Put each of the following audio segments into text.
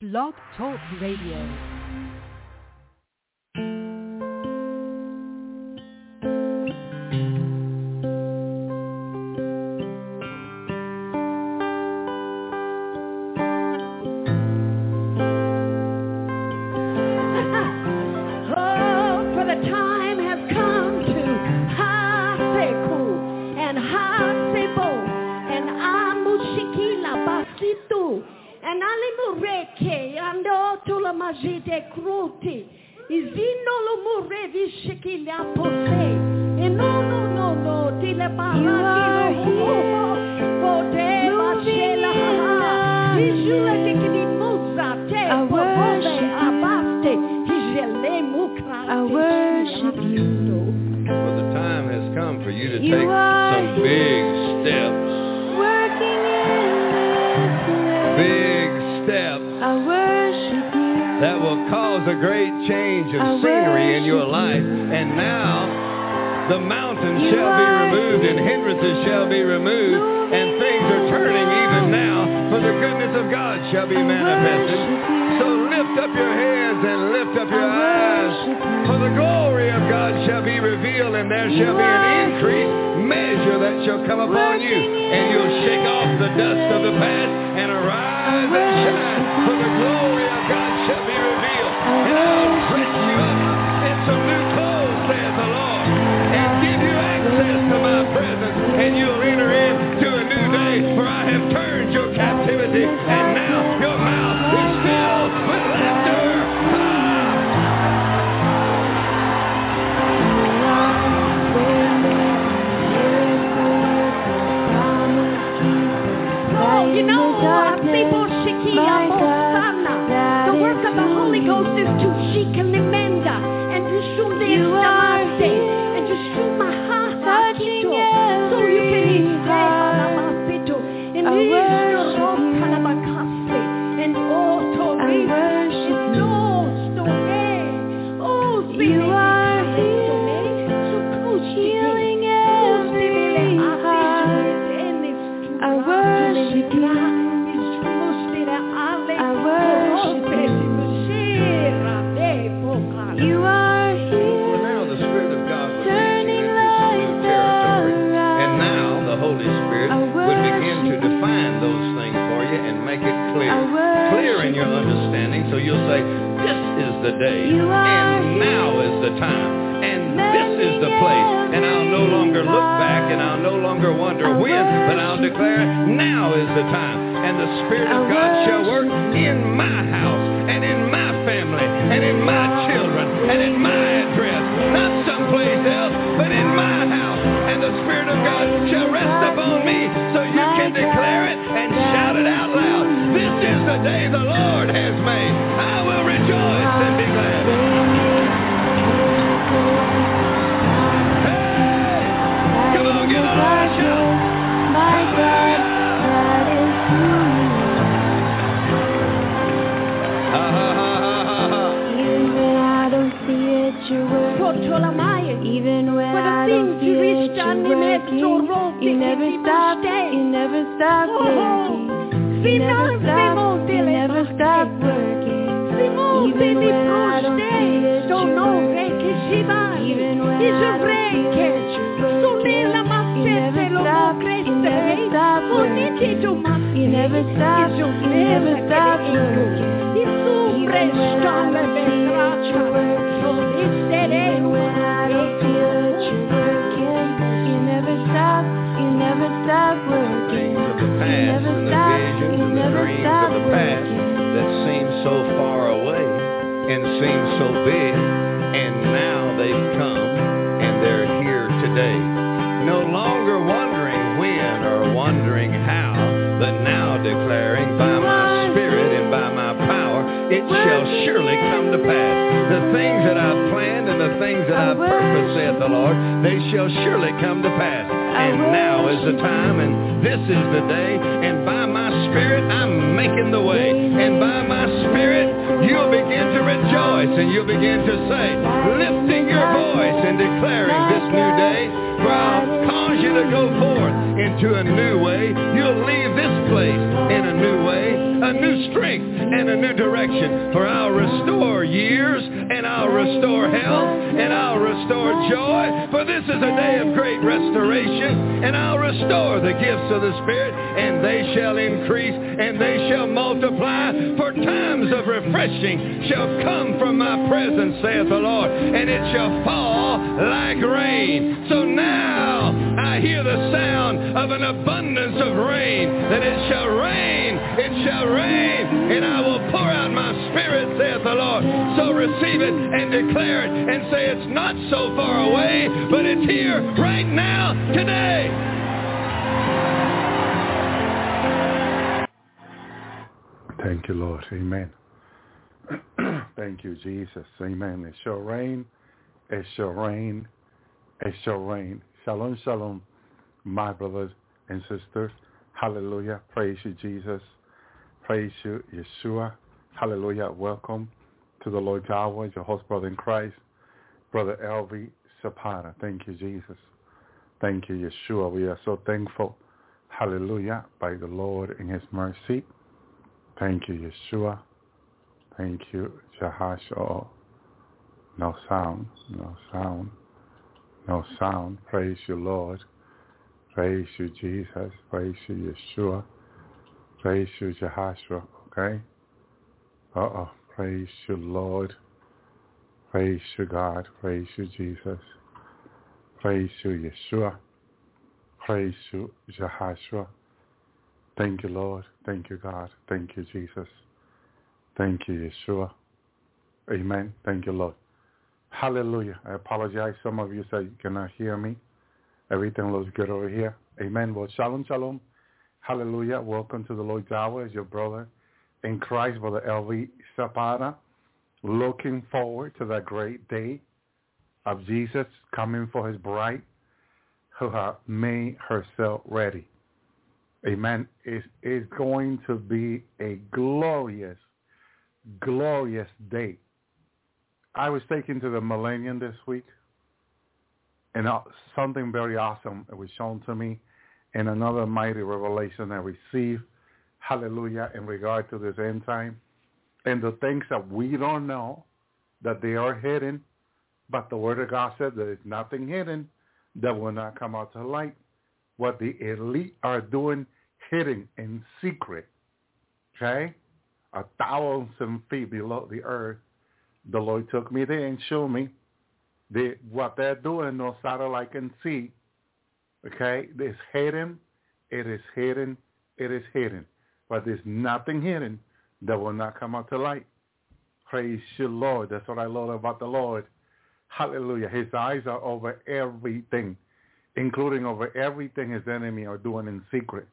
Blog Talk Radio. Into a new way, you'll leave this place in a new way, a new strength and a new new direction. For I'll restore years, and I'll restore health, and I'll restore joy. For this is a day of great restoration, and I'll restore the gifts of the Spirit, and they shall increase, and they shall multiply. For times of refreshing shall come from my presence, saith the Lord, and it shall fall like rain. So now I hear the sound of an abundance of rain, that it shall rain, and I will pour out my Spirit, saith the Lord. So receive it and declare it and say it's not so far away, but it's here right now, today. Thank you, Lord. Amen. Thank you, Jesus. Amen. It shall rain. It shall rain. It shall rain. Shalom, shalom, my brothers and sisters. Hallelujah. Praise you, Jesus. Praise you, Yeshua. Hallelujah. Welcome to the Lord's Hour, your host, brother in Christ, Brother Elvi Zapata. Thank you, Jesus. Thank you, Yeshua. We are so thankful. Hallelujah. By the Lord in his mercy. Thank you, Yeshua. Thank you, Jehoshua. No sound, no sound, no sound. Praise you, Lord. Praise you, Jesus. Praise you, Yeshua. Praise you, Jehoshua. Okay? Praise you, Lord. Praise you, God. Praise you, Jesus. Praise you, Yeshua. Praise you, Jehoshua. Thank you, Lord. Thank you, God. Thank you, Jesus. Thank you, Yeshua. Amen. Thank you, Lord. Hallelujah. I apologize. Some of you said you cannot hear me. Everything looks good over here. Amen. Well, shalom, shalom. Hallelujah. Welcome to the Lord's Hour. It's your brother in Christ, Brother Elvi Zapata. Looking forward to that great day of Jesus coming for his bride who has made herself ready. Amen. It's going to be a glorious, glorious day. I was taken to the Millennium this week, and something very awesome was shown to me in another mighty revelation I received, hallelujah, in regard to this end time. And the things that we don't know, that they are hidden, but the Word of God said there is nothing hidden that will not come out to light. What the elite are doing hidden in secret, okay? 1,000 feet below the earth, the Lord took me there and showed me what they're doing, no satellite can see, okay? It's hidden, it is hidden, it is hidden. But there's nothing hidden that will not come out to light. Praise you, Lord. That's what I love about the Lord. Hallelujah. His eyes are over everything, including over everything his enemy are doing in secret.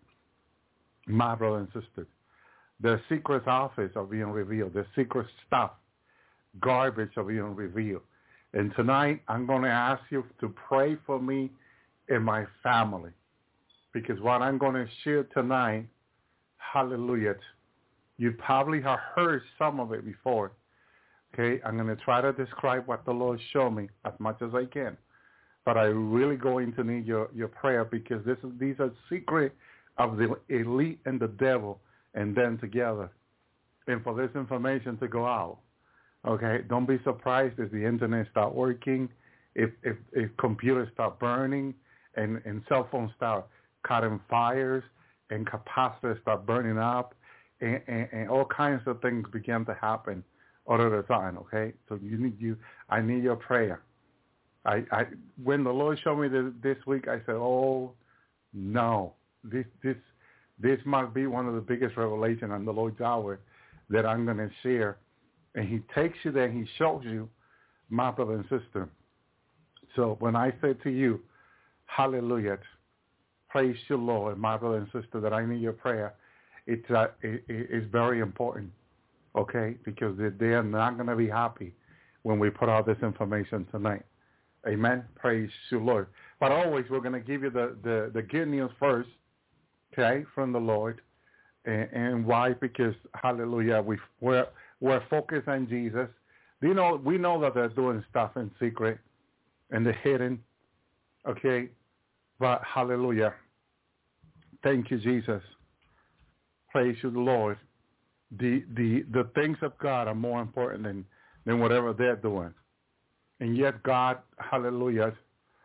My brother and sister, the secret office are being revealed. The secret stuff, garbage are being revealed. And tonight, I'm going to ask you to pray for me and my family. Because what I'm going to share tonight, hallelujah, you probably have heard some of it before. Okay, I'm going to try to describe what the Lord showed me as much as I can. But I'm really going to need your prayer, because these are secret of the elite and the devil, and then together. And for this information to go out, okay, don't be surprised if the internet start working, if computers start burning, and cell phones start cutting fires, and capacitors start burning up, and all kinds of things begin to happen all of the time, okay? So I need your prayer. When the Lord showed me this week, I said, oh, no. This must be one of the biggest revelations on the Lord's Hour that I'm going to share. And he takes you there and he shows you, my brother and sister. So when I say to you, hallelujah, praise you, Lord, my brother and sister, that I need your prayer, it's very important, okay? Because they are not going to be happy when we put out this information tonight. Amen. Praise you, Lord. But always we're going to give you the good news first, okay, from the Lord. And why? Because, hallelujah, we're focused on Jesus. We know that they're doing stuff in secret and they're hidden, okay? But, hallelujah, thank you, Jesus. Praise you, the Lord. the things of God are more important than whatever they're doing. And yet God, hallelujah,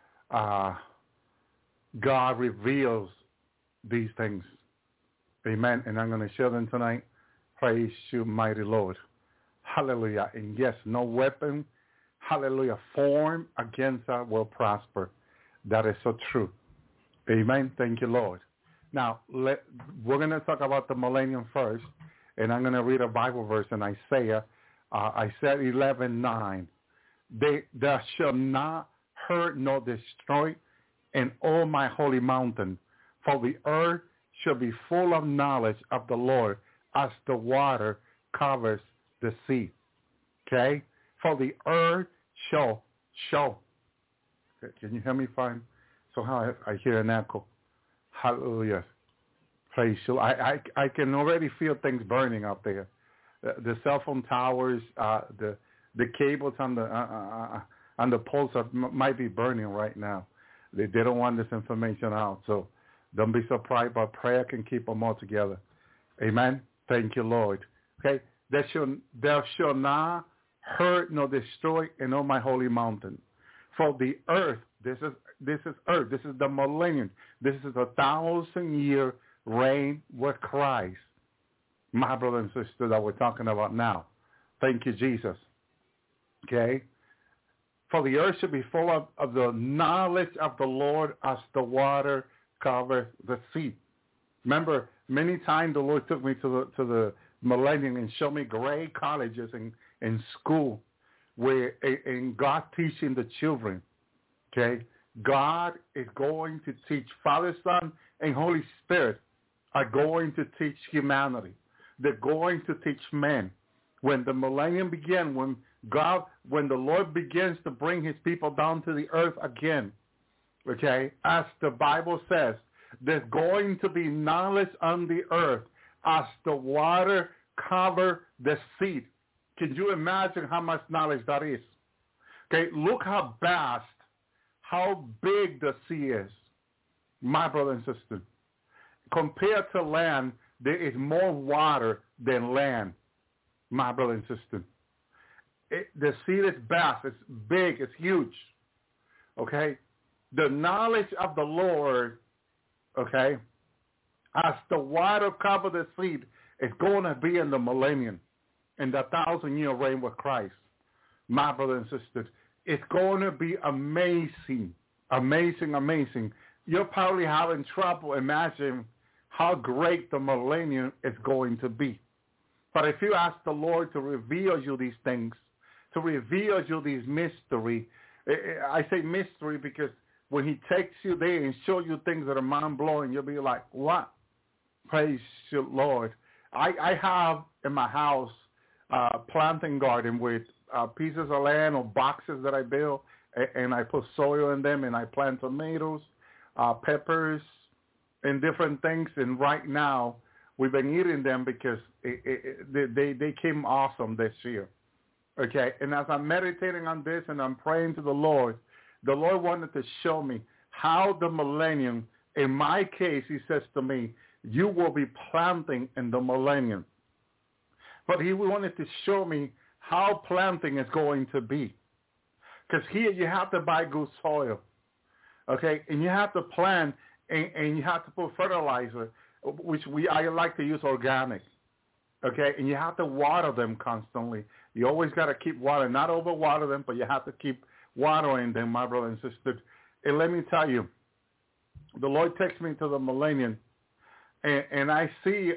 God reveals these things. Amen. And I'm going to share them tonight. Praise you, mighty Lord. Hallelujah. And yes, no weapon, hallelujah, formed against us will prosper. That is so true. Amen. Thank you, Lord. Now, we're going to talk about the millennium first, and I'm going to read a Bible verse in Isaiah 11:9. There shall not hurt nor destroy in all my holy mountain, for the earth shall be full of knowledge of the Lord as the water covers the sea. Okay? For the earth shall show. Can you hear me fine? Somehow I hear an echo. Hallelujah. Praise you. I can already feel things burning out there. The cell phone towers, the cables on the poles might be burning right now. They don't want this information out. So don't be surprised, but prayer can keep them all together. Amen. Thank you, Lord. Okay. There shall not hurt nor destroy in all my holy mountain. For the earth, this is earth. This is the millennium. This is 1,000-year reign with Christ. My brother and sister that we're talking about now. Thank you, Jesus. Okay? For the earth should be full of the knowledge of the Lord as the water covers the sea. Remember, many times the Lord took me to the millennium and showed me great colleges and school where in God teaching the children. Okay? God is going to teach. Father, Son, and Holy Spirit are going to teach humanity. They're going to teach men. When the millennium begins, when the Lord begins to bring his people down to the earth again, okay, as the Bible says, there's going to be knowledge on the earth as the water cover the sea. Can you imagine how much knowledge that is? Okay, look how vast, how big the sea is, my brother and sister. Compared to land, there is more water than land, my brother and sister. The sea is vast, it's big, it's huge. Okay? The knowledge of the Lord, okay, as the water cover the sea, is going to be in the millennium, in the 1,000-year reign with Christ. My brother and sister, it's going to be amazing, amazing, amazing. You're probably having trouble imagining how great the millennium is going to be. But if you ask the Lord to reveal you these things, to reveal you these mystery, I say mystery because when he takes you there and show you things that are mind-blowing, you'll be like, what? Praise you, Lord. I have in my house a planting garden with pieces of land or boxes that I build, and I put soil in them, and I plant tomatoes, peppers, and different things. And right now, we've been eating them because they came awesome this year. Okay, and as I'm meditating on this and I'm praying to the Lord wanted to show me how the millennium, in my case, he says to me, you will be planting in the millennium. But he wanted to show me how planting is going to be. Because here you have to buy good soil. Okay, and you have to plant and you have to put fertilizer, which I like to use organic. Okay, and you have to water them constantly. You always got to keep watering, not overwater them, but you have to keep watering them, my brother and sister. And let me tell you, the Lord takes me to the millennium, and I see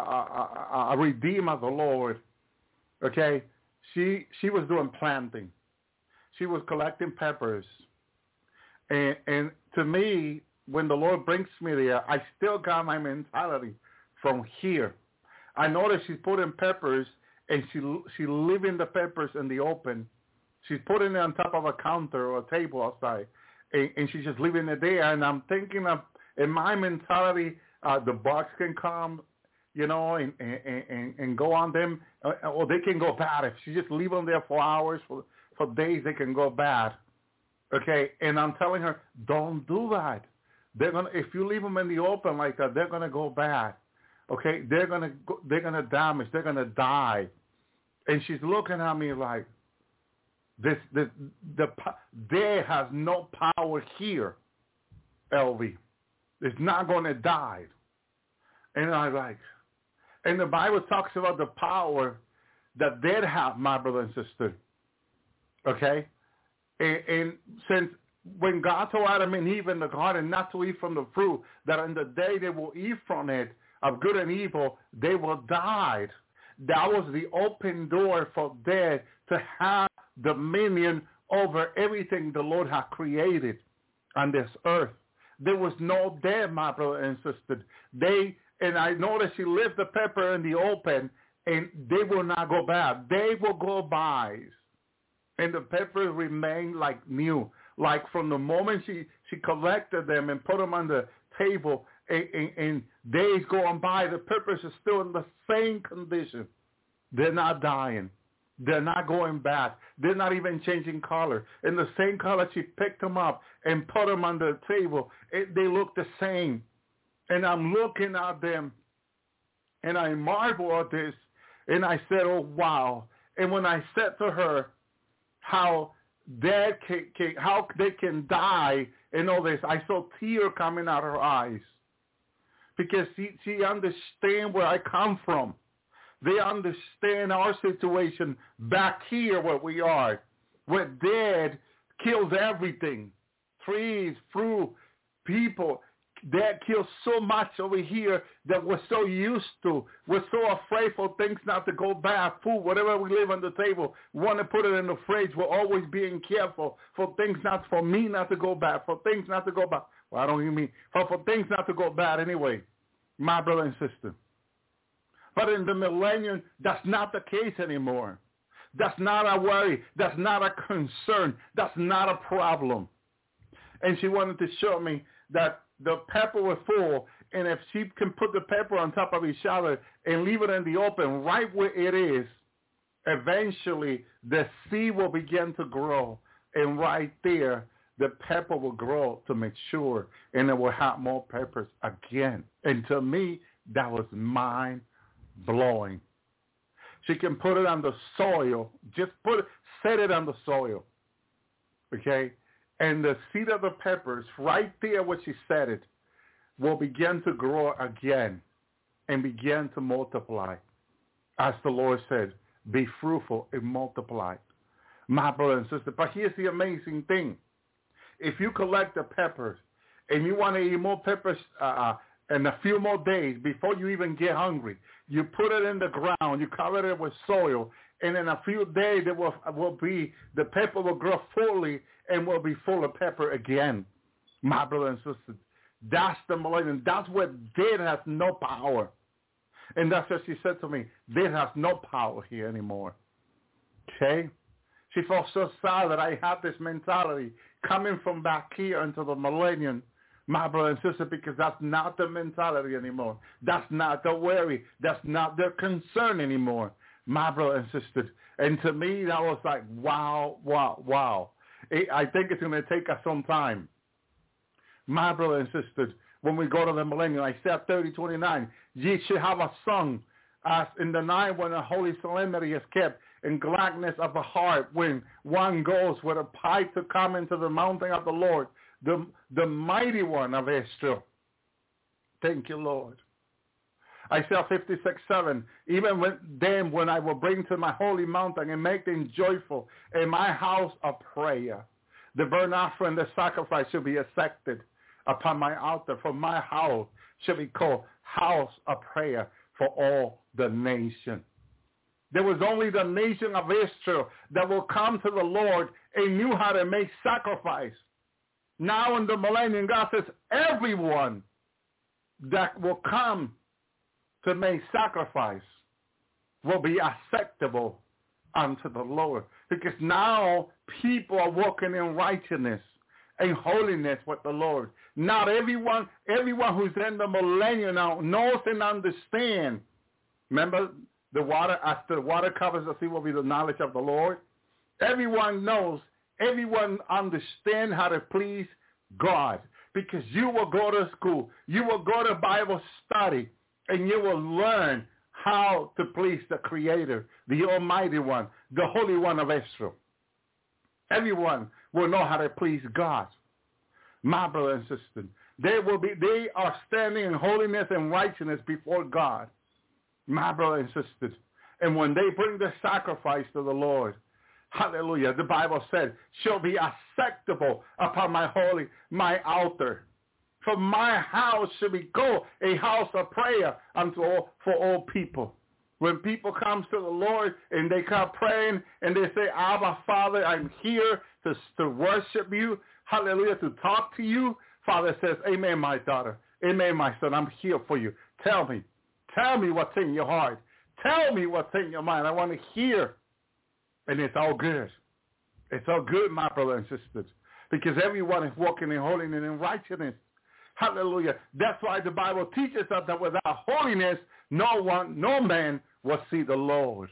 a redeemer of the Lord. Okay, she was doing planting. She was collecting peppers. And to me, when the Lord brings me there, I still got my mentality from here. I noticed she's putting peppers, and she leaving the peppers in the open. She's putting it on top of a counter or a table outside, and she's just leaving it there. And I'm thinking of, in my mentality, the bugs can come, and go on them, or they can go bad. If she just leave them there for hours, for days, they can go bad. Okay, and I'm telling her, don't do that. If you leave them in the open like that, they're gonna go bad. Okay, they're gonna damage. They're gonna die. And she's looking at me like, there has no power here, LV. It's not going to die. And I like, and the Bible talks about the power that they have, my brother and sister. Okay? And since when God told Adam and Eve in the garden not to eat from the fruit, that in the day they will eat from it, of good and evil, they will die. That was the open door for them to have dominion over everything the Lord had created on this earth. There was no death, my brother and sister. And I noticed she left the pepper in the open, and they will not go bad. They will go by. And the peppers remain like new. Like from the moment she collected them and put them on the table, and days going by, the peppers are still in the same condition. They're not dying. They're not going bad. They're not even changing color. In the same color, she picked them up and put them on the table. They look the same. And I'm looking at them, and I marvel at this, and I said, oh, wow. And when I said to her how they can die and all this, I saw tears coming out of her eyes because she understands where I come from. They understand our situation back here where we are, where death kills everything. Trees, fruit, people. Death kills so much over here that we're so used to. We're so afraid for things not to go bad. Food, whatever we leave on the table, we want to put it in the fridge. We're always being careful for things for me not to go bad, for things not to go bad. Well, I don't even mean, for things not to go bad anyway, my brother and sister. But in the millennium, that's not the case anymore. That's not a worry. That's not a concern. That's not a problem. And she wanted to show me that the pepper was full, and if she can put the pepper on top of each other and leave it in the open right where it is, eventually the seed will begin to grow, and right there the pepper will grow to mature, and it will have more peppers again. And to me, that was mind-blowing. She can put it on the soil, set it on the soil, okay? And the seed of the peppers, right there where she set it, will begin to grow again and begin to multiply. As the Lord said, be fruitful and multiply. My brother and sister, but here's the amazing thing. If you collect the peppers and you want to eat more peppers in a few more days before you even get hungry, you put it in the ground, you cover it with soil, and in a few days the pepper will grow fully and will be full of pepper again. My brother and sister, that's the millennium. That's where death has no power. And that's what she said to me. Death has no power here anymore. Okay? She felt so sad that I had this mentality coming from back here into the millennium, my brother and sister, because that's not the mentality anymore. That's not the worry. That's not their concern anymore, my brother and sister. And to me, that was like, wow, wow, wow. I think it's going to take us some time. My brother and sister, when we go to the millennium, Isaiah 30:29, ye should have a song as in the night when a holy solemnity is kept, in gladness of the heart when one goes with a pipe to come into the mountain of the Lord, the mighty one of Israel. Thank you, Lord. Isaiah 56:7, even when I will bring to my holy mountain and make them joyful in my house of prayer. The burnt offering, the sacrifice should be accepted upon my altar, for my house should be called house of prayer for all the nation. There was only the nation of Israel that will come to the Lord and knew how to make sacrifice. Now in the millennium, God says everyone that will come to make sacrifice will be acceptable unto the Lord. Because now people are walking in righteousness and holiness with the Lord. Not everyone who's in the millennium now knows and understands. Remember, the water, as the water covers the sea, will be the knowledge of the Lord. Everyone knows, everyone understands how to please God. Because you will go to school, you will go to Bible study, and you will learn how to please the Creator, the Almighty One, the Holy One of Israel. Everyone will know how to please God. My brother and sister, they are standing in holiness and righteousness before God. My brother and sister. And when they bring the sacrifice to the Lord, hallelujah, the Bible said, shall be acceptable upon my altar. For my house shall be called a house of prayer for all people. When people come to the Lord and they come praying and they say, Abba, Father, I'm here to worship you. Hallelujah, to talk to you. Father says, amen, my daughter. Amen, my son. I'm here for you. Tell me what's in your heart. Tell me what's in your mind. I want to hear. And it's all good. It's all good, my brothers and sisters, because everyone is walking in holiness and righteousness. Hallelujah. That's why the Bible teaches us that without holiness, no man will see the Lord.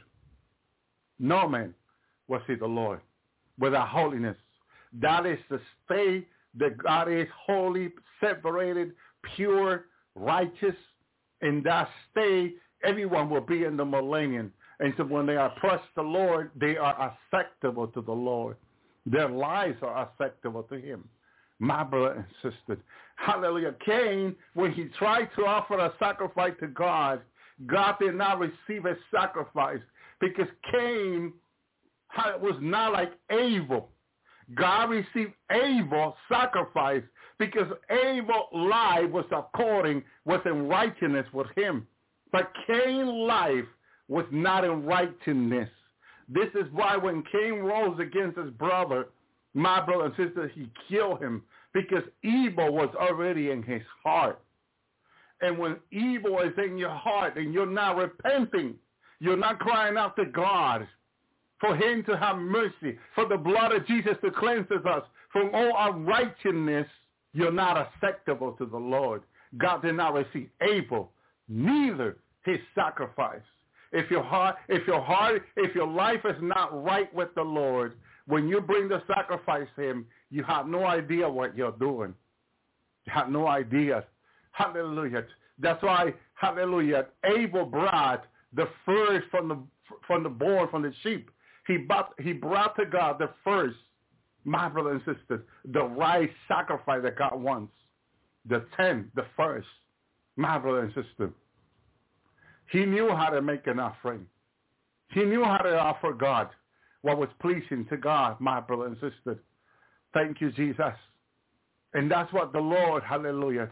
No man will see the Lord without holiness. That is the state that God is holy, separated, pure, righteous. In that state, everyone will be in the millennium. And so when they approach the Lord, they are acceptable to the Lord. Their lives are acceptable to him. My brother and sister. Hallelujah. Cain, when he tried to offer a sacrifice to God, God did not receive a sacrifice because Cain was not like Abel. God received Abel's sacrifice because Abel's life was in righteousness with him. But Cain's life was not in righteousness. This is why when Cain rose against his brother, my brother and sister, he killed him because evil was already in his heart. And when evil is in your heart and you're not repenting, you're not crying out to God for him to have mercy, for the blood of Jesus to cleanse us from all unrighteousness, you're not acceptable to the Lord. God did not receive Abel, neither his sacrifice. If your life is not right with the Lord, when you bring the sacrifice to him, you have no idea what you're doing. You have no idea. Hallelujah. That's why, hallelujah, Abel brought the first from the sheep. He brought to God the first, my brother and sister, the right sacrifice that God wants. The first, my brother and sister. He knew how to make an offering. He knew how to offer God what was pleasing to God, my brother and sister. Thank you, Jesus. And that's what the Lord, hallelujah,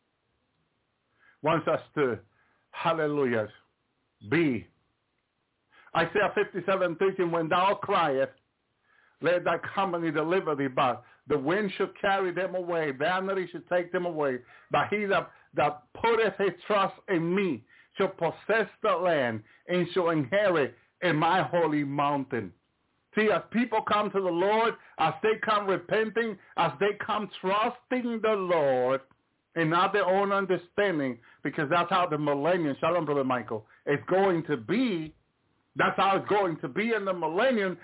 wants us to, hallelujah, be. Isaiah 57:13, when thou criest, let thy company deliver thee, but the wind shall carry them away, vanity shall take them away. But he that putteth his trust in me shall possess the land and shall inherit in my holy mountain. See, as people come to the Lord, as they come repenting, as they come trusting the Lord and not their own understanding, because that's how the millennium, shalom, Brother Michael, is going to be. That's how it's going to be in the millennium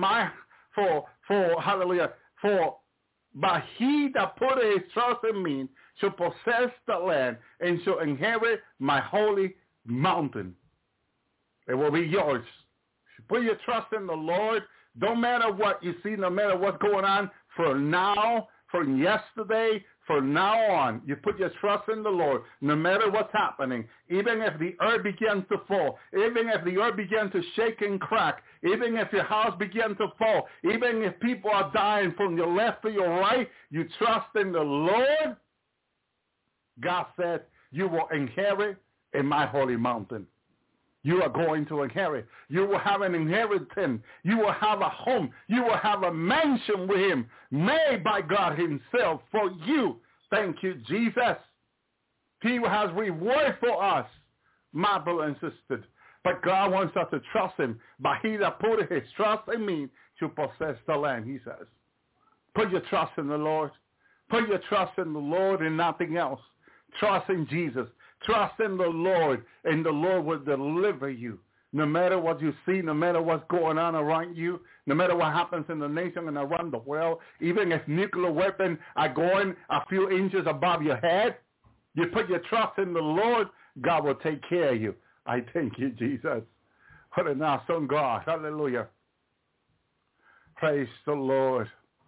but he that put his trust in me shall possess the land and shall inherit my holy mountain. It will be yours. Put your trust in the Lord. Don't matter what you see, no matter what's going on from now, from yesterday, from now on. You put your trust in the Lord, no matter what's happening. Even if the earth begins to fall, even if the earth begins to shake and crack, even if your house begins to fall, even if people are dying from your left to your right, you trust in the Lord. God said, you will inherit in my holy mountain. You are going to inherit. You will have an inheritance. You will have a home. You will have a mansion with him, made by God himself for you. Thank you, Jesus. He has reward for us, my brother and sister. But God wants us to trust him. But he that put his trust in me to possess the land, he says. Put your trust in the Lord. Put your trust in the Lord and nothing else. Trust in Jesus. Trust in the Lord, and the Lord will deliver you. No matter what you see, no matter what's going on around you, no matter what happens in the nation and around the world, even if nuclear weapons are going a few inches above your head, you put your trust in the Lord, God will take care of you. I thank you, Jesus. What an awesome God. Hallelujah. Praise the Lord.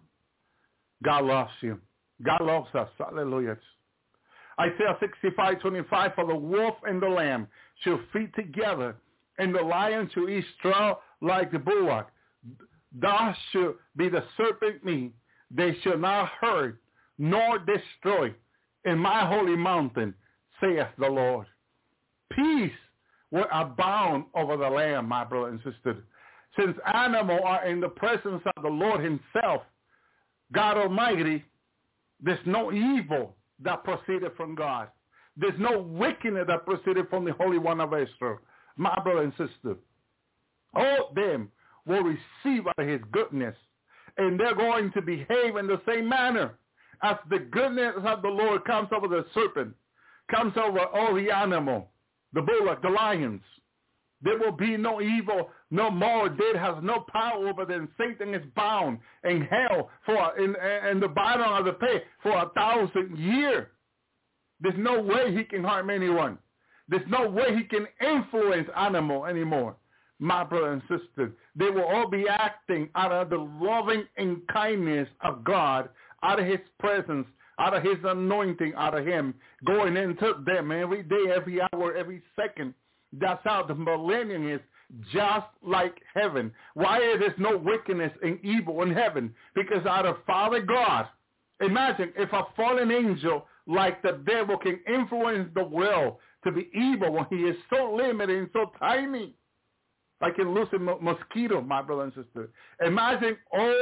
God loves you. God loves us. Hallelujah. Isaiah 65:25, for the wolf and the lamb shall feed together, and the lion shall eat straw like the bullock. Thus shall be the serpent me. They shall not hurt nor destroy in my holy mountain, saith the Lord. Peace will abound over the land, my brother and sister. Since animals are in the presence of the Lord himself, God Almighty, there's no evil that proceeded from God. There's no wickedness that proceeded from the Holy One of Israel. My brother and sister, all of them will receive out of his goodness, and they're going to behave in the same manner as the goodness of the Lord comes over the serpent, comes over all the animal, the bullock, the lions. There will be no evil, no more. Death has no power over them. Satan is bound in hell in the bottom of the pit for 1,000 years. There's no way he can harm anyone. There's no way he can influence animal anymore. My brother and sister, they will all be acting out of the loving and kindness of God, out of his presence, out of his anointing, out of him, going into them every day, every hour, every second. That's how the millennium is, just like heaven. Why is there no wickedness and evil in heaven? Because out of Father God, imagine if a fallen angel like the devil can influence the world to be evil when he is so limited and so tiny, like a loose mosquito, my brother and sister. Imagine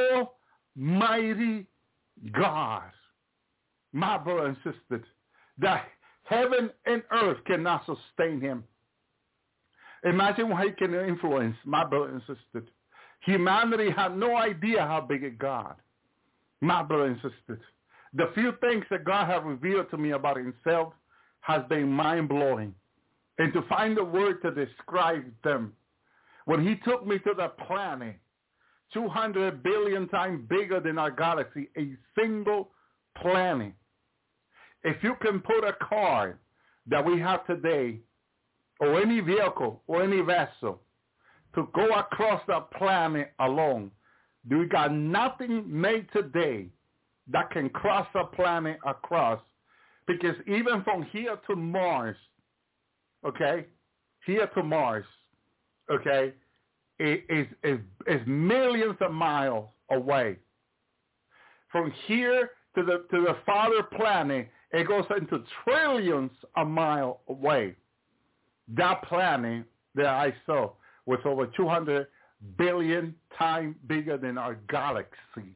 Almighty God, my brother and sister, that heaven and earth cannot sustain him. Imagine what he can influence, my brother and sister. Humanity had no idea how big a God, my brother and sister. The few things that God has revealed to me about himself has been mind-blowing. And to find the word to describe them, when he took me to the planet, 200 billion times bigger than our galaxy, a single planet. If you can put a car that we have today, or any vehicle, or any vessel, to go across the planet alone, we got nothing made today that can cross the planet across. Because even from here to Mars, okay, here to Mars, okay, is millions of miles away. From here to the farther planet, it goes into trillions of miles away. That planet that I saw was over 200 billion times bigger than our galaxy.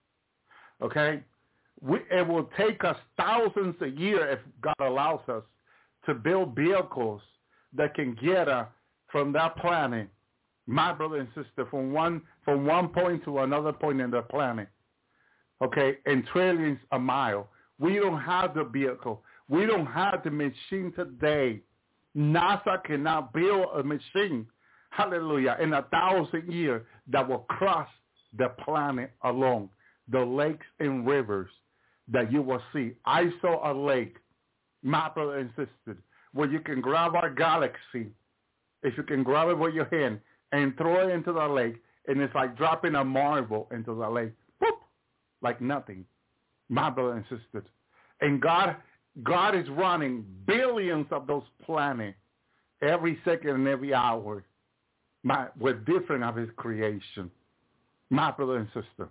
Okay? It will take us thousands a year, if God allows us, to build vehicles that can get us from that planet, my brother and sister, from one point to another point in the planet. Okay? In trillions of miles. We don't have the vehicle. We don't have the machine today. NASA cannot build a machine, hallelujah, in 1,000 years that will cross the planet alone, the lakes and rivers that you will see. I saw a lake, my brother and sister, where you can grab our galaxy, if you can grab it with your hand, and throw it into the lake, and it's like dropping a marble into the lake, whoop, like nothing, my brother and sister. And God is running billions of those planets every second and every hour with different of his creation. My brother and sister,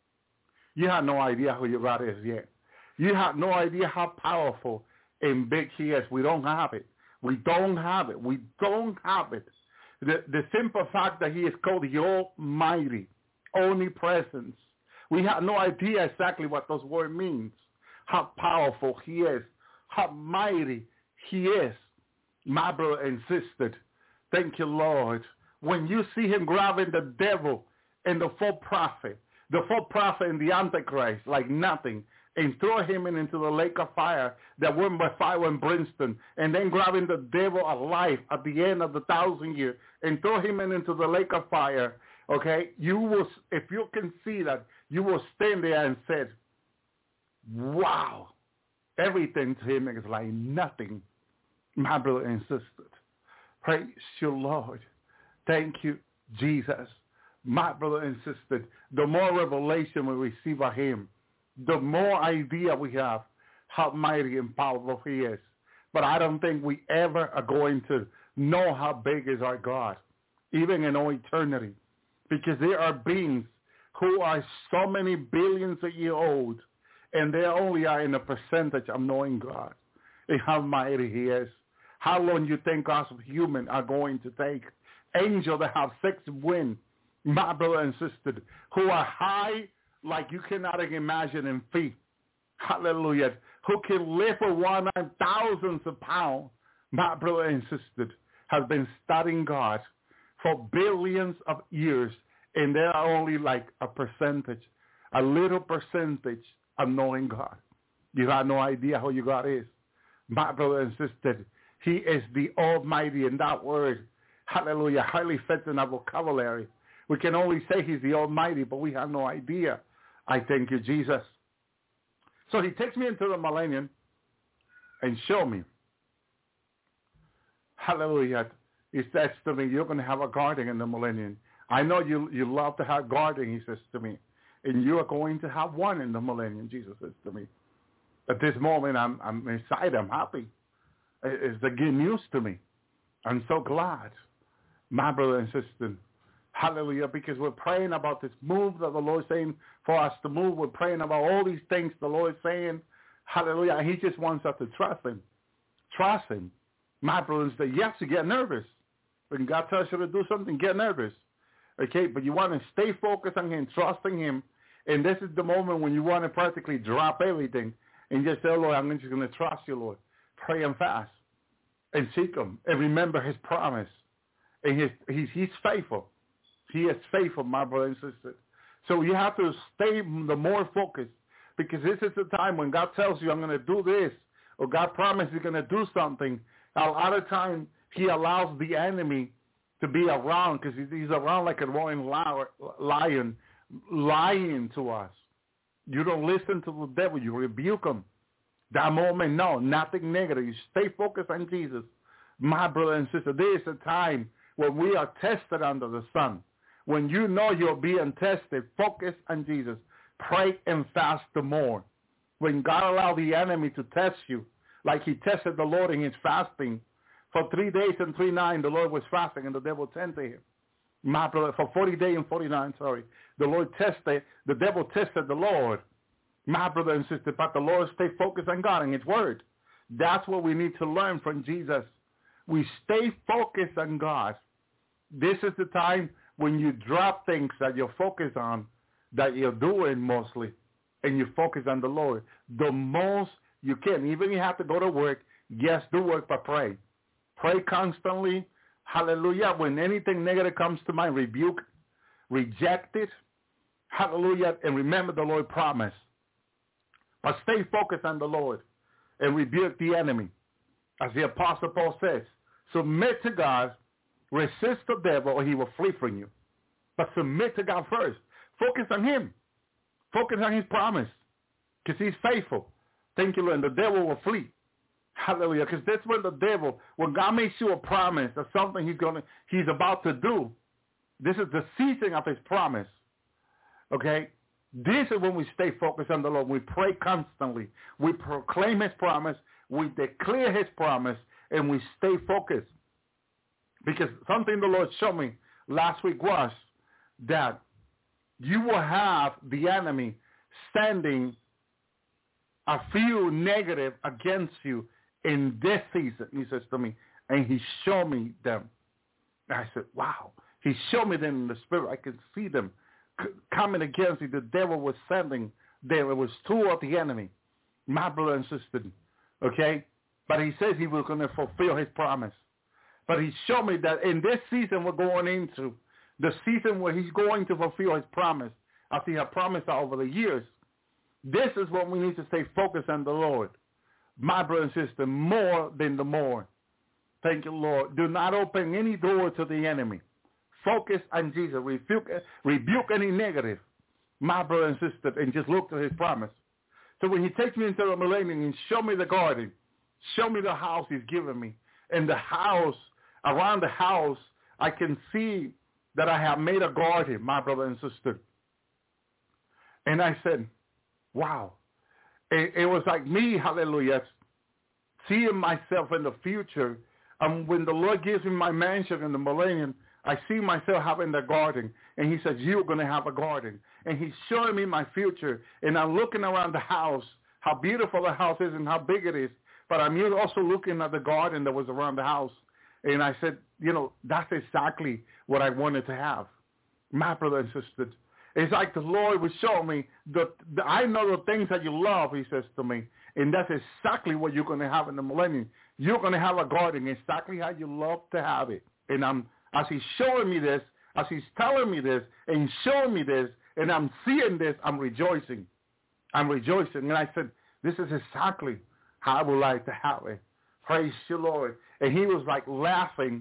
you have no idea who your God is yet. You have no idea how powerful and big he is. We don't have it. We don't have it. We don't have it. The simple fact that he is called the Almighty, omnipresence. We have no idea exactly what those words mean. How powerful he is, how mighty he is, my brother and sister. Thank you, Lord. When you see him grabbing the devil and the false prophet and the Antichrist like nothing, and throw him into the lake of fire that went by fire and brimstone, and then grabbing the devil alive at the end of the 1,000 years and throw him into the lake of fire, okay, you will, if you can see that, you will stand there and say, wow, everything to him is like nothing. my brother and sister. Praise you, Lord. Thank you, Jesus. My brother and sister, the more revelation we receive of him, the more idea we have how mighty and powerful he is. But I don't think we ever are going to know how big is our God, even in all eternity, because there are beings who are so many billions of years old, and they only are in a percentage of knowing God and how mighty he is. How long you think us humans are going to take? Angels that have 6 wings, my brother and sister, who are high like you cannot imagine in feet. Hallelujah. Who can lift for 1,000 of pounds, my brother and sister, have been studying God for billions of years, and they are only like a percentage, a little percentage of knowing God. You have no idea who your God is. My brother and sister, he is the Almighty, and that word, hallelujah, highly fits in our vocabulary. We can only say he's the Almighty, but we have no idea. I thank you, Jesus. So he takes me into the millennium and show me. Hallelujah. He says to me, you're going to have a garden in the millennium. I know you love to have garden, he says to me. And you are going to have one in the millennium, Jesus says to me. At this moment, I'm excited. I'm happy. It's the good news to me. I'm so glad, my brother and sister. Hallelujah, because we're praying about this move that the Lord is saying for us to move. We're praying about all these things the Lord is saying. Hallelujah. And he just wants us to trust him. Trust him. My brothers, yes, you get nervous. When God tells you to do something, get nervous. Okay, but you want to stay focused on him, trusting him. And this is the moment when you want to practically drop everything and just say, Lord, I'm just going to trust you, Lord. Pray and fast and seek him and remember his promise. And he's faithful. He is faithful, my brother and sister. So you have to stay the more focused, because this is the time when God tells you, I'm going to do this, or God promises he's going to do something. A lot of time he allows the enemy to be around, because he's around like a roaring lion, lying to us. You don't listen to the devil. You rebuke him. That moment, no, nothing negative. You stay focused on Jesus. My brother and sister, there is a time when we are tested under the sun. When you know you're being tested, focus on Jesus. Pray and fast the more. When God allowed the enemy to test you, like he tested the Lord in his fasting, for 3 days and 3 nights, the Lord was fasting, and the devil tempted him. My brother, for 40 days and 49, the devil tested the Lord. My brother and sister, but the Lord stay focused on God and his word. That's what we need to learn from Jesus. We stay focused on God. This is the time when you drop things that you're focused on, that you're doing mostly, and you focus on the Lord, the most you can. Even if you have to go to work, yes, do work, but pray. Pray constantly. Hallelujah. When anything negative comes to mind, rebuke, reject it. Hallelujah. And remember the Lord promised. But stay focused on the Lord and rebuke the enemy. As the Apostle Paul says, submit to God, resist the devil, or he will flee from you. But submit to God first. Focus on him. Focus on his promise, because he's faithful. Thank you, Lord. And the devil will flee. Hallelujah. Because that's when when God makes you a promise of something he's about to do, this is the season of his promise. Okay? This is when we stay focused on the Lord. We pray constantly. We proclaim his promise. We declare his promise, and we stay focused. Because something the Lord showed me last week was that you will have the enemy standing a few negative against you in this season, he says to me, and he showed me them. And I said, wow. He showed me them in the spirit. I could see them coming against you. The devil was sending there. It was 2 of the enemy, my brother and sister, okay? But he says he was going to fulfill his promise. But he showed me that in this season we're going into, the season where he's going to fulfill his promise, as he had promised over the years, this is what we need to stay focused on the Lord. My brother and sister, more than the more. Thank you, Lord. Do not open any door to the enemy. Focus on Jesus. Rebuke any negative, my brother and sister, and just look to his promise. So when he takes me into the millennium and show me the garden, show me the house he's given me, in the house, around the house, I can see that I have made a garden, my brother and sister. And I said, wow. It was like me, hallelujah, seeing myself in the future. And when the Lord gives me my mansion in the millennium, I see myself having the garden. And he says, you're going to have a garden. And he's showing me my future. And I'm looking around the house, how beautiful the house is and how big it is. But I'm also looking at the garden that was around the house. And I said, that's exactly what I wanted to have. My brother and sisters, it's like the Lord was showing me, I know the things that you love, he says to me. And that's exactly what you're going to have in the millennium. You're going to have a garden exactly how you love to have it. And as he's showing me this, as he's telling me this, and showing me this, and I'm seeing this, I'm rejoicing. I'm rejoicing. And I said, this is exactly how I would like to have it. Praise you, Lord. And he was like laughing,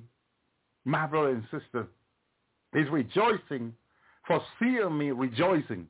my brother and sister. He's rejoicing for seeing me rejoicing.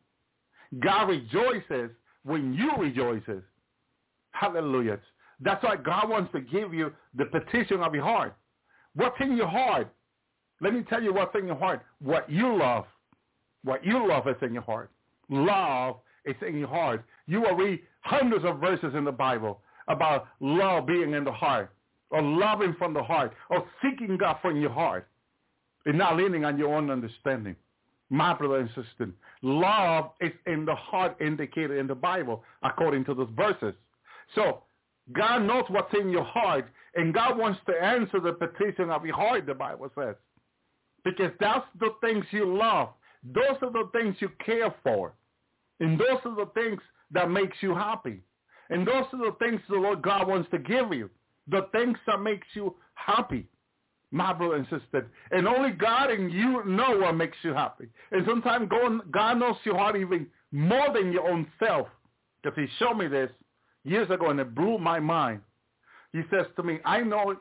God rejoices when you rejoices. Hallelujah. That's why God wants to give you the petition of your heart. What's in your heart? Let me tell you what's in your heart. What you love. What you love is in your heart. Love is in your heart. You will read hundreds of verses in the Bible about love being in the heart, or loving from the heart, or seeking God from your heart, and not leaning on your own understanding. My brother and sister, love is in the heart indicated in the Bible according to those verses. So God knows what's in your heart, and God wants to answer the petition of your heart, the Bible says. Because that's the things you love. Those are the things you care for. And those are the things that makes you happy. And those are the things the Lord God wants to give you. The things that makes you happy, my brother and sister. And only God and you know what makes you happy. And sometimes God knows your heart even more than your own self. Because he showed me this years ago, and it blew my mind. He says to me, I know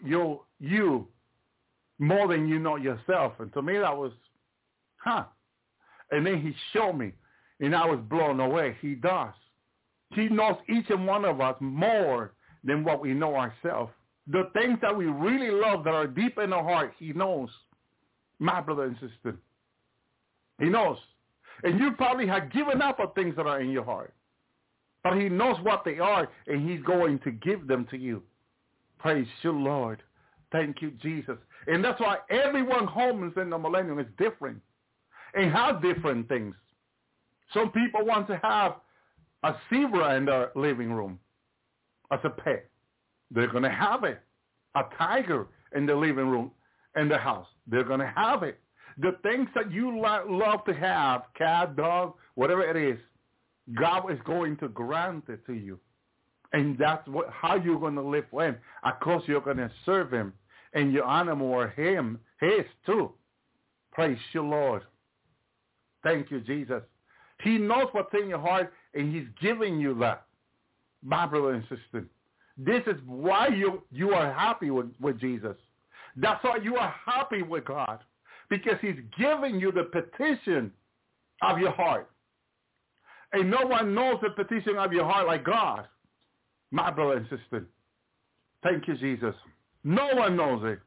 you more than you know yourself. And to me that was, And then he showed me, and I was blown away. He does. He knows each and one of us more than what we know ourselves. The things that we really love that are deep in our heart, he knows. My brother and sister. He knows. And you probably have given up on things that are in your heart. But he knows what they are, and he's going to give them to you. Praise you, Lord. Thank you, Jesus. And that's why everyone home in the millennium is different and have different things. Some people want to have a zebra in their living room as a pet. They're going to have it. A tiger in the living room in the house. They're going to have it. The things that you love to have, cat, dog, whatever it is, God is going to grant it to you. And that's how you're going to live for him. Of course, you're going to serve him. And your animal or his too. Praise you, Lord. Thank you, Jesus. He knows what's in your heart, and he's giving you that. My brother and sister, this is why you are happy with Jesus. That's why you are happy with God, because he's giving you the petition of your heart. And no one knows the petition of your heart like God. My brother and sister, thank you, Jesus. No one knows it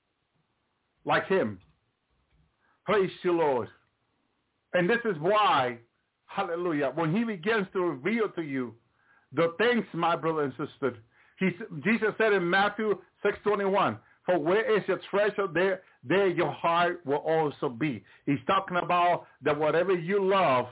like him. Praise you, Lord. And this is why, hallelujah, when he begins to reveal to you the things, my brother and sister, Jesus said in Matthew 6:21, for where is your treasure, there your heart will also be. He's talking about that whatever you love,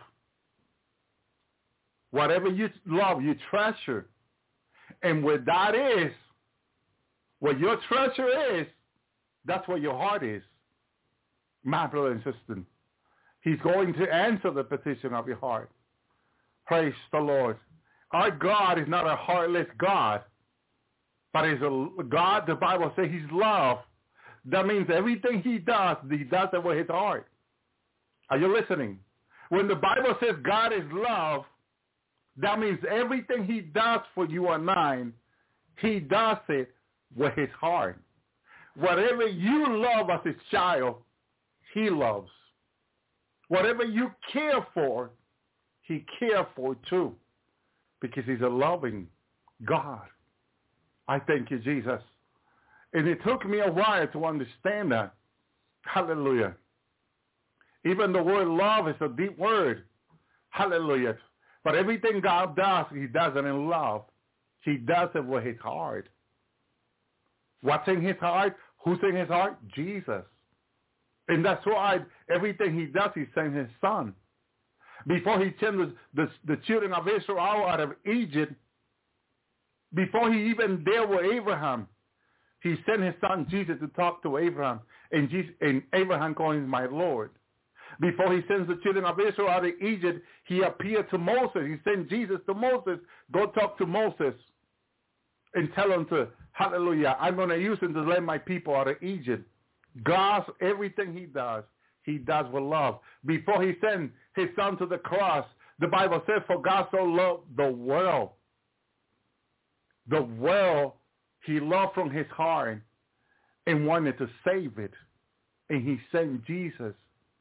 you treasure. And where that is, where your treasure is, that's where your heart is. My brother and sister, he's going to answer the petition of your heart. Praise the Lord. Our God is not a heartless God, but he's a God, the Bible says he's love. That means everything he does it with his heart. Are you listening? When the Bible says God is love, that means everything he does for you and I, he does it with his heart. Whatever you love as his child, he loves. Whatever you care for, he cares for too, because he's a loving God. I thank you, Jesus. And it took me a while to understand that. Hallelujah. Even the word love is a deep word. Hallelujah. But everything God does, he does it in love. He does it with his heart. What's in his heart? Who's in his heart? Jesus. And that's why everything he does, he sends his son. Before he sent the children of Israel out of Egypt, before he even there with Abraham, he sent his son Jesus to talk to Abraham. And Abraham called him my Lord. Before he sends the children of Israel out of Egypt, he appeared to Moses. He sent Jesus to Moses. Go talk to Moses and tell him to, hallelujah, I'm going to use him to lead my people out of Egypt. God, everything he does with love. Before he sent his son to the cross, the Bible says, for God so loved the world. The world he loved from his heart and wanted to save it. And he sent Jesus.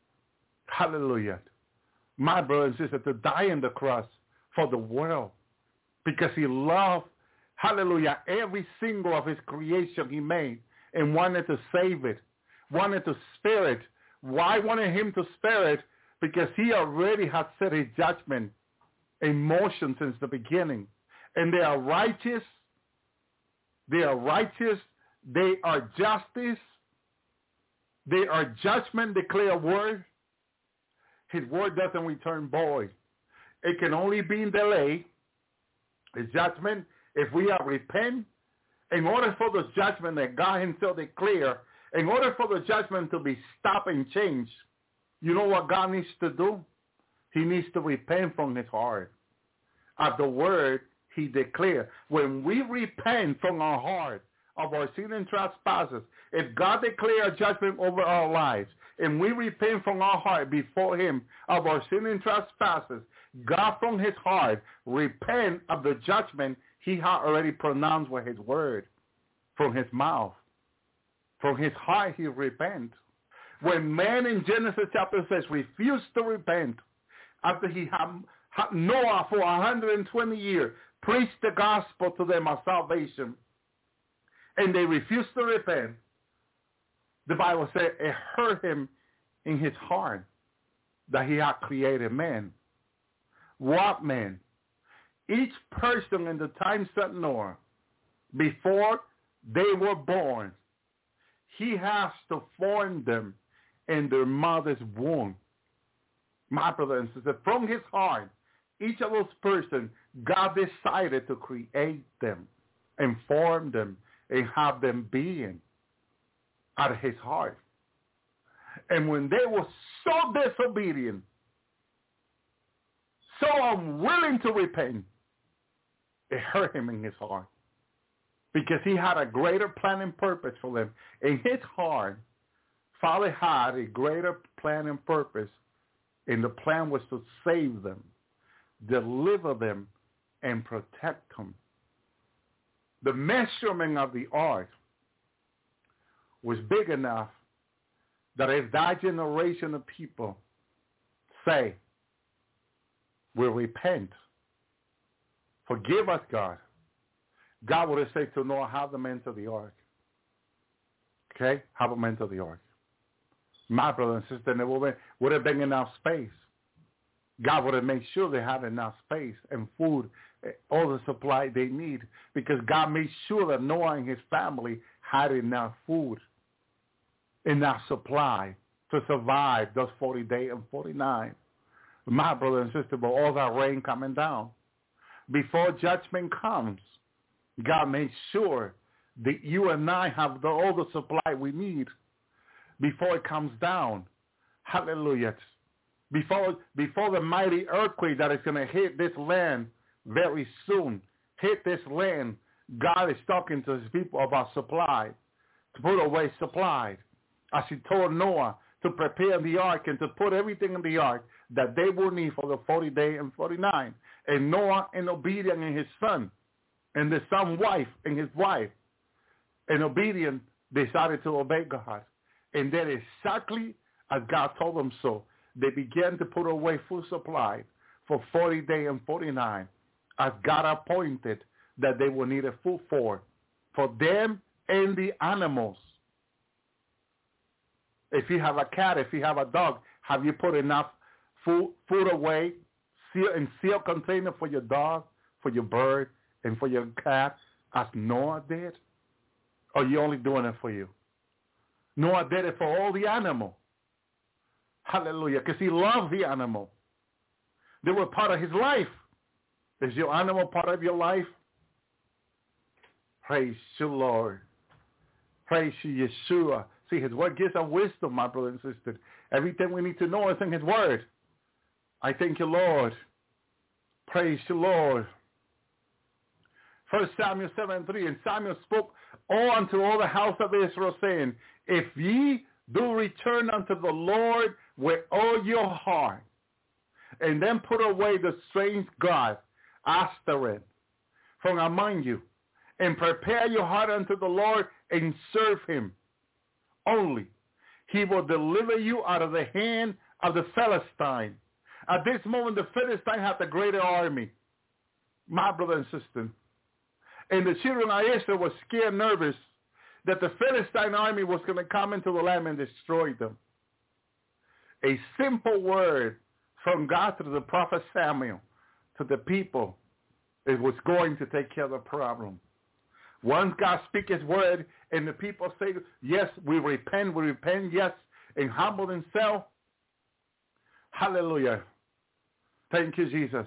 Hallelujah. My brother and sister, to die on the cross for the world. Because he loved, hallelujah, every single of his creation he made and wanted to save it. Wanted to spare it. Why wanted him to spare it? Because he already had set his judgment in motion since the beginning. And they are righteous. They are righteous. They are justice. They are judgment, declare word. His word doesn't return void. It can only be in delay. His judgment, if we are repent, in order for the judgment that God himself declared, in order for the judgment to be stopped and changed, you know what God needs to do? He needs to repent from his heart of the word he declared. When we repent from our heart of our sin and trespasses, if God declares judgment over our lives, and we repent from our heart before him of our sin and trespasses, God from his heart repent of the judgment he had already pronounced with his word from his mouth. From his heart he repent. When man in Genesis chapter 6 refused to repent, after he had Noah for 120 years preached the gospel to them of salvation, and they refused to repent, the Bible said it hurt him in his heart that he had created man. What man? Each person in the time set Noah, before they were born, he has to form them in their mother's womb. My brother and sister, from his heart, each of those persons, God decided to create them and form them and have them being out of his heart. And when they were so disobedient, so unwilling to repent, it hurt him in his heart. Because he had a greater plan and purpose for them. In his heart, Father had a greater plan and purpose. And the plan was to save them, deliver them, and protect them. The measurement of the ark was big enough that if that generation of people say, we'll repent, forgive us, God, God would have said to Noah, have them enter the ark. Okay? Have them enter the ark. My brother and sister, there would have been enough space. God would have made sure they had enough space and food, all the supply they need, because God made sure that Noah and his family had enough food, enough supply to survive those 40 days and 49. My brother and sister, but all that rain coming down. Before judgment comes, God made sure that you and I have all the supply we need before it comes down. Hallelujah. Before the mighty earthquake that is going to hit this land very soon, hit this land, God is talking to his people about supply, to put away supply. As he told Noah to prepare the ark and to put everything in the ark that they will need for the 40 days and 49. And Noah, in obedience, and his son, and the son's wife, and his wife, in obedience, decided to obey God. And then exactly as God told them so, they began to put away food supply for 40 days and 49, as God appointed that they would need a food for them and the animals. If you have a cat, if you have a dog, have you put enough food away, sealed container for your dog, for your bird, and for your cat, as Noah did? Or are you only doing it for you? Noah did it for all the animal. Hallelujah. Because he loved the animal. They were part of his life. Is your animal part of your life? Praise you, Lord. Praise you, Yeshua. See, his word gives us wisdom, my brother and sister. Everything we need to know is in his word. I thank you, Lord. Praise you, Lord. 1 Samuel 7:3, and Samuel spoke unto all the house of Israel, saying, if ye do return unto the Lord with all your heart, and then put away the strange god, Ashtoreth, from among you, and prepare your heart unto the Lord, and serve him only, he will deliver you out of the hand of the Philistine. At this moment, the Philistine had the greater army, my brother and sister. And the children of Israel were scared, nervous, that the Philistine army was going to come into the land and destroy them. A simple word from God through the prophet Samuel to the people, it was going to take care of the problem. Once God speaks his word and the people say, yes, we repent, yes, and humble themselves. Hallelujah. Thank you, Jesus.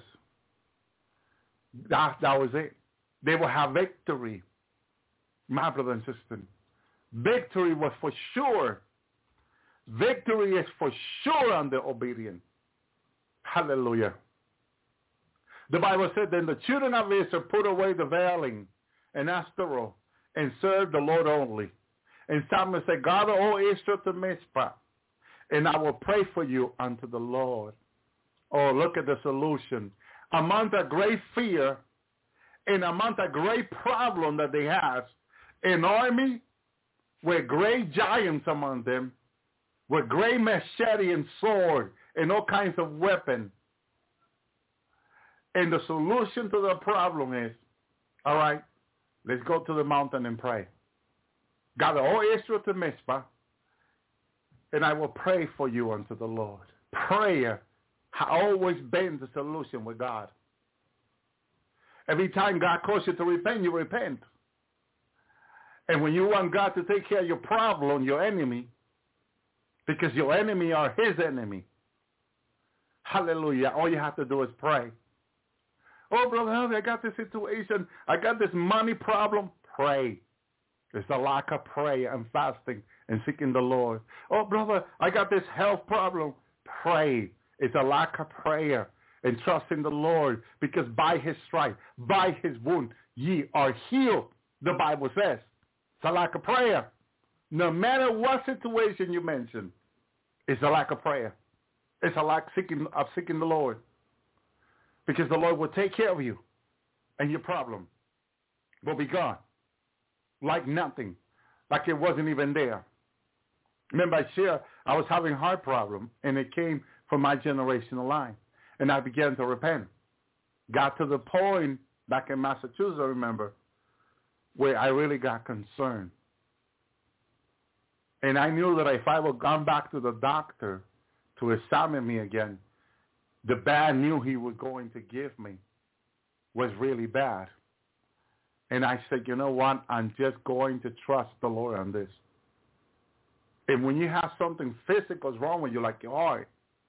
That was it. They will have victory. My brother and sister. Victory was for sure. Victory is for sure on the obedient. Hallelujah. The Bible said, then the children of Israel put away the veiling and Ashtoreth and served the Lord only. And Samuel said, gather all Israel to Mizpah, and I will pray for you unto the Lord. Oh, look at the solution. Among the great fear and among the great problem that they have, an army with great giants among them, with great machete and sword and all kinds of weapons. And the solution to the problem is, all right, let's go to the mountain and pray. Gather all Israel to Mizpah, and I will pray for you unto the Lord. Prayer has always been the solution with God. Every time God calls you to repent, you repent. And when you want God to take care of your problem, your enemy, because your enemy are his enemy, hallelujah, all you have to do is pray. Oh, Brother Harvey, I got this situation. I got this money problem. Pray. It's a lack of prayer and fasting and seeking the Lord. Oh, brother, I got this health problem. Pray. It's a lack of prayer and trust in the Lord, because by his stripe, by his wound, ye are healed, the Bible says. It's a lack of prayer. No matter what situation you mention, it's a lack of prayer. It's a lack of seeking the Lord. Because the Lord will take care of you, and your problem will be gone. Like nothing. Like it wasn't even there. Remember I shared I was having a heart problem, and it came from my generational line. And I began to repent. Got to the point back in Massachusetts, I remember, where I really got concerned. And I knew that if I would gone back to the doctor to examine me again, the bad news he was going to give me was really bad. And I said, you know what? I'm just going to trust the Lord on this. And when you have something physical wrong with you, like your heart,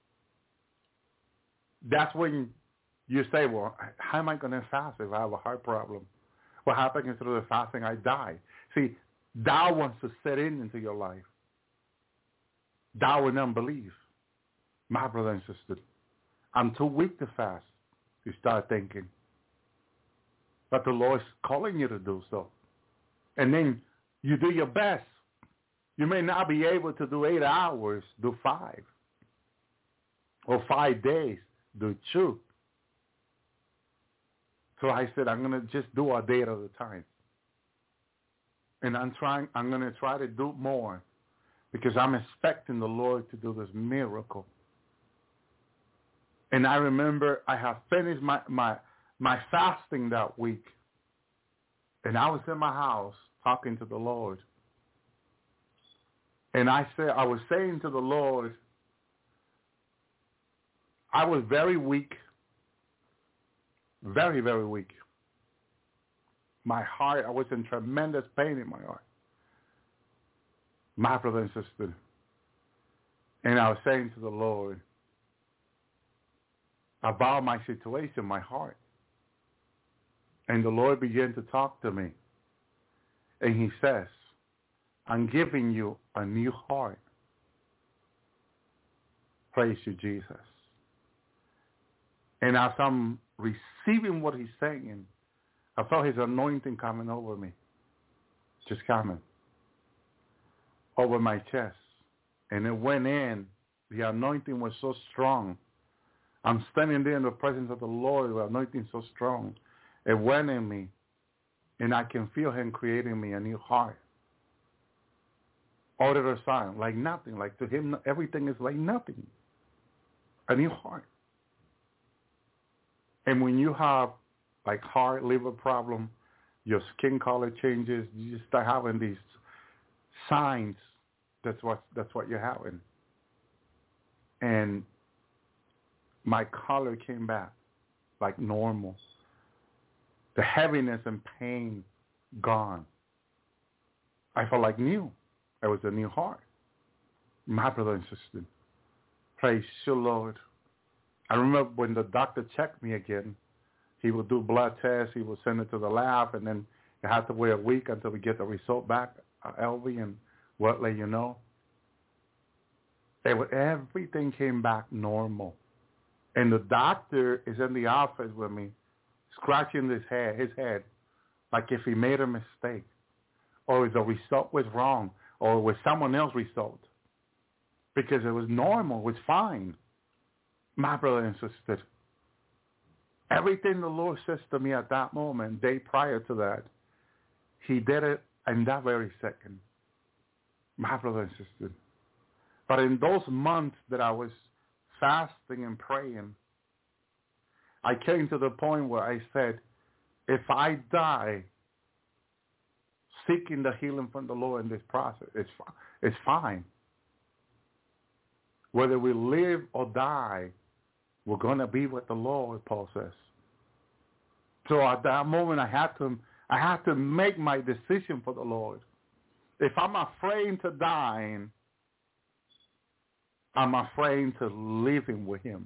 that's when you say, well, how am I going to fast if I have a heart problem? What happens through the fasting? I die. See, doubt wants to set into your life. Doubt and unbelief. My brother and sister, I'm too weak to fast. You start thinking. But the Lord's calling you to do so. And then you do your best. You may not be able to do 8 hours, do 5. Or 5 days, do 2. So I said, I'm going to just do a day at a time. And I'm going to try to do more, because I'm expecting the Lord to do this miracle. And I remember I have finished my fasting that week. And I was in my house talking to the Lord. And I was saying to the Lord, I was very weak, very, very weak. My heart, I was in tremendous pain in my heart. My brother and sister. And I was saying to the Lord about my situation, my heart. And the Lord began to talk to me. And he says, I'm giving you a new heart. Praise you, Jesus. And as I'm receiving what he's saying, I felt his anointing coming over me. Just coming. Over my chest. And it went in. The anointing was so strong. I'm standing there in the presence of the Lord. The anointing so strong. It went in me. And I can feel him creating me a new heart. All the time, like nothing. Like to him, everything is like nothing. A new heart. And when you have like heart, liver problem, your skin color changes, you just start having these signs. That's what you're having. And my color came back like normal. The heaviness and pain gone. I felt like new. It was a new heart. My brother and sister, praise you, Lord. I remember when the doctor checked me again, he would do blood tests, he would send it to the lab, and then you had to wait a week until we get the result back, Elvie, and we'll let you know. Everything came back normal. And the doctor is in the office with me, scratching his head, like if he made a mistake, or if the result was wrong, or was someone else's result. Because it was normal, it was fine. My brother and sister, everything the Lord says to me at that moment, day prior to that, he did it in that very second. My brother and sister. But in those months that I was fasting and praying, I came to the point where I said, if I die seeking the healing from the Lord in this process, it's fine. Whether we live or die, we're going to be with the Lord, Paul says. So at that moment, I had to make my decision for the Lord. If I'm afraid to dying, I'm afraid to living with him.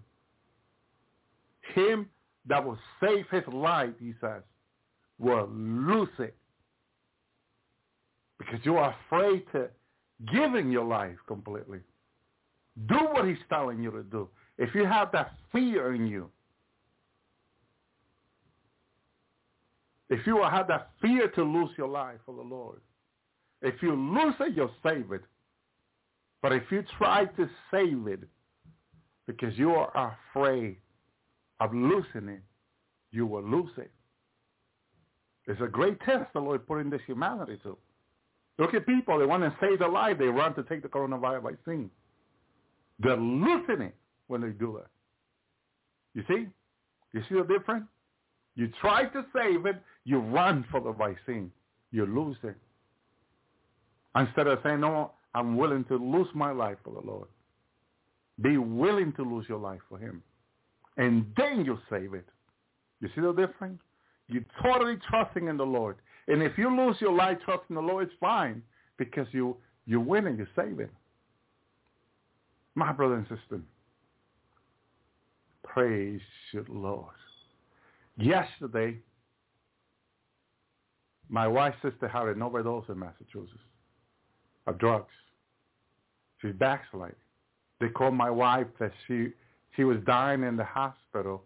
Him that will save his life, he says, will lose it. Because you are afraid to giving your life completely. Do what he's telling you to do. If you have that fear in you, if you have that fear to lose your life for the Lord, if you lose it, you'll save it. But if you try to save it because you are afraid of losing it, you will lose it. It's a great test the Lord put in this humanity to. Look at people, they want to save their life, they run to take the coronavirus vaccine. They're losing it when they do that. You see? You see the difference? You try to save it, you run for the vaccine. You lose it. Instead of saying, no, I'm willing to lose my life for the Lord. Be willing to lose your life for him. And then you save it. You see the difference? You're totally trusting in the Lord. And if you lose your life trusting the Lord, it's fine because you win and you save it. My brother and sister, praise you, Lord. Yesterday, my wife's sister had an overdose in Massachusetts of drugs. She's backsliding. They called my wife that she was dying in the hospital,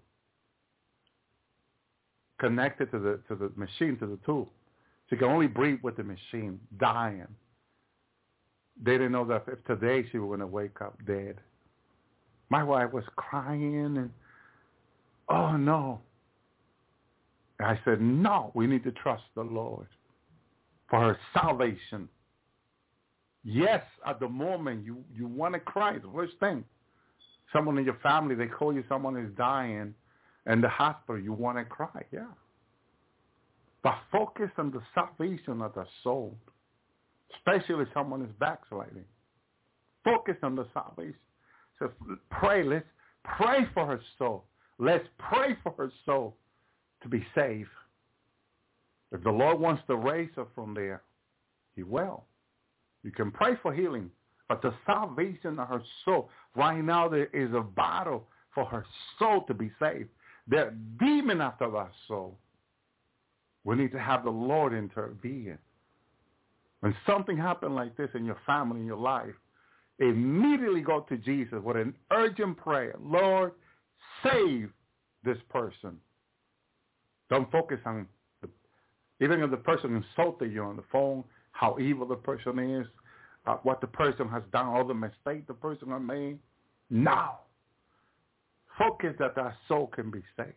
connected to the machine, to the tube. She can only breathe with the machine, dying. They didn't know that if today she was going to wake up dead. My wife was crying and, oh no. And I said, no, we need to trust the Lord for her salvation. Yes, at the moment you want to cry. The first thing, someone in your family, they call you, someone is dying in the hospital, you want to cry, yeah. But focus on the salvation of the soul, especially if someone is backsliding. Focus on the salvation. So pray. Let's pray for her soul. Let's pray for her soul to be saved. If the Lord wants to raise her from there, he will. You can pray for healing, but the salvation of her soul, right now there is a battle for her soul to be saved. There's a demon after that soul. We need to have the Lord intervene. When something happens like this in your family, in your life, immediately go to Jesus with an urgent prayer. Lord, save this person. Don't focus on, even if the person insulted you on the phone, how evil the person is, what the person has done, all the mistakes the person has made. Now, focus that soul can be saved.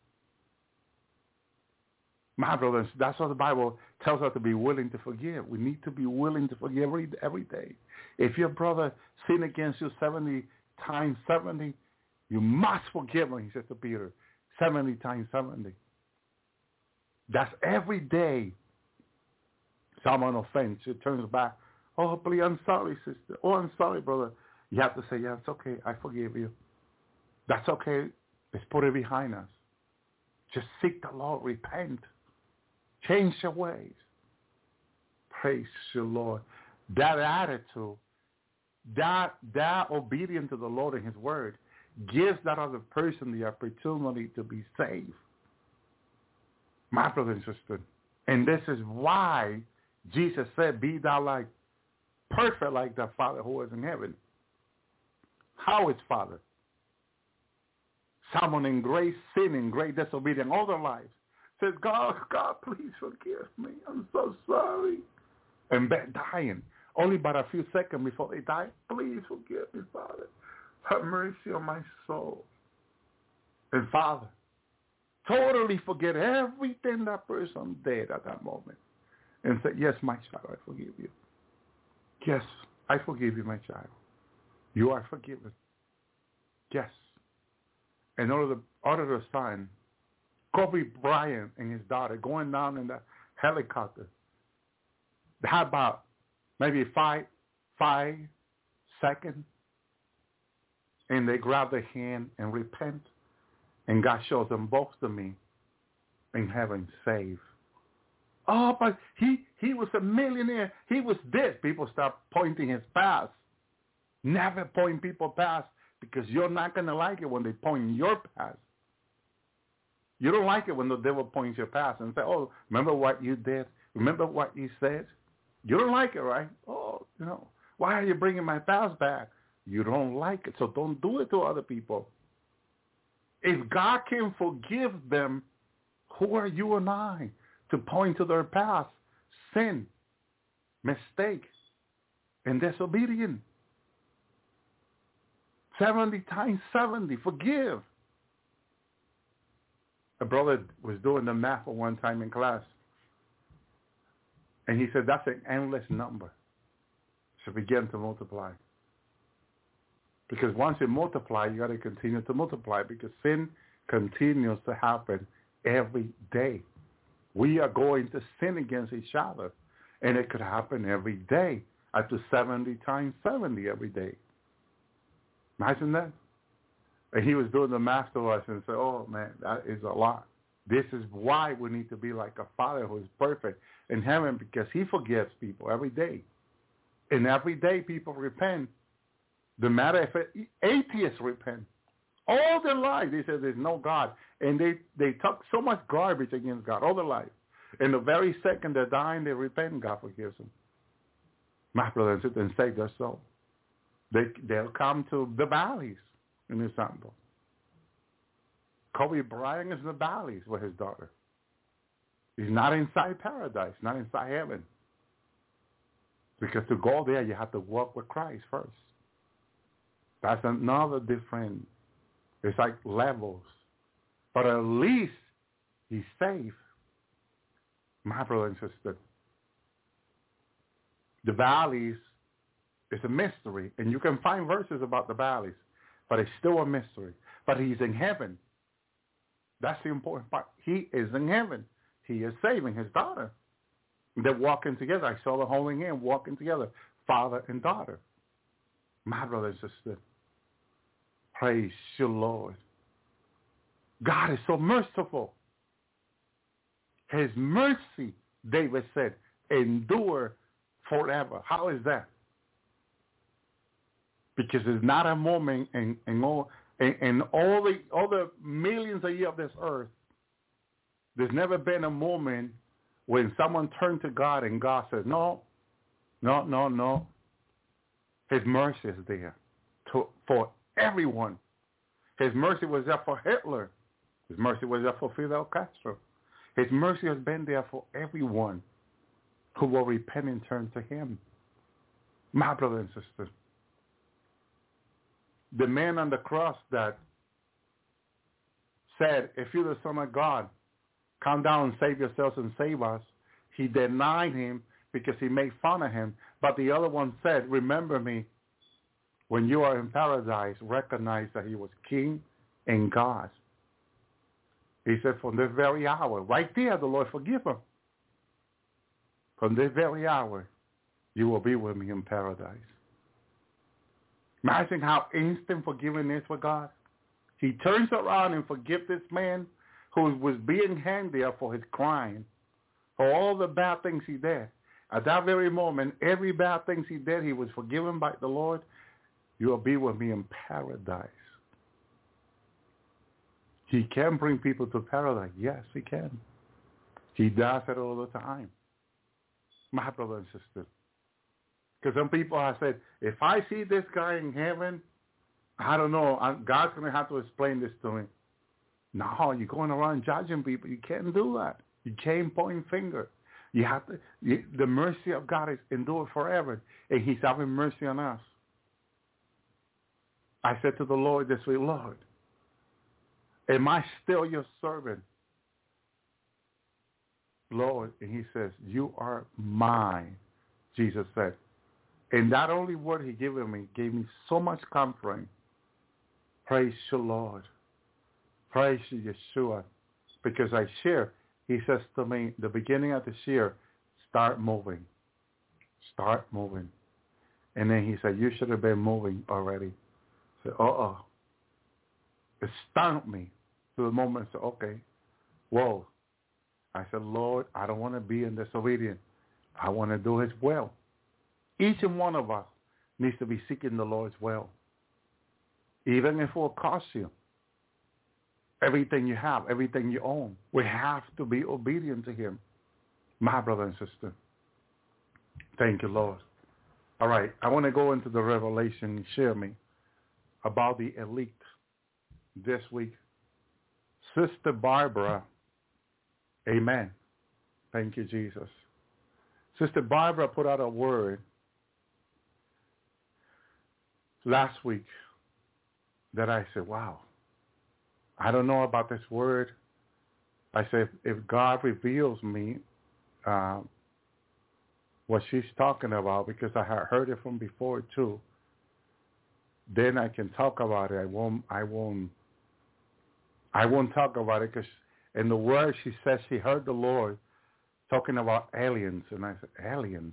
My brothers, that's what the Bible tells us to be willing to forgive. We need to be willing to forgive every day. If your brother sinned against you 70 times 70, you must forgive him, he says to Peter, 70 times 70. That's every day. Someone offends, it turns back. Oh, please, I'm sorry, sister. Oh, I'm sorry, brother. You have to say, yeah, it's okay. I forgive you. That's okay. Let's put it behind us. Just seek the Lord. Repent. Change your ways. Praise the Lord. That attitude, that obedience to the Lord and his word gives that other person the opportunity to be saved. My brother and sister. And this is why Jesus said, be thou like perfect like thy Father who is in heaven. How is Father? Someone in great sin and great disobedience all their lives says, God, please forgive me. I'm so sorry. And dying. Only about a few seconds before they die, please forgive me, Father. Have mercy on my soul. And Father, totally forget everything that person did at that moment. And say, yes, my child, I forgive you. Yes, I forgive you, my child. You are forgiven. Yes. And all of the son, Kobe Bryant and his daughter going down in the helicopter. They had about maybe five seconds. And they grab their hand and repent. And God shows them both to me in heaven saved. Oh, but he was a millionaire. He was this. People start pointing his past. Never point people past because you're not going to like it when they point your past. You don't like it when the devil points your past and say, oh, remember what you did? Remember what you said? You don't like it, right? Oh, why are you bringing my past back? You don't like it, so don't do it to other people. If God can forgive them, who are you and I to point to their past, sin, mistake, and disobedience? 70 times 70, forgive. A brother was doing the math one time in class, and he said that's an endless number. So begin to multiply. Because once you multiply, you got to continue to multiply because sin continues to happen every day. We are going to sin against each other, and it could happen every day, up to 70 times 70 every day. Imagine that. And he was doing the math to us and said, oh, man, that is a lot. This is why we need to be like a Father who is perfect in heaven because he forgives people every day. And every day people repent. No matter if atheists repent. All their life they say there's no God. And they talk so much garbage against God all their life. And the very second they're dying, they repent and God forgives them. My brother and sister, and save their soul. They'll come to the valleys in the example. Kobe Bryant is in the valleys with his daughter. He's not inside paradise, not inside heaven. Because to go there, you have to walk with Christ first. That's another different, it's like levels. But at least he's safe. My brother and sister, the valleys is a mystery. And you can find verses about the valleys, but it's still a mystery. But he's in heaven. That's the important part. He is in heaven. he is saving his daughter. They're walking together. I saw the holding hand walking together, father and daughter. My brother and sister, praise you, Lord. God is so merciful. His mercy, David said, endure forever. How is that? Because it's not a moment in all the millions of years of this earth, there's never been a moment when someone turned to God and God says, no. His mercy is there for everyone. His mercy was there for Hitler. His mercy was there for Fidel Castro. His mercy has been there for everyone who will repent and turn to him. My brother and sister, the man on the cross that said, if you're the Son of God, come down and save yourselves and save us. He denied him because he made fun of him. But the other one said, remember me when you are in paradise. Recognize that he was king and God. He said, from this very hour, right there, the Lord forgive him. From this very hour, you will be with me in paradise. Imagine how instant forgiveness is for God. He turns around and forgives this man who was being hanged there for his crime, for all the bad things he did. At that very moment, every bad thing he did, he was forgiven by the Lord. You will be with me in paradise. He can bring people to paradise. Yes, he can. He does it all the time. My brother and sister. Because some people have said, if I see this guy in heaven, I don't know, God's going to have to explain this to me. No, you're going around judging people. You can't do that. You can't point finger. You have to. The mercy of God is endured forever, and he's having mercy on us. I said to the Lord this week, Lord, am I still your servant? Lord, and he says, you are mine, Jesus said. And that only word he gave me so much comfort. Praise you, Lord. Praise you, Yeshua. Because I share, he says to me, the beginning of this year, start moving. Start moving. And then he said, you should have been moving already. I said, It stunned me to the moment. I said, okay, whoa. I said, Lord, I don't want to be in disobedience. I want to do his will. Each and one of us needs to be seeking the Lord's will. Even if it will cost you everything you have, everything you own. We have to be obedient to him. My brother and sister. Thank you, Lord. All right, I want to go into the revelation and share me about the elite this week. Sister Barbara, amen. Thank you, Jesus. Sister Barbara put out a word last week that I said, wow, I don't know about this word. I said, if God reveals me what she's talking about, because I had heard it from before too, then I can talk about it. I won't talk about it because in the word she says she heard the Lord talking about aliens. And I said, aliens?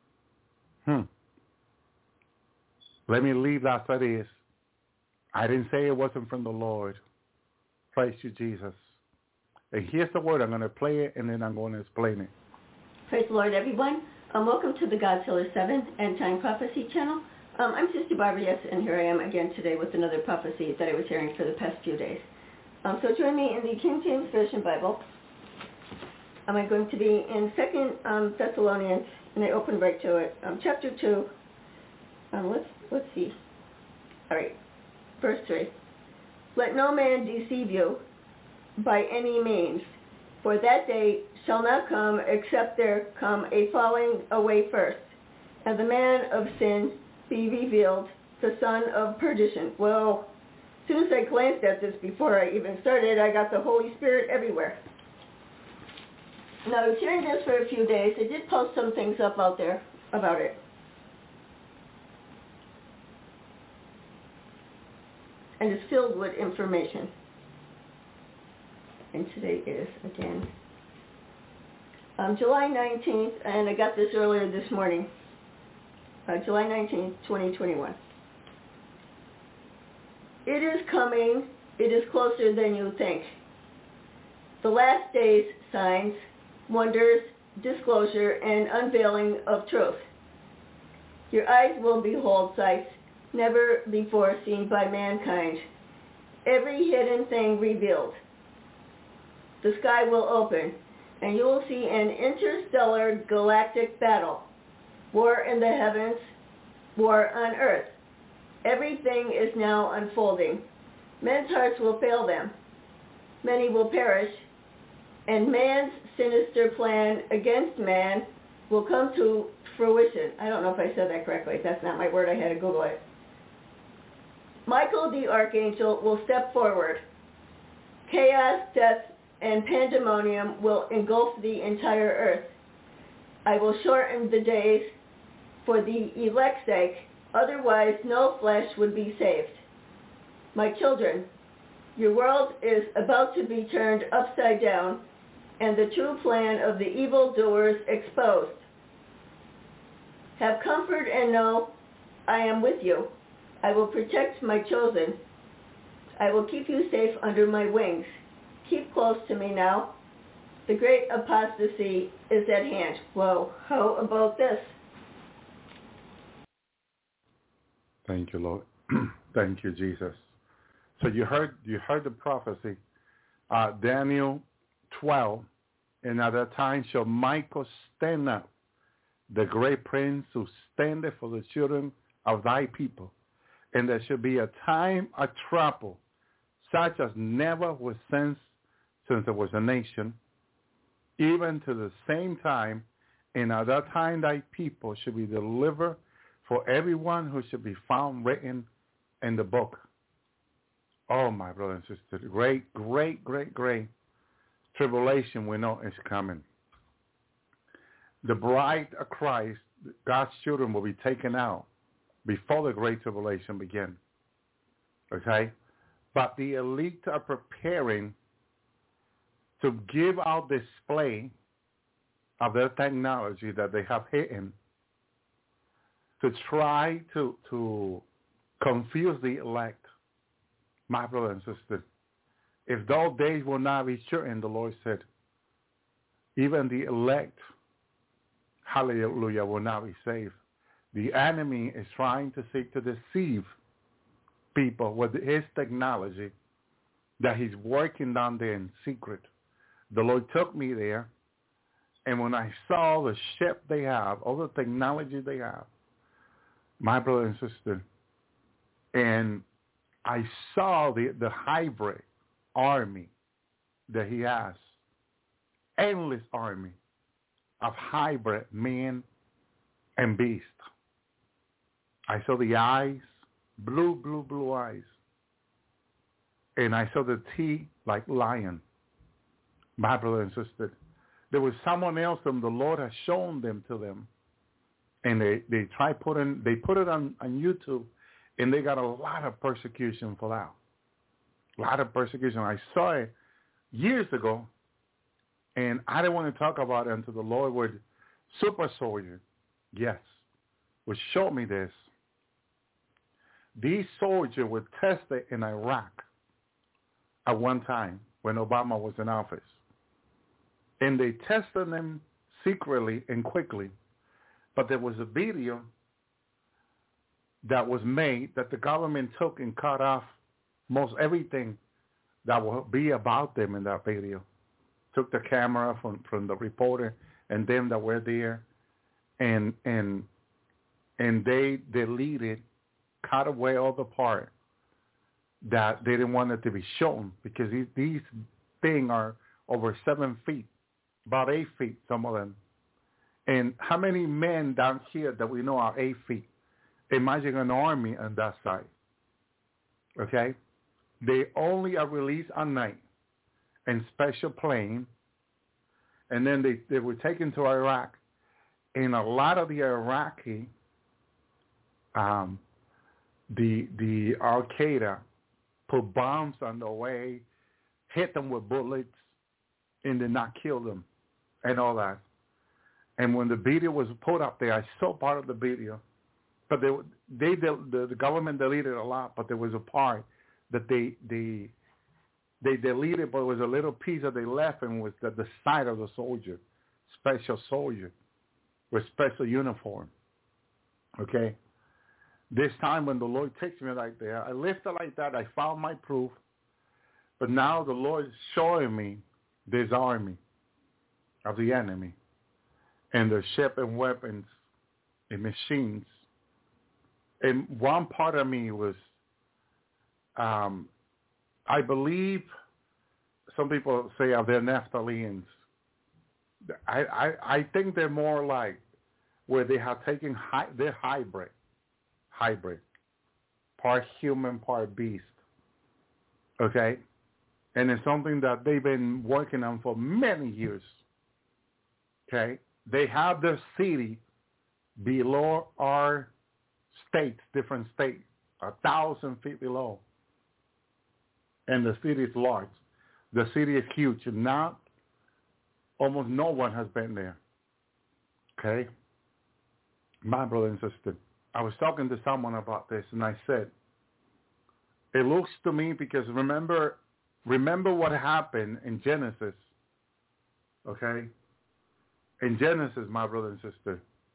Let me leave that as it is. I didn't say it wasn't from the Lord. Praise you, Jesus. And here's the word. I'm going to play it, and then I'm going to explain it. Praise the Lord, everyone. Welcome to the God's Healer 7 End Time Prophecy channel. I'm Sister Barbara, yes, and here I am again today with another prophecy that I was hearing for the past few days. So join me in the King James Version Bible. I'm going to be in 2 Thessalonians, and I open right to it, chapter 2. Let's see. All right, verse 3. Let no man deceive you by any means, for that day shall not come except there come a falling away first, and the man of sin be revealed, the son of perdition. Well, as soon as I glanced at this before I even started, I got the Holy Spirit everywhere. Now, I was hearing this for a few days. I did post some things up out there about it. And it's filled with information. And today is, again, July 19th, and I got this earlier this morning, July 19th, 2021. It is coming. It is closer than you think. The last days, signs, wonders, disclosure, and unveiling of truth. Your eyes will behold sights never before seen by mankind. Every hidden thing revealed. The sky will open, and you will see an interstellar galactic battle. War in the heavens, war on earth. Everything is now unfolding. Men's hearts will fail them. Many will perish, and man's sinister plan against man will come to fruition. I don't know if I said that correctly. That's not my word. I had to Google it. Michael the Archangel will step forward. Chaos, death, and pandemonium will engulf the entire earth. I will shorten the days for the elect's sake, otherwise no flesh would be saved. My children, your world is about to be turned upside down and the true plan of the evildoers exposed. Have comfort and know I am with you. I will protect my chosen. I will keep you safe under my wings. Keep close to me now. The great apostasy is at hand. Whoa, how about this? Thank you, Lord. Thank you, Jesus. So you heard the prophecy. Daniel 12, and at that time shall Michael stand up, the great prince who standeth for the children of thy people. And there shall be a time of trouble, such as never was since there was a nation, even to the same time, and at that time thy people shall be delivered, for everyone who shall be found written in the book. Oh, my brother and sister, great tribulation we know is coming. The bride of Christ, God's children, will be taken out before the great tribulation begins. Okay? But the elite are preparing to give out display of their technology that they have hidden to try to confuse the elect. My brother and sister, if those days will not be shortened, the Lord said, even the elect, hallelujah, will not be saved. The enemy is trying to seek to deceive people with his technology that he's working on there in secret. The Lord took me there, and when I saw the ship they have, all the technology they have, my brother and sister, and I saw the hybrid army that he has, endless army of hybrid man and beast. I saw the eyes, blue eyes, and I saw the teeth like lion. My brother and sister, there was someone else whom the Lord has shown them to them, and they put it on YouTube, and they got a lot of persecution for that. A lot of persecution. I saw it years ago, and I didn't want to talk about it until the Lord would super soldier, yes, would show me this. These soldiers were tested in Iraq at one time when Obama was in office. And they tested them secretly and quickly. But there was a video that was made that the government took and cut off most everything that will be about them in that video. Took the camera from the reporter and them that were there, and they deleted, cut away all the part that they didn't want it to be shown, because these things are over 7 feet, about 8 feet, some of them. And how many men down here that we know are 8 feet? Imagine an army on that side. Okay? They only are released at night in special plane, and then they were taken to Iraq. And a lot of the Iraqi, the Al-Qaeda put bombs on the way, hit them with bullets, and did not kill them, and all that. And when the video was put up there, I saw part of the video. But the government deleted a lot, but there was a part that they deleted, but it was a little piece that they left, and was the side of the soldier, special soldier with special uniform. Okay? This time when the Lord takes me like that, I lift it like that, I found my proof, but now the Lord is showing me this army of the enemy and their ship and weapons and machines. And one part of me was, I believe some people say they're Naftalians. I think they're more like where they have taken, they're hybrid, part human, part beast. Okay? And it's something that they've been working on for many years. Okay? They have their city below our states, different states, 1,000 feet below. And the city is large. The city is huge. Now, almost no one has been there. Okay? My brother and sister, I was talking to someone about this, and I said, it looks to me, because remember what happened in Genesis. Okay? In Genesis, my brother and sister,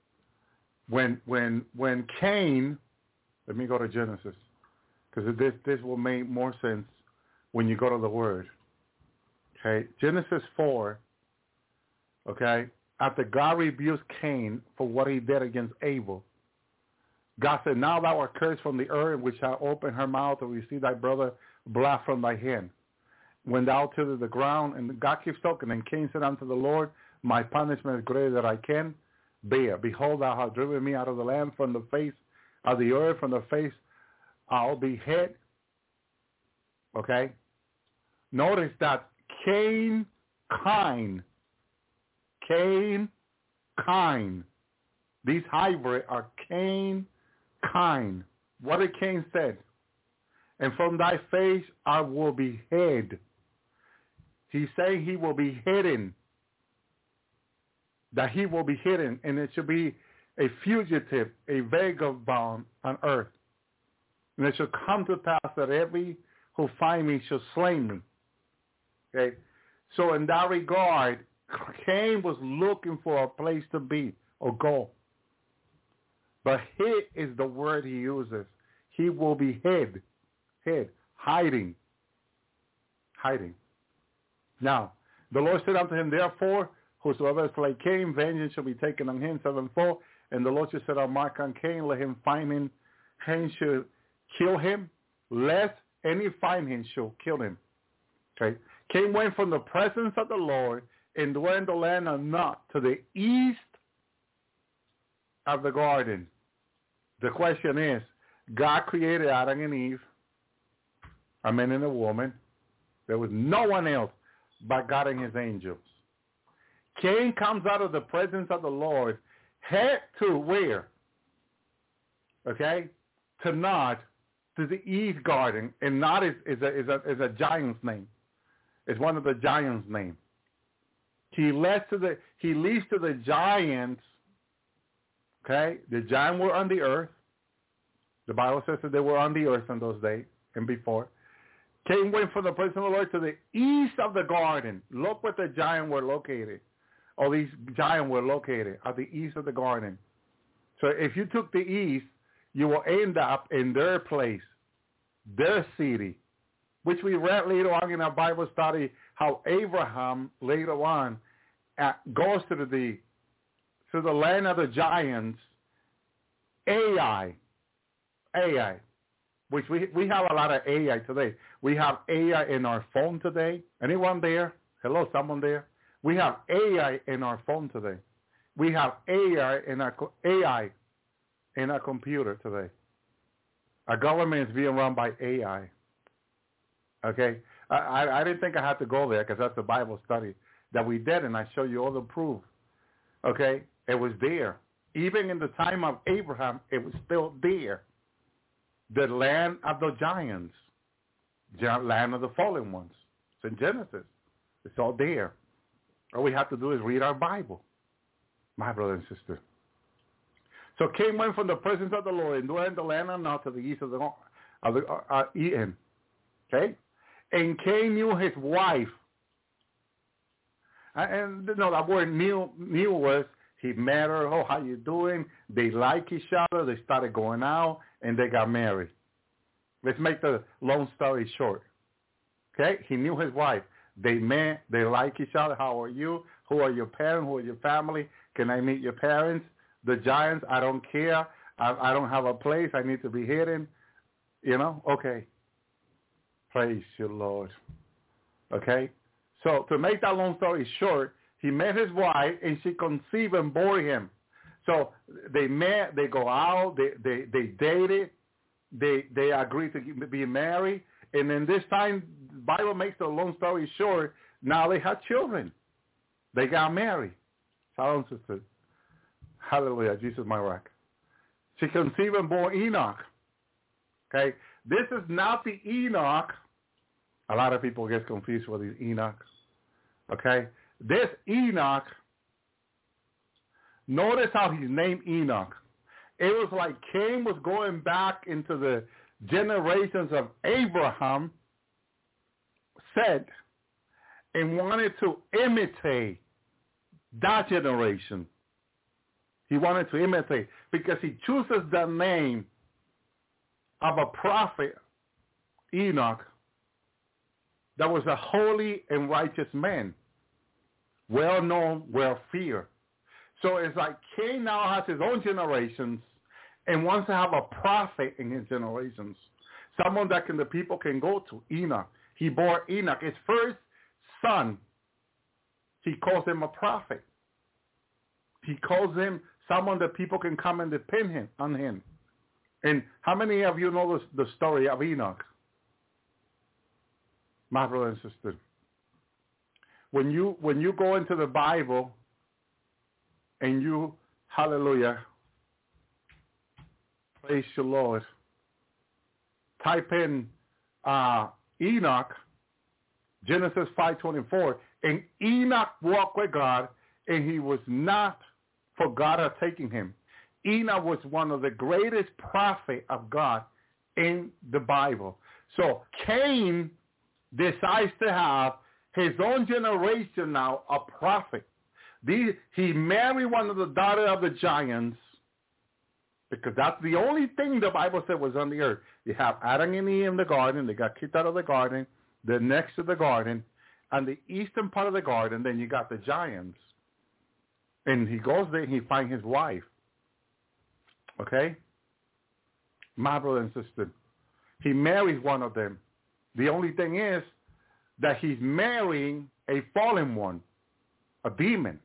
when Cain, let me go to Genesis, because this will make more sense when you go to the Word. Okay, Genesis 4, okay, after God rebuked Cain for what he did against Abel, God said, now thou art cursed from the earth, which shall open her mouth to receive thy brother blood from thy hand. When thou tillest the ground, and God keeps talking, and Cain said unto the Lord, my punishment is greater than I can bear. Behold, thou hast driven me out of the land, from the face of the earth, from the face I'll be hid. Okay? Notice that Cain, these hybrid are Cain. What did Cain said? And from thy face I will be hid. He's saying he will be hidden. That he will be hidden, and it should be a fugitive, a vagabond on earth. And it shall come to pass that every who find me shall slay me. Okay? So in that regard, Cain was looking for a place to be or go. But hid is the word he uses. He will be hid, hiding. Now, the Lord said unto him, therefore, whosoever slay Cain, vengeance shall be taken on him sevenfold. And the Lord said, I'll mark on Cain, let him find him, Cain shall kill him, lest any find him shall kill him. Okay. Cain went from the presence of the Lord and dwelt in the land of Nod to the east of the garden. The question is, God created Adam and Eve, a man and a woman. There was no one else but God and his angels. Cain comes out of the presence of the Lord, head to where? Okay? To Nod, to the east garden. And Nod is a giant's name. It's one of the giants' names. He leads to the giants. Okay? The giants were on the earth. The Bible says that they were on the earth in those days and before. Cain went from the presence of the Lord to the east of the garden. Look where the giants were located. All these giants were located at the east of the garden. So if you took the east, you will end up in their place, their city, which we read later on in our Bible study, how Abraham later on goes to the land of the giants, Ai, which we have a lot of Ai today. We have Ai in our phone today. Anyone there? Hello, someone there? We have AI in our phone today. We have AI in our computer today. Our government is being run by AI. Okay? I didn't think I had to go there because that's the Bible study that we did, and I show you all the proof. Okay? It was there. Even in the time of Abraham, it was still there. The land of the giants. Land of the fallen ones. It's in Genesis. It's all there. All we have to do is read our Bible. My brother and sister. So Cain went from the presence of the Lord and dwelt in the land of Nod to the east of Eden. Okay? And Cain knew his wife. And that word knew was he met her. Oh, how you doing? They like each other. They started going out, and they got married. Let's make the long story short. Okay? He knew his wife. They met. They like each other. How are you? Who are your parents? Who are your family? Can I meet your parents? The giants, I don't care. I don't have a place. I need to be hidden. Okay. Praise you, Lord. Okay? So to make that long story short, he met his wife, and she conceived and bore him. So they met, they go out, they dated, they agreed to be married, and then this time, the Bible makes the long story short, now they had children. They got married. Shalom, sister. Hallelujah. Jesus, my rock. She conceived and bore Enoch. Okay? This is not the Enoch. A lot of people get confused with these Enoch. Okay? This Enoch, notice how he's named Enoch. It was like Cain was going back into the generations of Abraham, Seth, and wanted to imitate that generation. He wanted to imitate because he chooses the name of a prophet, Enoch, that was a holy and righteous man, well known, well feared. So it's like Cain now has his own generations and wants to have a prophet in his generations, someone that the people can go to. Enoch. He bore Enoch, his first son. He calls him a prophet. He calls him someone that people can come and depend on him. And how many of you know the story of Enoch? My brother and sister. When you go into the Bible and you, hallelujah, praise the Lord, type in Enoch, Genesis 5:24, and Enoch walked with God, and he was not, for God had taken him. Enoch was one of the greatest prophets of God in the Bible. So Cain decides to have his own generation now, a prophet. He married one of the daughters of the giants, because that's the only thing the Bible said was on the earth. You have Adam and Eve in the garden. They got kicked out of the garden. They're next to the garden. On the eastern part of the garden, then you got the giants. And he goes there and he finds his wife. Okay? My brother and sister. He marries one of them. The only thing is that he's marrying a fallen one, a demon.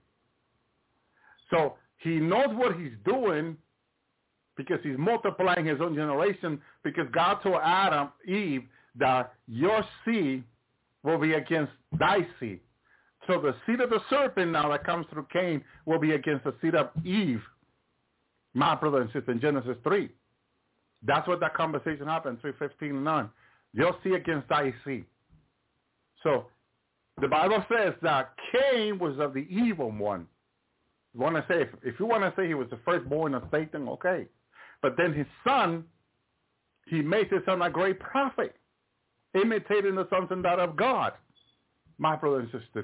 So he knows what he's doing because he's multiplying his own generation, because God told Adam, Eve, that your seed will be against thy seed. So the seed of the serpent now that comes through Cain will be against the seed of Eve, my brother and sister, in Genesis 3. That's what that conversation happened, 3:15 and on. Your seed against thy seed. So the Bible says that Cain was of the evil one. If you want to say he was the firstborn of Satan, okay. But then his son, he made his son a great prophet, imitating the sons and daughters of God, my brother and sister.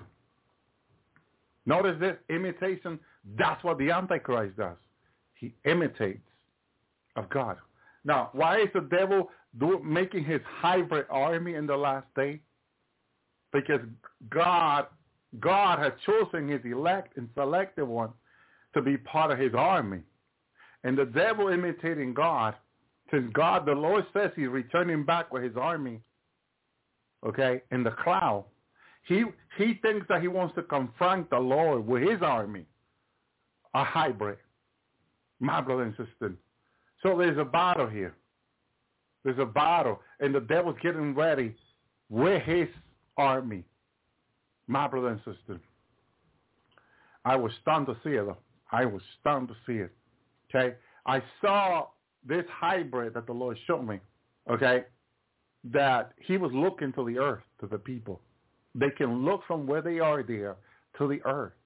Notice this, imitation, that's what the Antichrist does. He imitates of God. Now, why is the devil making his hybrid army in the last day? Because God has chosen his elect and selected one to be part of his army. And the devil imitating God, since God, the Lord says he's returning back with his army, okay, in the cloud. He thinks that he wants to confront the Lord with his army, a hybrid, my brother and sister. So there's a battle here. There's a battle, and the devil's getting ready with his army, my brother and sister. I was stunned to see it, though. I was stunned to see it, okay? I saw this hybrid that the Lord showed me, okay, that he was looking to the earth, to the people. They can look from where they are there to the earth.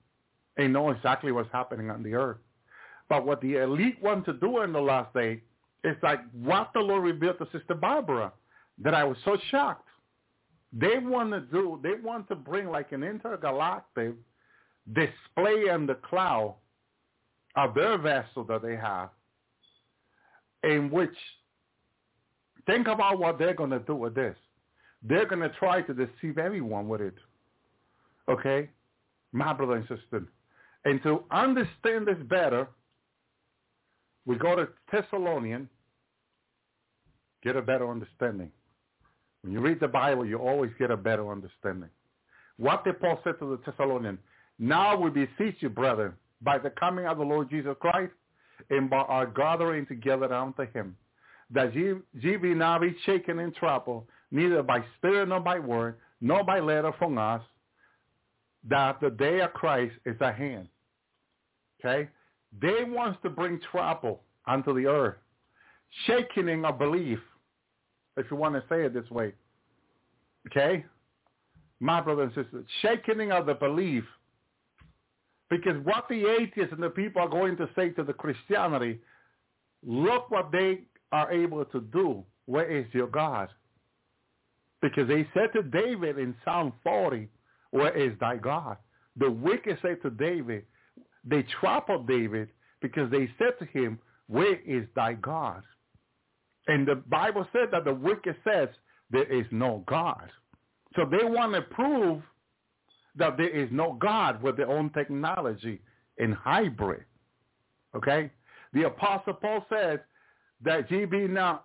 and know exactly what's happening on the earth. But what the elite want to do in the last day is like what the Lord revealed to Sister Barbara, that I was so shocked. They want to bring like an intergalactic display in the cloud of their vessel that they have, in which, think about what they're going to do with this. They're going to try to deceive everyone with it. Okay? My brother and sister. And to understand this better, we go to Thessalonians, get a better understanding. When you read the Bible, you always get a better understanding. What did Paul say to the Thessalonians? Now we beseech you, brethren, by the coming of the Lord Jesus Christ, and by our gathering together unto him, that ye be not be shaken in trouble, neither by spirit nor by word, nor by letter from us, that the day of Christ is at hand. Okay? They want to bring trouble unto the earth, shaking of belief, if you want to say it this way. Okay? My brothers and sisters, shaking of the belief. Because what the atheists and the people are going to say to the Christianity, look what they are able to do. Where is your God? Because they said to David in Psalm 40, where is thy God? The wicked said to David, they trampled David because they said to him, where is thy God? And the Bible said that the wicked says there is no God. So they want to prove that there is no God with their own technology in hybrid. Okay? The Apostle Paul says that ye be not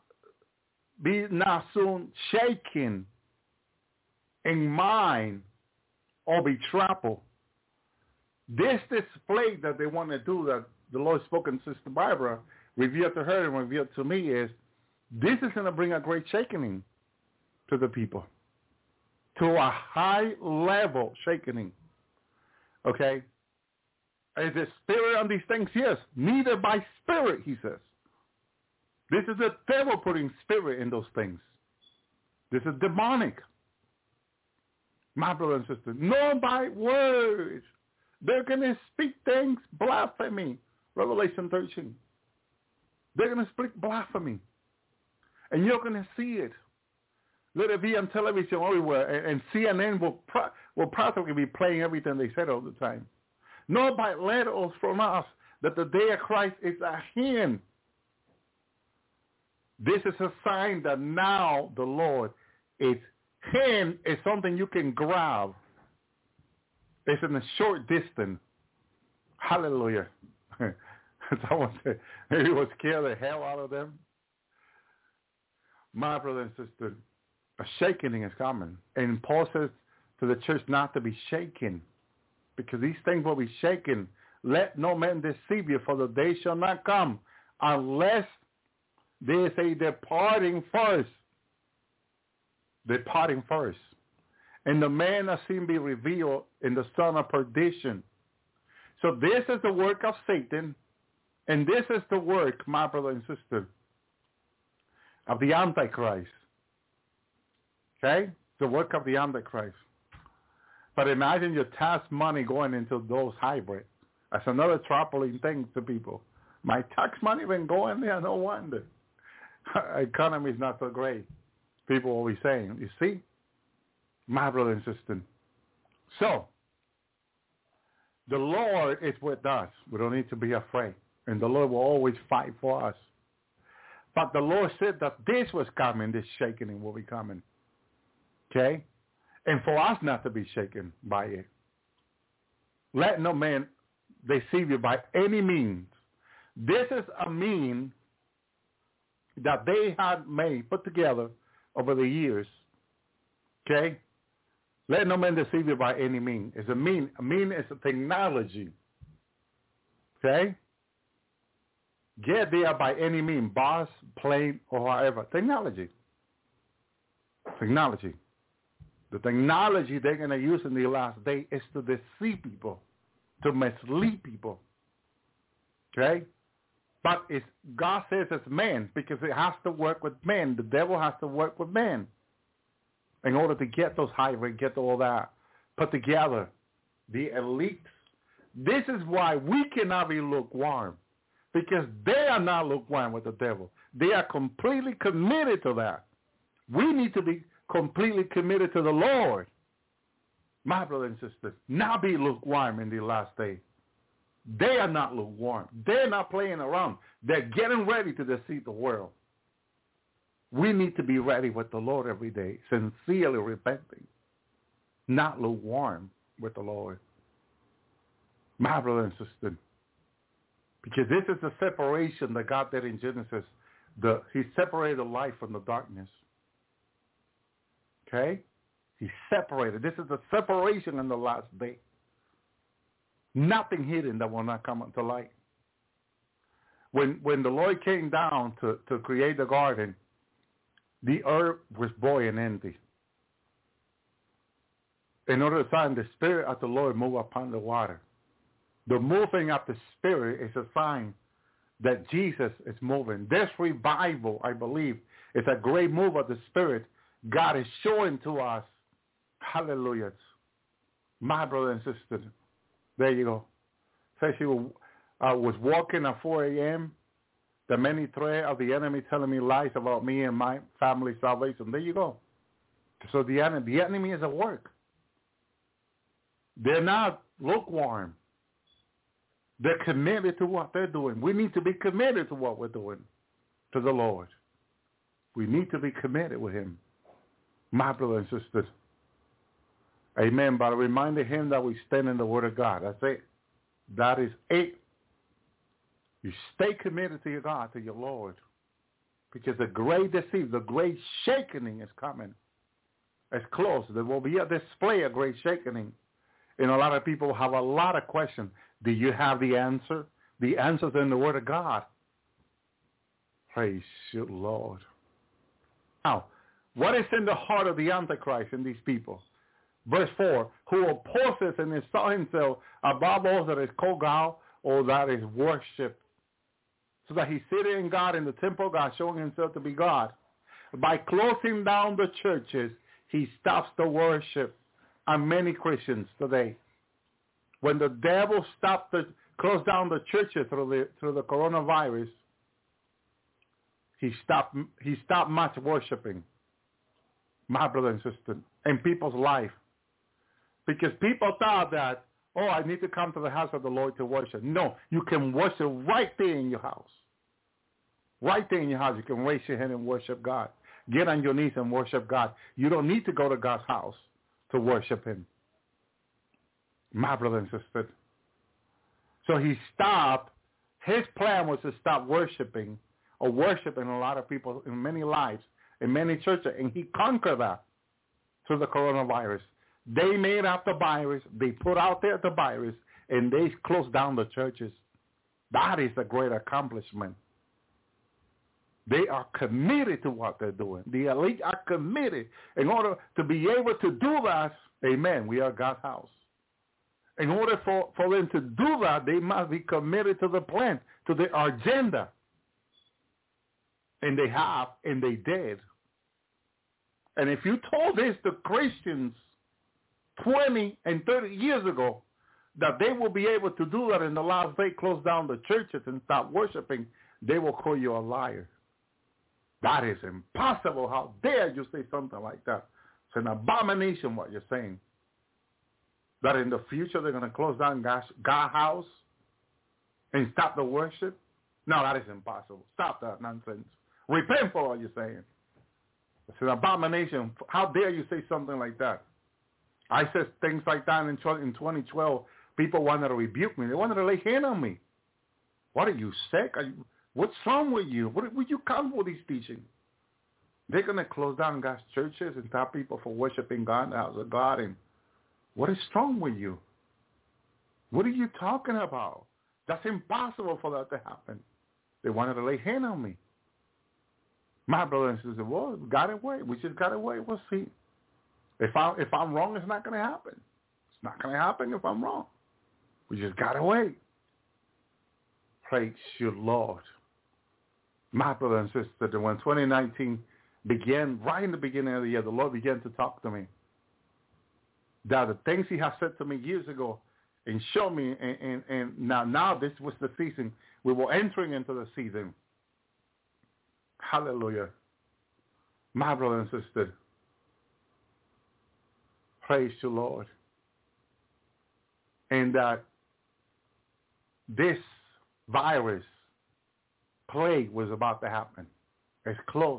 soon shaken in mind or be trampled. This display that they want to do, that the Lord spoke in Sister Barbara, revealed to her and revealed to me, is this is going to bring a great shaking to the people, to a high level shaking. Okay? Is the spirit on these things? Yes. Neither by spirit, he says. This is the devil putting spirit in those things. This is demonic. My brother and sister, nor by words. They're going to speak things, blasphemy. Revelation 13. They're going to speak blasphemy. And you're going to see it. Let it be on television everywhere. And CNN will practically be playing everything they said all the time. Nor by letters from us that the day of Christ is at hand. This is a sign that now the Lord is hand is something you can grab. It's in a short distance. Hallelujah. Someone said maybe it will scare the hell out of them. My brother and sister, a shaking is coming. And Paul says to the church not to be shaken, because these things will be shaken. Let no man deceive you, for the day shall not come unless there is a departing first. Departing first. And the man of sin be revealed in the son of perdition. So this is the work of Satan, and this is the work, my brother and sister, of the Antichrist. Okay? The work of the Antichrist. But imagine your tax money going into those hybrids. That's another troubling thing to people. My tax money been going there, no wonder. Economy is not so great. People always saying, you see? My brother and sister. So, the Lord is with us. We don't need to be afraid. And the Lord will always fight for us. But the Lord said that this was coming, this shaking will be coming. Okay? And for us not to be shaken by it. Let no man deceive you by any means. This is a mean that they had put together over the years. Okay? Let no man deceive you by any means. It's a mean. A mean is a technology. Okay? Get there by any means. Bus, plane, or however. Technology. Technology. The technology they're going to use in the last day is to deceive people, to mislead people. Okay? But God says it's man, because it has to work with man. The devil has to work with man in order to get those hybrids, get all that put together. The elites, This is why we cannot be lukewarm, because they are not lukewarm with the devil. They are completely committed to that. We need to be completely committed to the Lord. My brothers and sisters, not be lukewarm in the last day. They are not lukewarm. They're not playing around. They're getting ready to deceive the world. We need to be ready with the Lord every day, sincerely repenting, not lukewarm with the Lord. My brother and sister, because this is the separation that God did in Genesis. He separated the light from the darkness. Okay? He separated. This is the separation in the last day. Nothing hidden that will not come to light. When the Lord came down to create the garden, the earth was void and empty. In order to find the Spirit of the Lord move upon the water. The moving of the Spirit is a sign that Jesus is moving. This revival, I believe, is a great move of the Spirit. God is showing to us. Hallelujah. My brother and sister, there you go. Says she was walking at 4 a.m. The many threat of the enemy telling me lies about me and my family's salvation. There you go. So the enemy is at work. They're not lukewarm. They're committed to what they're doing. We need to be committed to what we're doing to the Lord. We need to be committed with him. My brother and sisters. Amen. But reminding him that we stand in the Word of God. That's it. That is it. You stay committed to your God, to your Lord. Because the great deceit, the great shaking is coming. It's close. There will be a display of great shaking. And a lot of people have a lot of questions. Do you have the answer? The answer's in the Word of God. Praise you, Lord. Now, what is in the heart of the Antichrist in these people? Verse 4, who opposes and exalts himself above all that is called God or that is worshipped. So that he's sitting in God in the temple of God, showing himself to be God. By closing down the churches, he stops the worship. And many Christians today, when the devil closed down the churches through the coronavirus, he stopped much worshiping, my brother and sister, in people's life. Because people thought that, I need to come to the house of the Lord to worship. No, you can worship right there in your house. Right there in your house, you can raise your hand and worship God. Get on your knees and worship God. You don't need to go to God's house to worship him. My brother and sister. So he stopped. His plan was to stop worshiping a lot of people in many lives, in many churches, and he conquered that through the coronavirus. They made up the virus, they put out there the virus, and they closed down the churches. That is a great accomplishment. They are committed to what they're doing. The elite are committed. In order to be able to do that, amen, we are God's house. In order for them to do that, they must be committed to the plan, to the agenda. And they have, and they did. And if you told this to Christians 20 and 30 years ago, that they will be able to do that in the last day, close down the churches and stop worshiping, they will call you a liar. That is impossible. How dare you say something like that? It's an abomination what you're saying. That in the future they're going to close down God's house and stop the worship? No, that is impossible. Stop that nonsense. Repent for what you're saying. It's an abomination. How dare you say something like that? I said things like that in 2012. People wanted to rebuke me. They wanted to lay hand on me. What, are you sick? What's wrong with you? Would you come with these teachings? They're going to close down God's churches and stop people from worshiping God, the house of God. And what is wrong with you? What are you talking about? That's impossible for that to happen. They wanted to lay hand on me. My brother and sister, well, we got to wait. We just got to wait. We'll see. If I'm wrong, it's not going to happen. It's not going to happen if I'm wrong. We just got to wait. Praise you, Lord. My brother and sister, when 2019 began, right in the beginning of the year, the Lord began to talk to me. That the things he has said to me years ago, and show me. And now this was the season. We were entering into the season. Hallelujah. My brother and sister, praise you, Lord. And that this virus plague was about to happen. It's close.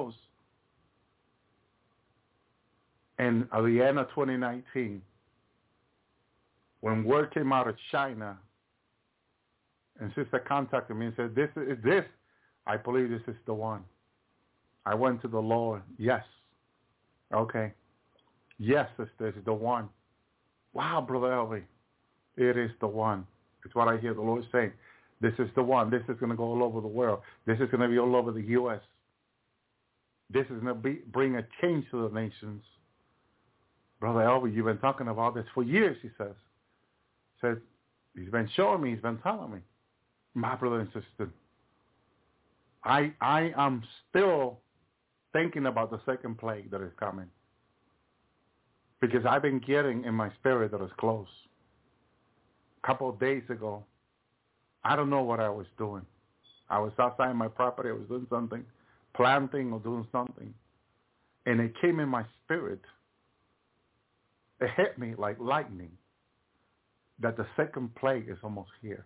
And at the end of 2019, when word came out of China, and sister contacted me and said, this, I believe this is the one. I went to the Lord. Yes. Okay. Yes, sister, it's the one. Wow, Brother Elvie. It is the one. It's what I hear the Lord saying. This is the one. This is going to go all over the world. This is going to be all over the U.S. This is going to bring a change to the nations. Brother Elvie, you've been talking about this for years, he says. Says, he's been showing me, he's been telling me. My brother and sister, I am still thinking about the second plague that is coming. Because I've been getting in my spirit that it's close. A couple of days ago, I don't know what I was doing. I was outside my property. I was doing something, planting or doing something. And it came in my spirit. It hit me like lightning that the second plague is almost here.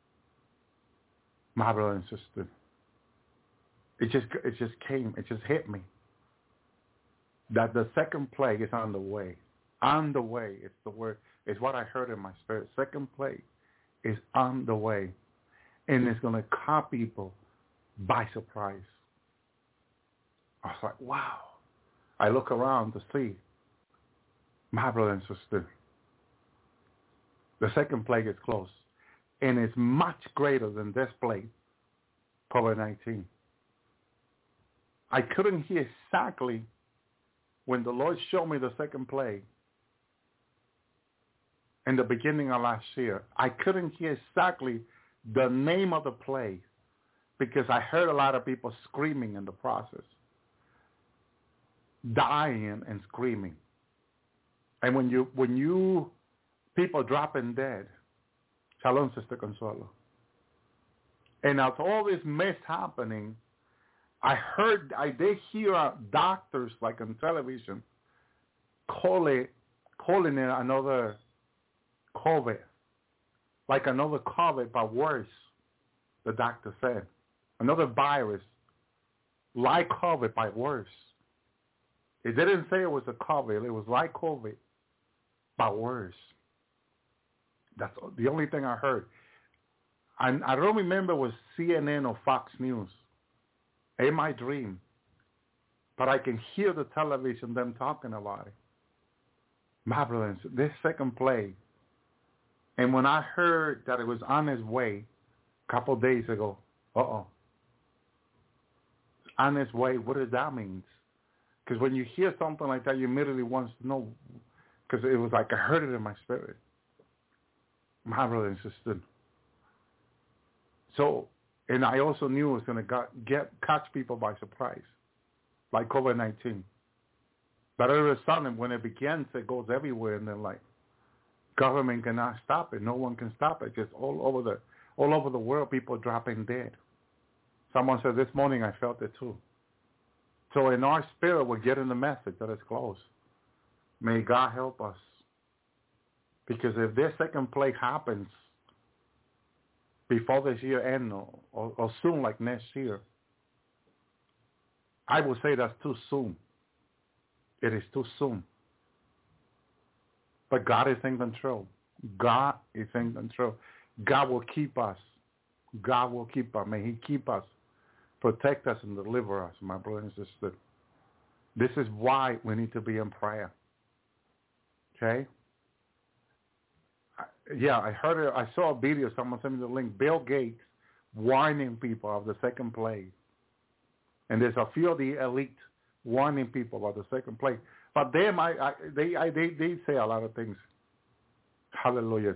My brother and sister. It just came. It just hit me. That the second plague is on the way. On the way. It's the word. It's what I heard in my spirit. Second plague is on the way. And it's going to caught people by surprise. I was like, wow. I look around to see. My brother and sister. The second plague is close. And it's much greater than this plague, COVID-19. I couldn't hear exactly when the Lord showed me the second plague in the beginning of last year. I couldn't hear exactly the name of the plague because I heard a lot of people screaming in the process, dying and screaming. And when you people dropping dead, Shalom, Sister Consuelo. And after all this mess happening, I did hear doctors like on television calling it another COVID, like another COVID, but worse, the doctor said. Another virus, like COVID, but worse. It didn't say it was a COVID. It was like COVID, but worse. That's the only thing I heard. I don't remember it was CNN or Fox News. In my dream. But I can hear the television, them talking about it. My brothers, this second plague. And when I heard that it was on its way a couple of days ago, on its way, what does that mean? Because when you hear something like that, you immediately want to know. Because it was like I heard it in my spirit. My brother and sister. So, and I also knew it was going to catch people by surprise, like COVID-19. But all of a sudden, when it begins, it goes everywhere, and then like government cannot stop it. No one can stop it. Just all over the world, people dropping dead. Someone said this morning, I felt it too. So in our spirit, we're getting the message that it's close. May God help us. Because if this second plague happens before this year ends or soon like next year, I will say that's too soon. It is too soon. But God is in control. God is in control. God will keep us. God will keep us. May he keep us, protect us, and deliver us, my brothers and sisters. This is why we need to be in prayer. Okay? Yeah, I heard it. I saw a video. Someone sent me the link. Bill Gates warning people of the second plague. And there's a few of the elite warning people about the second plague. But them, they say a lot of things. Hallelujah.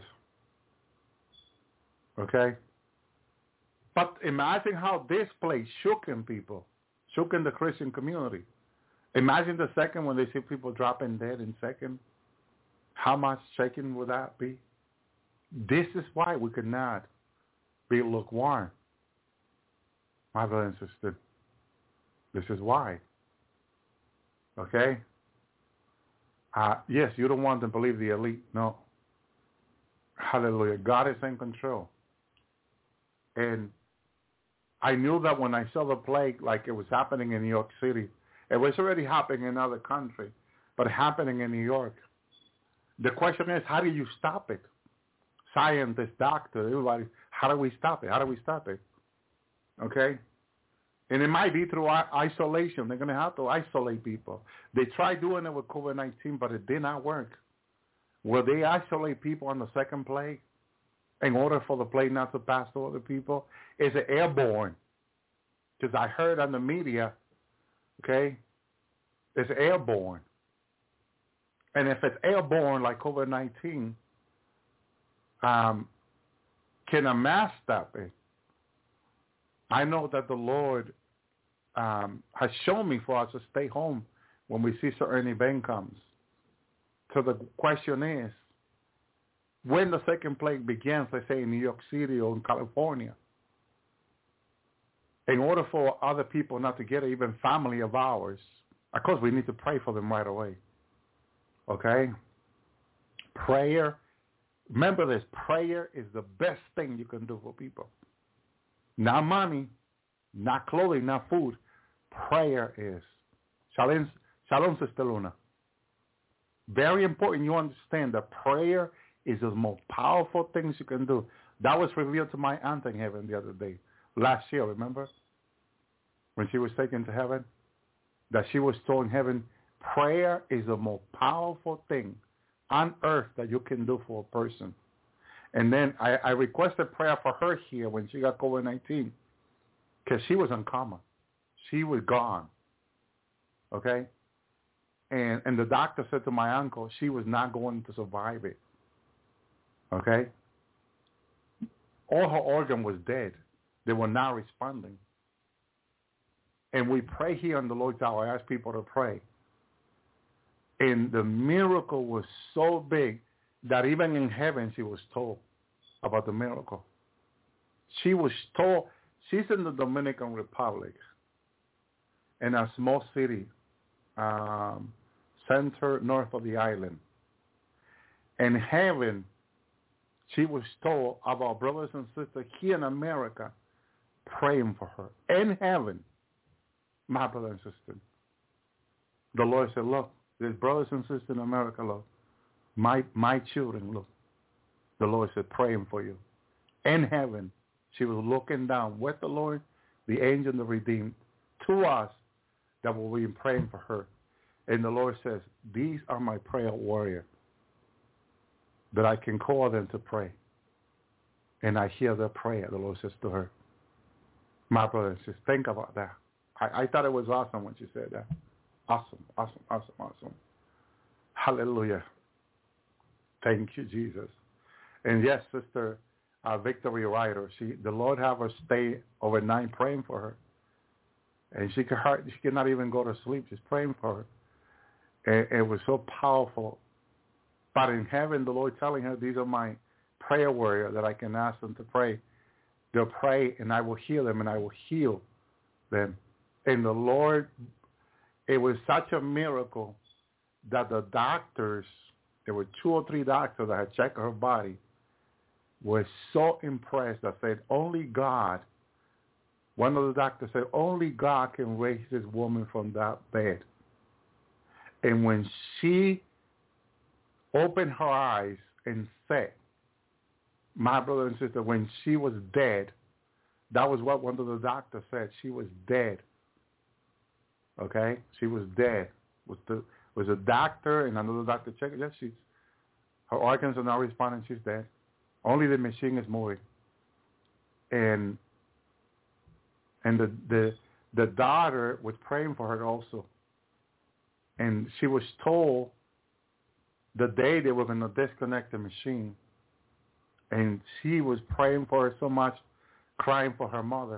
Okay? But imagine how this plague shook in people, shook in the Christian community. Imagine the second when they see people dropping dead in second. How much shaking would that be? This is why we could not be lukewarm, my brother and sister. This is why. Okay? Yes, you don't want to believe the elite. No. Hallelujah. God is in control. And I knew that when I saw the plague, like it was happening in New York City. It was already happening in other countries, but happening in New York. The question is, how do you stop it? Scientists, doctors, everybody, how do we stop it? How do we stop it? Okay? And it might be through isolation. They're going to have to isolate people. They tried doing it with COVID-19, but it did not work. Will they isolate people on the second plague in order for the plague not to pass to other people? Is it airborne? Because I heard on the media, okay, it's airborne. And if it's airborne like COVID-19, can a mask stop it? I know that the Lord has shown me for us to stay home when we see certain event comes. So the question is, when the second plague begins, let's say in New York City or in California, in order for other people not to get it, even family of ours, of course we need to pray for them right away. Okay? Prayer. Remember this, prayer is the best thing you can do for people. Not money, not clothing, not food. Prayer is. Shalom, Sister Luna. Very important you understand that prayer is the most powerful things you can do. That was revealed to my aunt in heaven the other day. Last year, remember? When she was taken to heaven? That she was told in heaven, prayer is the most powerful thing on earth that you can do for a person. And then I requested prayer for her here when she got COVID-19 because she was in coma. She was gone. Okay? And the doctor said to my uncle she was not going to survive it. Okay? All her organ was dead. They were not responding. And we pray here on the Lord's Hour. I ask people to pray. And the miracle was so big that even in heaven she was told about the miracle. She was told, she's in the Dominican Republic, in a small city, center north of the island. In heaven, she was told about brothers and sisters here in America praying for her. In heaven, my brother and sister. The Lord said, look, there's brothers and sisters in America, look. My children, look. The Lord said, praying for you. In heaven, she was looking down with the Lord, the angel and the redeemed, to us that will be praying for her. And the Lord says, these are my prayer warriors, that I can call them to pray. And I hear their prayer, the Lord says to her. My brother and sister, think about that. I thought it was awesome when she said that. Awesome, awesome, awesome, awesome. Hallelujah. Thank you, Jesus. And yes, Sister Victory Ryder, the Lord have her stay overnight praying for her. And she could not even go to sleep, just praying for her. And it was so powerful. But in heaven, the Lord telling her, these are my prayer warriors that I can ask them to pray. They'll pray, and I will heal them, and I will heal them. And the Lord, it was such a miracle that the doctors, there were 2 or 3 doctors that had checked her body, were so impressed that said, only God, one of the doctors said, only God can raise this woman from that bed. And when she opened her eyes and said, my brother and sister, when she was dead, that was what one of the doctors said. She was dead. Okay? She was dead. Was a doctor and another doctor checked. Yes, her organs are not responding. She's dead. Only the machine is moving. And the daughter was praying for her also. And she was told the day they were going to disconnect the machine. And she was praying for her so much, crying for her mother.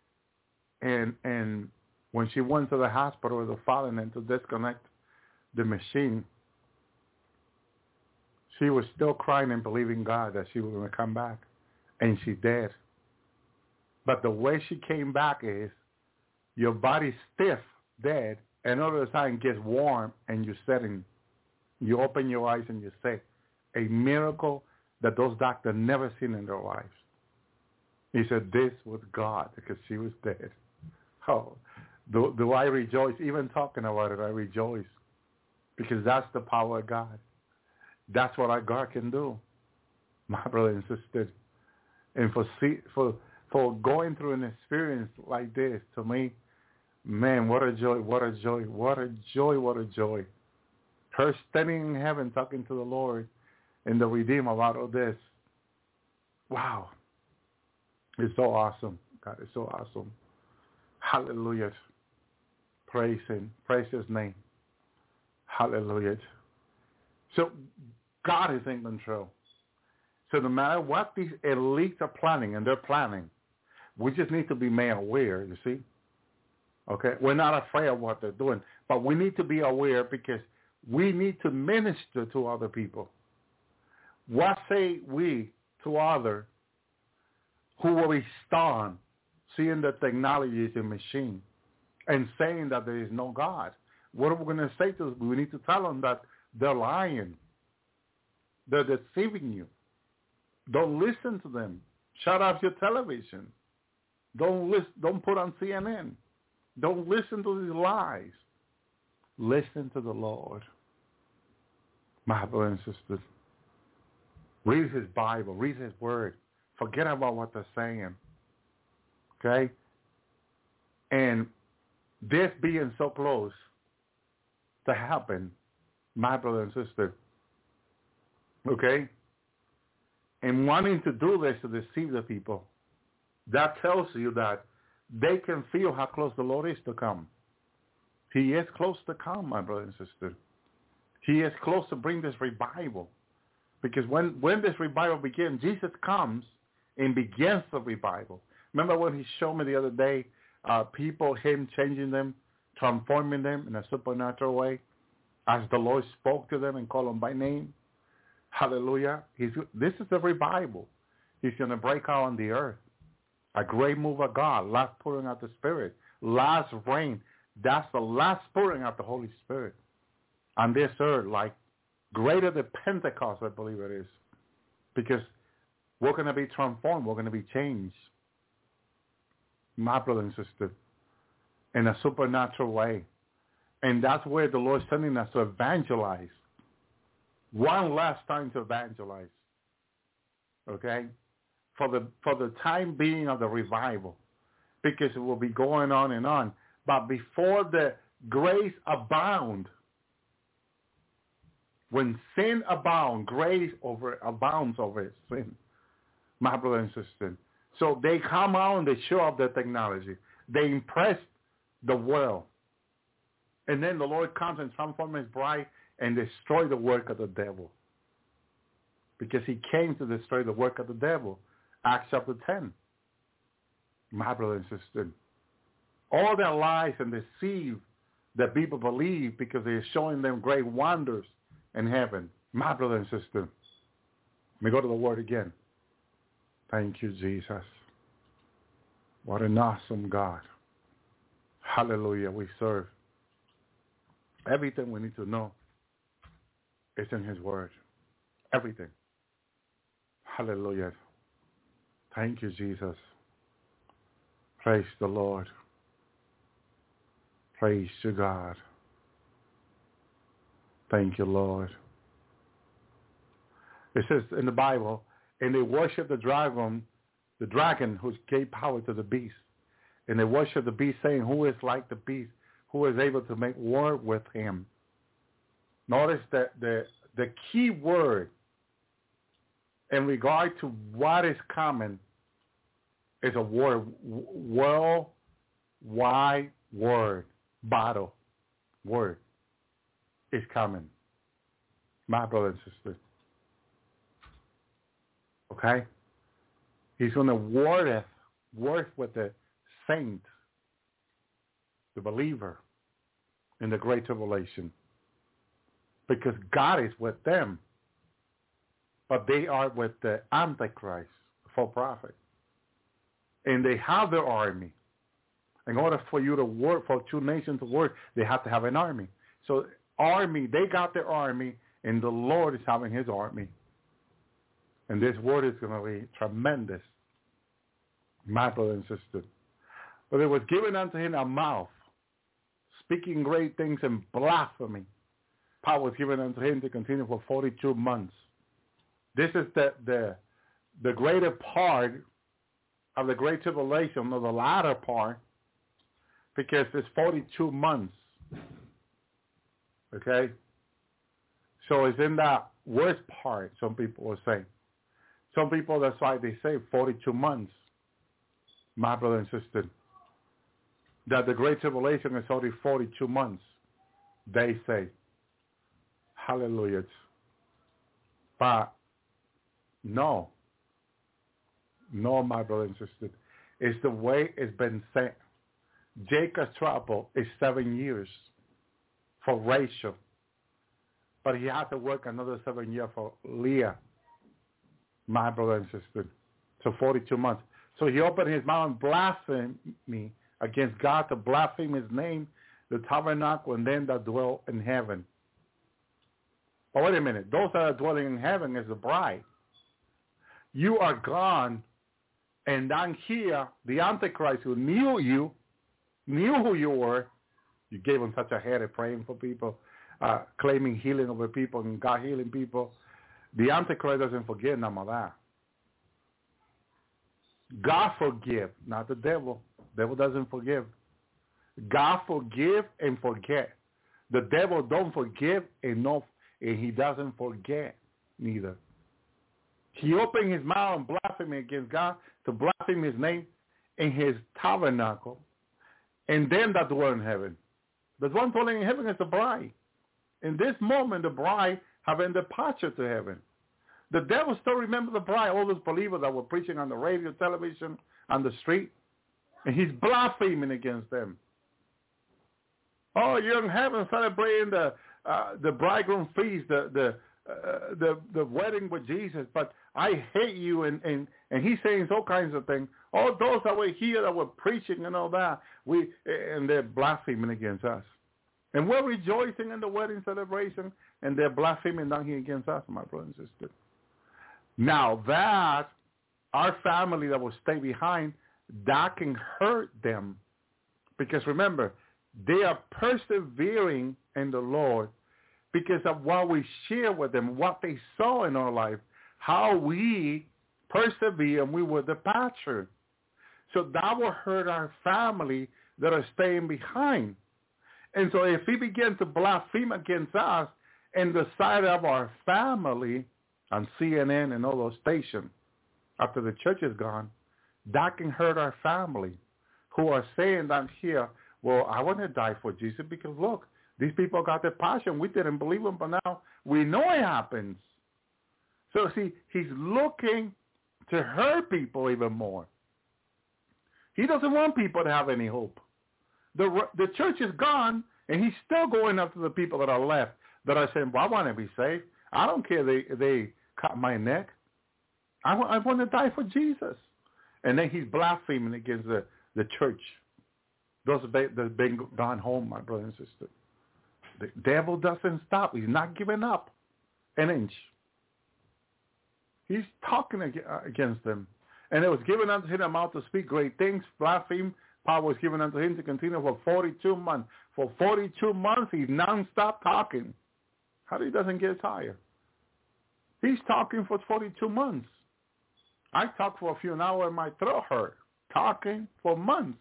And when she went to the hospital with the father and to disconnect the machine, she was still crying and believing God that she was going to come back. And she did. But the way she came back is your body's stiff, dead, and all of a sudden gets warm and you're sitting. You open your eyes and you say, a miracle that those doctors never seen in their lives. He said, this was God because she was dead. Oh, do I rejoice? Even talking about it, I rejoice because that's the power of God. That's what our God can do, my brother and sister. And for going through an experience like this, to me, man, what a joy, what a joy, what a joy, what a joy. Her standing in heaven talking to the Lord and the Redeemer about all this. Wow. It's so awesome. God is so awesome. Hallelujah. Praise him. Praise his name. Hallelujah. So God is in control. So no matter what these elites are planning, and they're planning, we just need to be made aware, you see. Okay? We're not afraid of what they're doing, but we need to be aware because we need to minister to other people. What say we to others who will respond, seeing the technology is a machine, and saying that there is no God? What are we going to say to them? We need to tell them that they're lying. They're deceiving you. Don't listen to them. Shut off your television. Don't put on CNN. Don't listen to these lies. Listen to the Lord. My brothers and sisters, read his Bible. Read his word. Forget about what they're saying. Okay? And this being so close to happen, my brother and sister, okay, and wanting to do this to deceive the people, that tells you that they can feel how close the Lord is to come. He is close to come, my brother and sister. He is close to bring this revival. Because when this revival begins, Jesus comes and begins the revival. Remember when he showed me the other day, people, him changing them, transforming them in a supernatural way, as the Lord spoke to them and called them by name? Hallelujah. This is the revival. He's going to break out on the earth. A great move of God, last pouring out the Spirit, last rain. That's the last pouring out the Holy Spirit on this earth, like greater than Pentecost, I believe it is. Because we're going to be transformed. We're going to be changed. My brother and sister, in a supernatural way. And that's where the Lord's sending us to evangelize. One last time to evangelize. Okay? For the time being of the revival. Because it will be going on and on. But before the grace abound, when sin abounds, grace abounds over sin. My brother and sister. So they come out and they show up the technology. They impress the world. And then the Lord comes and transforms his bride and destroy the work of the devil. Because he came to destroy the work of the devil. Acts chapter 10. My brother and sister. All their lies and deceive that people believe because they're showing them great wonders in heaven. My brother and sister. Let me go to the word again. Thank you, Jesus. What an awesome God. Hallelujah, we serve. Everything we need to know is in his word. Everything. Hallelujah. Thank you, Jesus. Praise the Lord. Praise to God. Thank you, Lord. It says in the Bible, and they worship the dragon who gave power to the beast. And they worship the beast, saying, who is like the beast, who is able to make war with him. Notice that the key word in regard to what is coming is a word, worldwide word, battle, word is coming. My brother and sister. Okay? He's going to work with the saint, the believer, in the great tribulation. Because God is with them. but they are with the Antichrist, false prophet. And they have their army. In order for you to work, for two nations to work, they have to have an army. So army, they got their army, and the Lord is having his army. And this word is going to be tremendous, my brother and sister. But it was given unto him a mouth, speaking great things and blasphemy. Power was given unto him to continue for 42 months. This is the greater part of the Great Tribulation, or the latter part, because it's 42 months. Okay? So it's in that worst part, some people will say. Some people, that's why they say 42 months, my brother and sister. That the Great Tribulation is only 42 months, they say. Hallelujah. But no, my brother and sister. It's the way it's been said. Jacob's trouble is 7 years for Rachel. But he had to work another 7 years for Leah, my brother and sister. So 42 months. So he opened his mouth and blasphemed me against God, to blaspheme his name, the tabernacle, and them that dwell in heaven. But wait a minute. Those that are dwelling in heaven is the bride. You are gone, and down here, the Antichrist who knew who you were. You gave him such a headache praying for people, claiming healing over people, and God healing people. The Antichrist doesn't forget none of that. God forgive, not the devil. Devil doesn't forgive. God forgive and forget. The devil don't forgive and he doesn't forget neither. He opened his mouth and blasphemed against God, to blaspheme his name in his tabernacle, and them that dwell in heaven. The one dwelling in heaven is the bride. In this moment, the bride having departure to heaven. The devil still remember the bride, all those believers that were preaching on the radio, television, on the street, and he's blaspheming against them. Oh, you're in heaven celebrating the bridegroom feast, the wedding with Jesus, but I hate you, and he's saying all kinds of things. All those that were here that were preaching and all that, and they're blaspheming against us. And we're rejoicing in the wedding celebration, and they're blaspheming down here against us, my brother and sister. Now that, our family that will stay behind, that can hurt them. Because remember, they are persevering in the Lord because of what we share with them, what they saw in our life, how we persevere and we were departure. So that will hurt our family that are staying behind. And so if he begins to blaspheme against us in the side of our family on CNN and all those stations after the church is gone, that can hurt our family who are saying down here, well, I want to die for Jesus because, look, these people got their passion. We didn't believe him, but now we know it happens. So, see, he's looking to hurt people even more. He doesn't want people to have any hope. The church is gone, and he's still going after the people that are left, that are saying, well, I want to be saved. I don't care they cut my neck. I want to die for Jesus. And then he's blaspheming against the church. Those that have been gone home, my brother and sister. The devil doesn't stop. He's not giving up an inch. He's talking against them. And it was given unto him a mouth to speak great things, blaspheme. Power was given unto him to continue for 42 months. For 42 months, he's nonstop talking. How he doesn't get tired? He's talking for 42 months. I talk for a few hours and my throat hurt. Talking for months.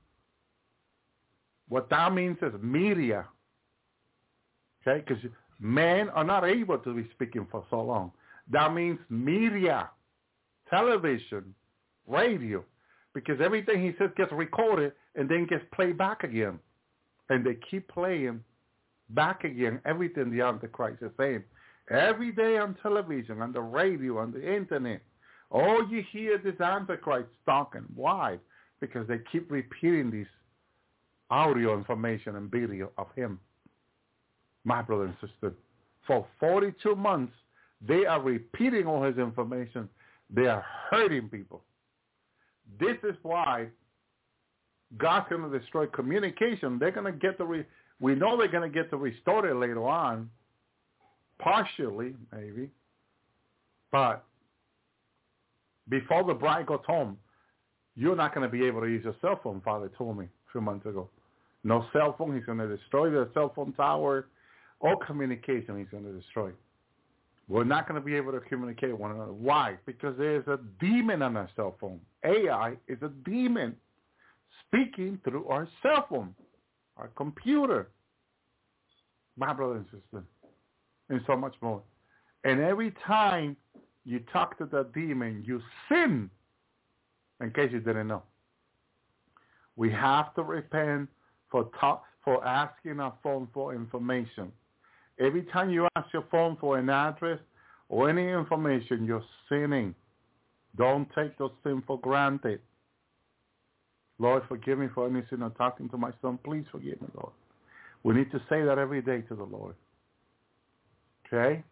What that means is media. Okay? Because men are not able to be speaking for so long. That means media, television, radio. Because everything he says gets recorded and then gets played back again. And they keep playing back again everything the Antichrist is saying. Every day on television, on the radio, on the internet, all you hear this Antichrist talking. Why? Because they keep repeating this audio information and video of him. My brother and sister, for 42 months, they are repeating all his information. They are hurting people. This is why God's going to destroy communication. They're going to get we know they're going to get to restore it later on, partially maybe, but before the bride goes home, you're not going to be able to use your cell phone, Father told me a few months ago. No cell phone. He's going to destroy the cell phone tower. All communication he's going to destroy. We're not going to be able to communicate with one another. Why? Because there's a demon on our cell phone. AI is a demon speaking through our cell phone, our computer, my brother and sister, and so much more. And every time you talk to that demon, you sin, in case you didn't know. We have to repent for asking our phone for information. Every time you ask your phone for an address or any information, you're sinning. Don't take those things for granted. Lord, forgive me for any sin of talking to my son. Please forgive me, Lord. We need to say that every day to the Lord. Okay?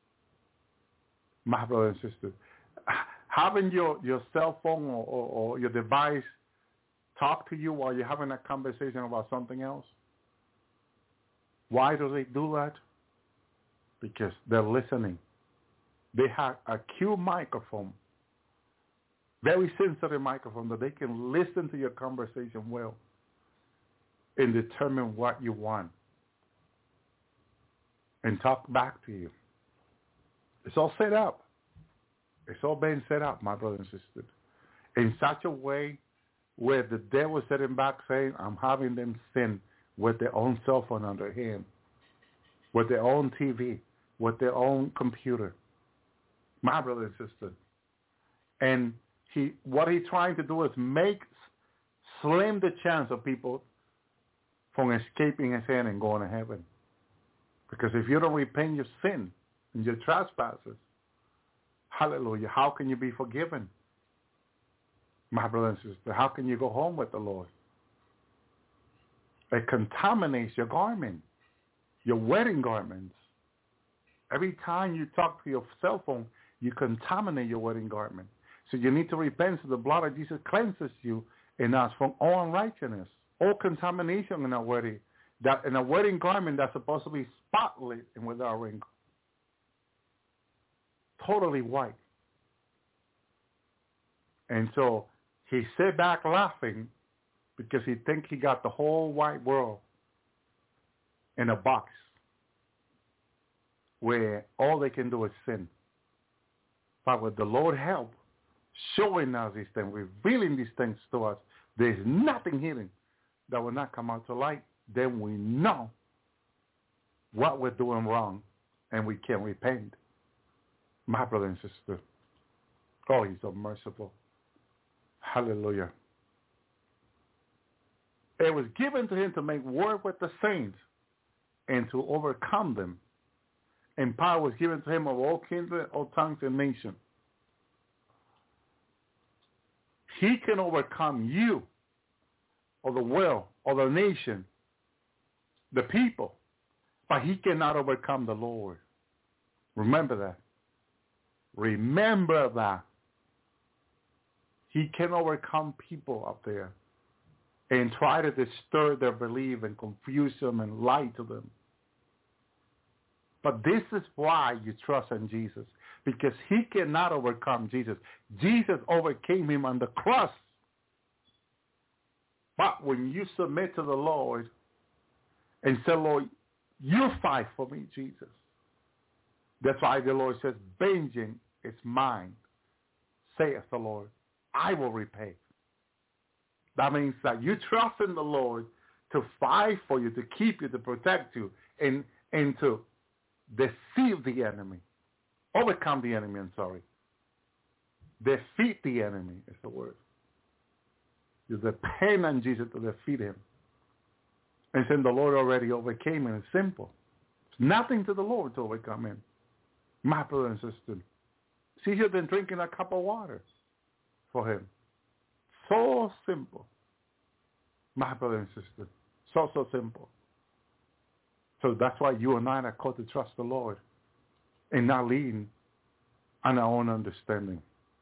My brother and sister, having your cell phone or your device talk to you while you're having a conversation about something else. Why do they do that? Because they're listening. They have a Q microphone, very sensitive microphone, that they can listen to your conversation well and determine what you want and talk back to you. It's all set up. It's all been set up, my brother and sister, in such a way where the devil is sitting back saying, I'm having them sin with their own cell phone on their hand, with their own TV, with their own computer. My brother and sister. And what he's trying to do is slim the chance of people from escaping his hand and going to heaven. Because if you don't repent your sin and your trespasses, hallelujah, how can you be forgiven? My brother and sister, how can you go home with the Lord? It contaminates your garment, your wedding garments. Every time you talk to your cell phone, you contaminate your wedding garment. So you need to repent so the blood of Jesus cleanses you and us from all unrighteousness, all contamination in our wedding. That in a wedding garment that's supposed to be spotless and without wrinkle. Totally white. And so he sat back laughing because he thinks he got the whole white world in a box where all they can do is sin. But with the Lord help, showing us these things, revealing these things to us, there's nothing hidden that will not come out to light. Then we know what we're doing wrong and we can repent. My brother and sister, oh, he's so merciful. Hallelujah. It was given to him to make war with the saints and to overcome them. And power was given to him of all kindred, all tongues, and nations. He can overcome you, or the world, or the nation, the people, but he cannot overcome the Lord. Remember that. Remember that. He can overcome people up there and try to disturb their belief and confuse them and lie to them. But this is why you trust in Jesus, because he cannot overcome Jesus. Jesus overcame him on the cross. But when you submit to the Lord and say, Lord, you fight for me, Jesus. That's why the Lord says, vengeance is mine, saith the Lord. I will repay. That means that you trust in the Lord to fight for you, to keep you, to protect you, and to deceive the enemy. Overcome the enemy, Defeat the enemy is the word. You depend on Jesus to defeat him. And since the Lord already overcame him, it's simple. It's nothing to the Lord to overcome him. My brother and sister, it's easier than drinking a cup of water for him. So simple. My brother and sister, so simple. So that's why you and I are called to trust the Lord and not lean and our own understanding,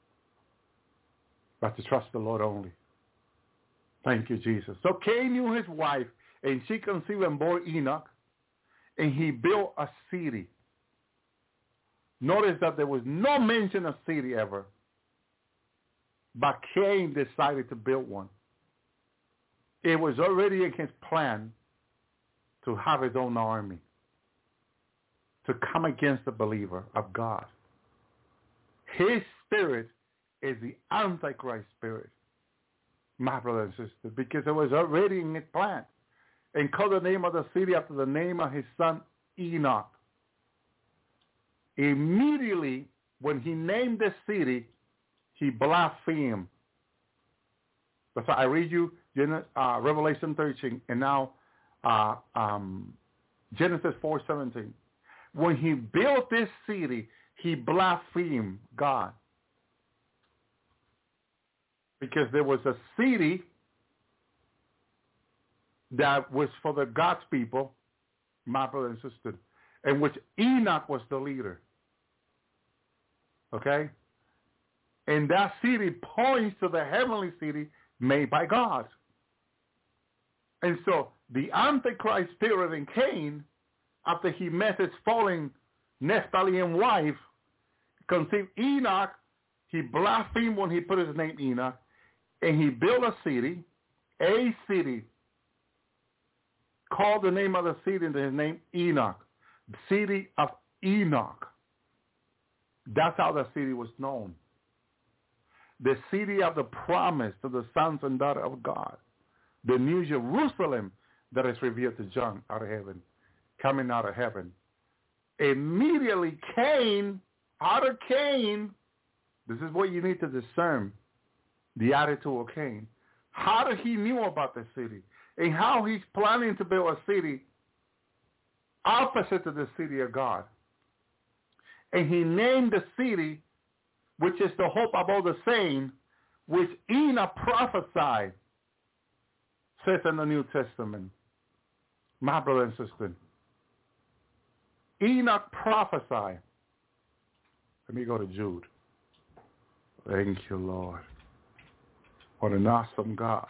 but to trust the Lord only. Thank you, Jesus. So Cain knew his wife, and she conceived and bore Enoch, and he built a city. Notice that there was no mention of city ever, but Cain decided to build one. It was already in his plan to have his own army, to come against the believer of God. His spirit is the Antichrist spirit, my brother and sister, because it was already in his plan. And called the name of the city after the name of his son Enoch. Immediately, when he named the city, he blasphemed. That's why I read you Revelation 13 and now Genesis 4:17. When he built this city, he blasphemed God. Because there was a city that was for the God's people, my brother and sister, in which Enoch was the leader. Okay? And that city points to the heavenly city made by God. And so the Antichrist spirit in Cain, after he met his fallen Nephtalian wife, conceived Enoch. He blasphemed when he put his name Enoch, and he built a city, called the name of the city into his name Enoch, the city of Enoch. That's how the city was known. The city of the promise to the sons and daughters of God. The new Jerusalem that is revealed to John out of heaven, coming out of heaven. Immediately Cain, out of Cain, this is what you need to discern, the attitude of Cain. How did he knew about the city? And how he's planning to build a city opposite to the city of God. And he named the city, which is the hope of all the saints, which Enoch prophesied, says in the New Testament. My brother and sister, Enoch prophesied. Let me go to Jude. Thank you, Lord. What an awesome God.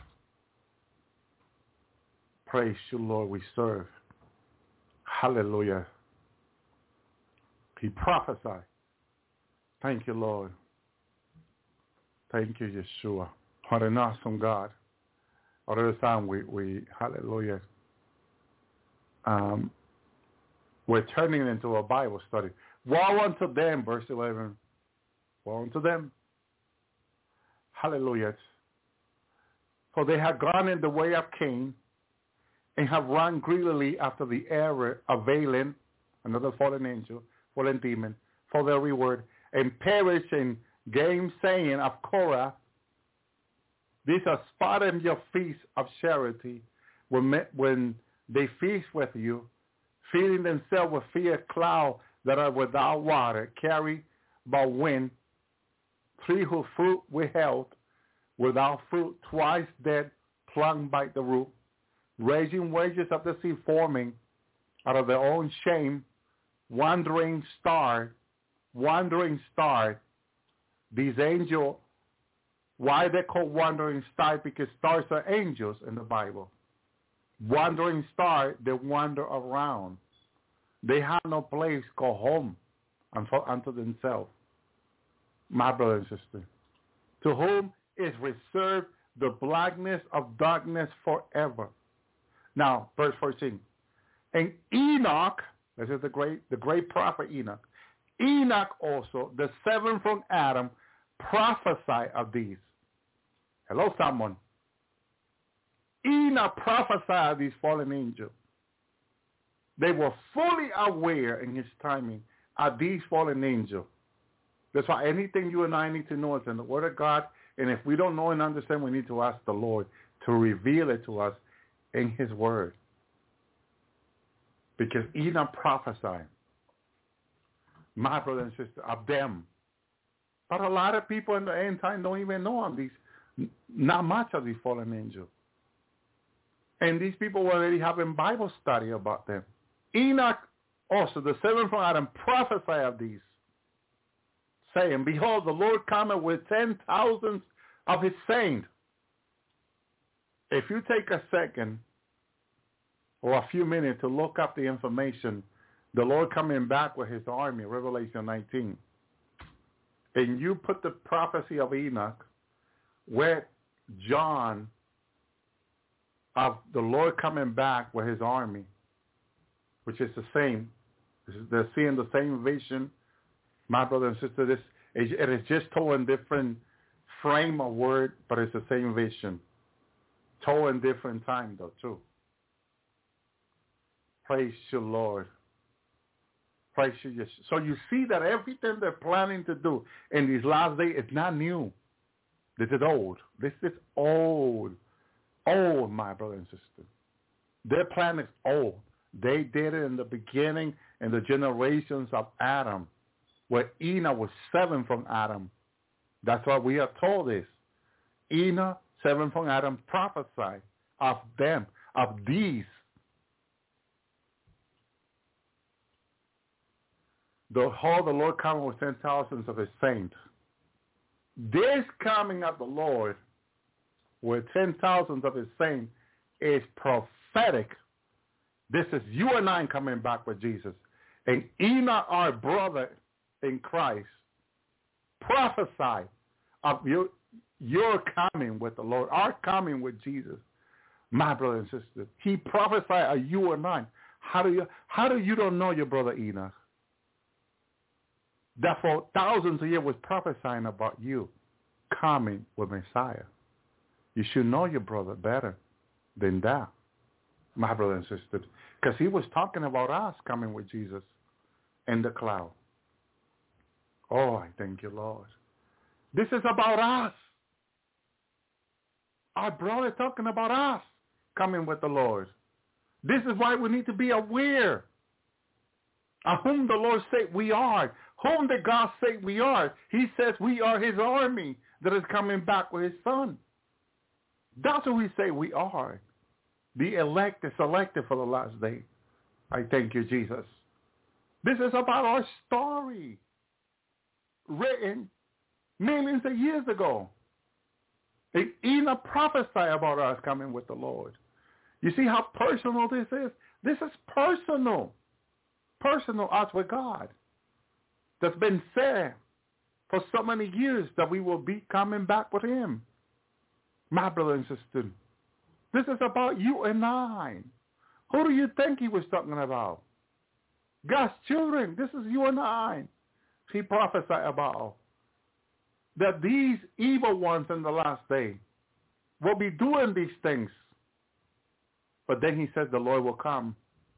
Praise you, Lord, we serve. Hallelujah. He prophesied. Thank you, Lord. Thank you, Yeshua. What an awesome God. All the time we hallelujah. We're turning it into a Bible study. Woe unto them, verse 11. Woe unto them. Hallelujah. For they have gone in the way of Cain, and have run greedily after the error of Balaam, another fallen angel, fallen demon, for their reward, and perish in gainsaying of Korah. These are spotting your feast of charity when they feast with you, feeding themselves with fierce clouds that are without water, carried by wind, tree whose fruit withheld, without fruit, twice dead, plucked by the root, raging wages of the sea forming out of their own shame, wandering star. These angels, why they call wandering star? Because stars are angels in the Bible. Wandering star, they wander around. They have no place to go home unto themselves. My brother and sister, to whom is reserved the blackness of darkness forever. Now, verse 14. And Enoch, this is the great prophet Enoch. Enoch also, the seventh from Adam, prophesied of these. Hello, someone. Enoch prophesied of these fallen angels. They were fully aware in his timing of these fallen angels. That's why anything you and I need to know is in the Word of God. And if we don't know and understand, we need to ask the Lord to reveal it to us in his Word. Because Enoch prophesied, my brother and sister, of them. But a lot of people in the end time don't even know of these, not much of these fallen angels. And these people were already having Bible study about them. Enoch also, the seventh from Adam, prophesied of these. saying, behold, the Lord cometh with 10,000 of his saints. If you take a second or a few minutes to look up the information, the Lord coming back with his army, Revelation 19, and you put the prophecy of Enoch with John of the Lord coming back with his army, which is the same. They're seeing the same vision. My brother and sister, it is just told in different frame of word, but it's the same vision. Told in different time, though, too. Praise you, Lord. Praise you. So you see that everything they're planning to do in these last days is not new. This is old. This is old. Old, my brother and sister. Their plan is old. They did it in the beginning in the generations of Adam, where Enoch was 7 from Adam. That's what we are told is. Enoch, 7 from Adam, prophesied of them, of these. The Lord coming with 10,000 of his saints. This coming of the Lord with 10,000 of his saints is prophetic. This is you and I coming back with Jesus. And Enoch, our brother in Christ, prophesied of your coming with the Lord, our coming with Jesus. My brother and sister, he prophesied of you and I. How do you don't know your brother Enoch? That for thousands of years was prophesying about you coming with Messiah. You should know your brother better than that, my brother and sister, because he was talking about us coming with Jesus in the cloud. Oh, I thank you, Lord. This is about us. Our brother talking about us coming with the Lord. This is why we need to be aware of whom the Lord said we are, whom the God said we are. He says we are his army that is coming back with his son. That's who we say we are. The elect, the selected for the last day. I thank you, Jesus. This is about our story, written millions of years ago. And Enoch prophesied about us coming with the Lord. You see how personal this is? This is personal. Personal us with God. That's been said for so many years that we will be coming back with him. My brother and sister, this is about you and I. Who do you think he was talking about? God's children. This is you and I. He prophesied about that these evil ones in the last day will be doing these things. But then he said the Lord will come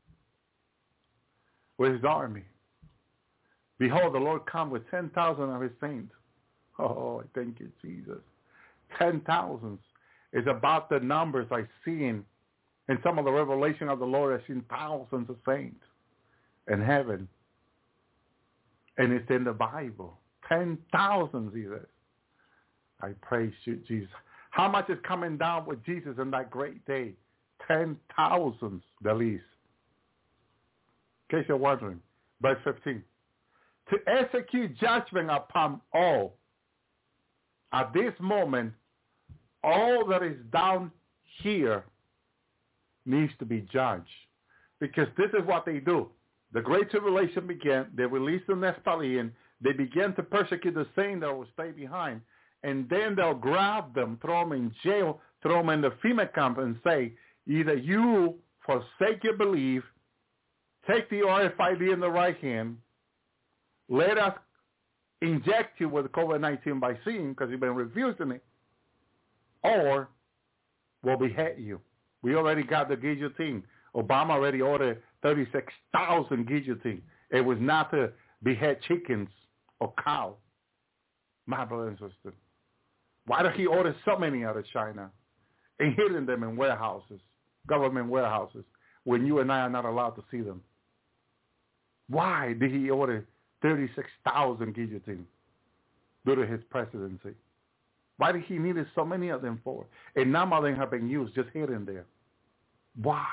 with his army. Behold, the Lord come with 10,000 of his saints. Oh, thank you, Jesus. 10,000 is about the numbers I seen in some of the revelation of the Lord. I've seen thousands of saints in heaven. And it's in the Bible. 10,000, he says. I praise you, Jesus. How much is coming down with Jesus in that great day? 10,000, the least. In case you're wondering. Verse 15. To execute judgment upon all. At this moment, all that is down here needs to be judged. Because this is what they do. The Great Tribulation began. They released the Nephilim. They began to persecute the saints that will stay behind. And then they'll grab them, throw them in jail, throw them in the FEMA camp and say, either you forsake your belief, take the RFID in the right hand, let us inject you with COVID-19 vaccine because you've been refusing it, or we'll behead you. We already got the guillotine. Obama already ordered 36,000 guillotine. It was not to behead chickens or cow. My brother and sister. Why did he order so many out of China and hidden them in warehouses, government warehouses, when you and I are not allowed to see them? Why did he order 36,000 guillotines due to his presidency? Why did he need so many of them for? And none of them have been used, just hidden there. Why?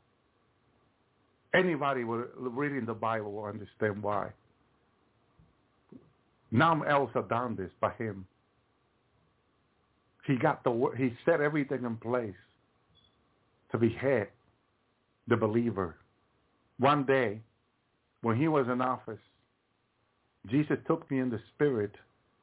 Anybody reading the Bible will understand why. None else have done this but him. He set everything in place to behead the believer. One day, when he was in office, Jesus took me in the spirit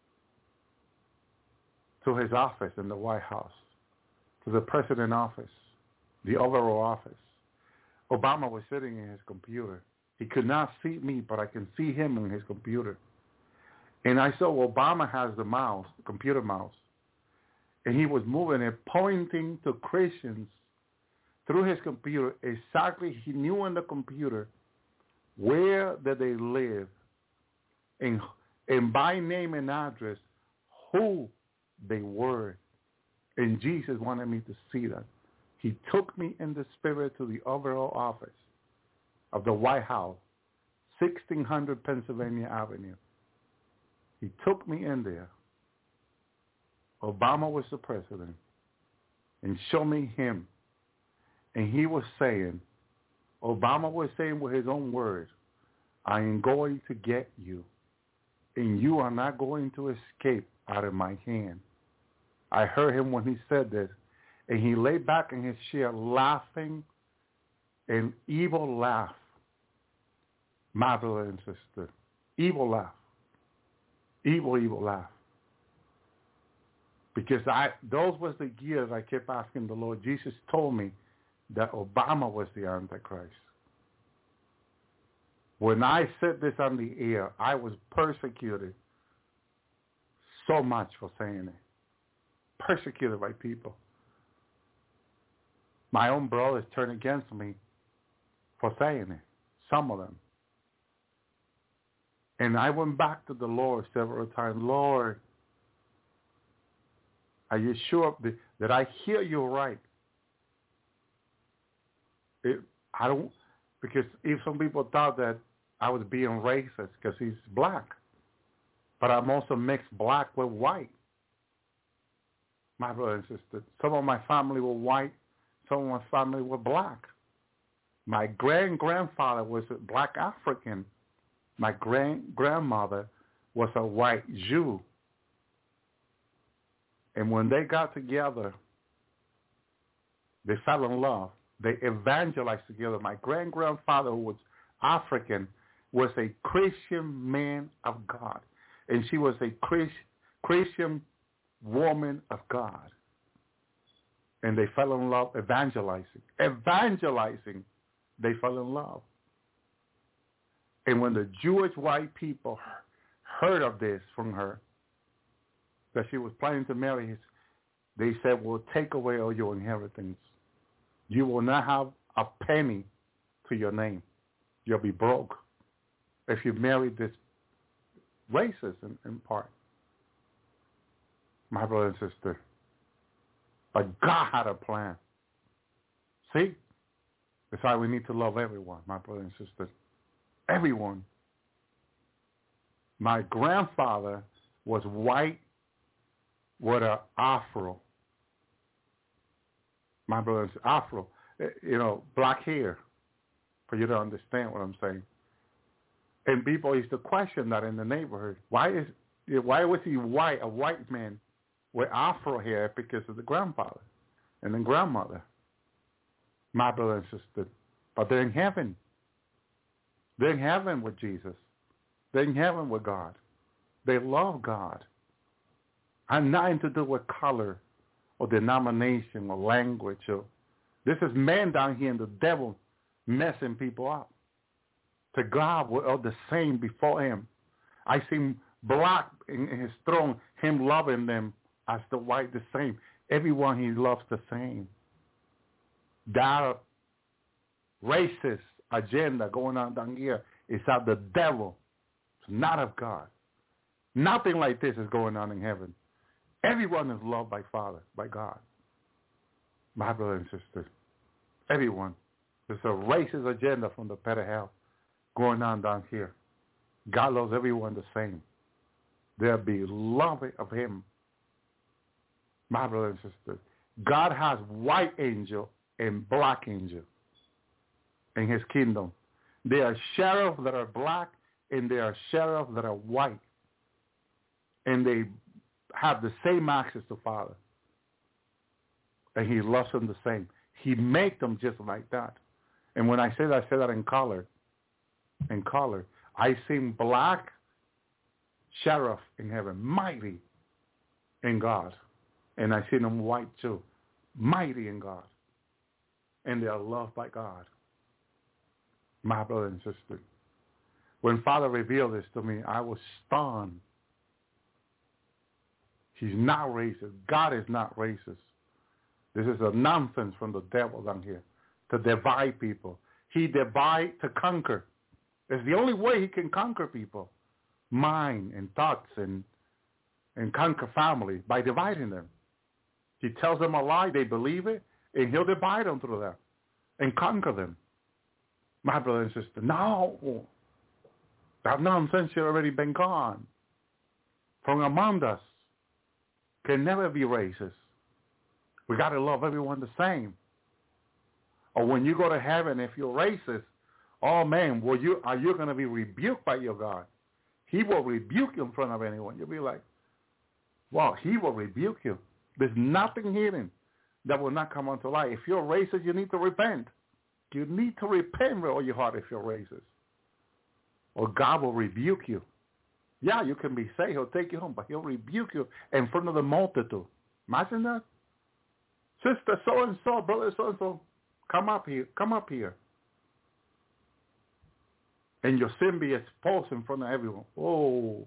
to his office in the White House, to the president office, the Oval Office. Obama was sitting in his computer. He could not see me, but I can see him in his computer. And I saw Obama has the mouse, the computer mouse, and he was moving it, pointing to Christians through his computer. Exactly, he knew in the computer where that they live, and by name and address who they were. And Jesus wanted me to see that. He took me in the spirit to the Oval Office of the White House, 1600 Pennsylvania Avenue. He took me in there. Obama was the president, and showed me him. And he was saying, Obama was saying with his own words, I am going to get you, and you are not going to escape out of my hand. I heard him when he said this, and he lay back in his chair laughing, an evil laugh. My brother and sister, evil laugh. Evil laugh. Because those was the years I kept asking the Lord. Jesus told me that Obama was the Antichrist. When I said this on the air, I was persecuted so much for saying it. Persecuted by people. My own brothers turned against me for saying it, some of them. And I went back to the Lord several times. Lord, are you sure that I hear you right? Because if some people thought that I was being racist because he's black, but I'm also mixed black with white. My brother and sister, some of my family were white, some of my family were black. My grandfather was a black African. My grandmother was a white Jew. And when they got together, they fell in love. They evangelized together. My grandfather, who was African, was a Christian man of God. And she was a Christian woman of God. And they fell in love evangelizing. They fell in love. And when the Jewish white people heard of this from her, that she was planning to marry, they said, we'll take away all your inheritance. You will not have a penny to your name. You'll be broke if you marry this racist in part. My brother and sister. But God had a plan. See? That's why we need to love everyone, my brother and sister. Everyone. My grandfather was white with an afro. My brother's afro. Black hair. For you to understand what I'm saying. And people used to question that in the neighborhood. Why was he white, a white man with afro hair? Because of the grandfather and the grandmother. My brother and sister. But they're in heaven. They're in heaven with Jesus. They're in heaven with God. They love God. I'm nothing to do with color or denomination or language. This is man down here and the devil messing people up. To God, we're all the same before him. I see black in his throne, him loving them as the white the same. Everyone he loves the same. That racist agenda going on down here is of the devil. It's not of God. Nothing like this is going on in heaven. Everyone is loved by Father, by God. My brother and sister. Everyone. There's a racist agenda from the pit of hell going on down here. God loves everyone the same. They're beloved of him. My brother and sister. God has white angel and black angel in his kingdom. There are sheriffs that are black and there are sheriffs that are white. and they have the same access to Father. And he loves them the same. He made them just like that. And when I say that in color. In color. I seen black sheriff in heaven, mighty in God. And I seen them white too, mighty in God. And they are loved by God. My brother and sister. When Father revealed this to me, I was stunned. He's not racist. God is not racist. This is a nonsense from the devil down here to divide people. He divides to conquer. It's the only way he can conquer people. Mind and thoughts and conquer family by dividing them. He tells them a lie, they believe it, and he'll divide them through that and conquer them. My brother and sister, no. That nonsense should already been gone. From among us can never be racist. We got to love everyone the same. Or when you go to heaven, if you're racist, oh man, are you going to be rebuked by your God? He will rebuke you in front of anyone. You'll be like, wow, he will rebuke you. There's nothing hidden that will not come onto light. If you're racist, you need to repent. You need to repent with all your heart if you're racist. Or God will rebuke you. Yeah, you can be saved. He'll take you home, but he'll rebuke you in front of the multitude. Imagine that. Sister so-and-so, brother so-and-so, come up here. And your sin be exposed in front of everyone. Whoa.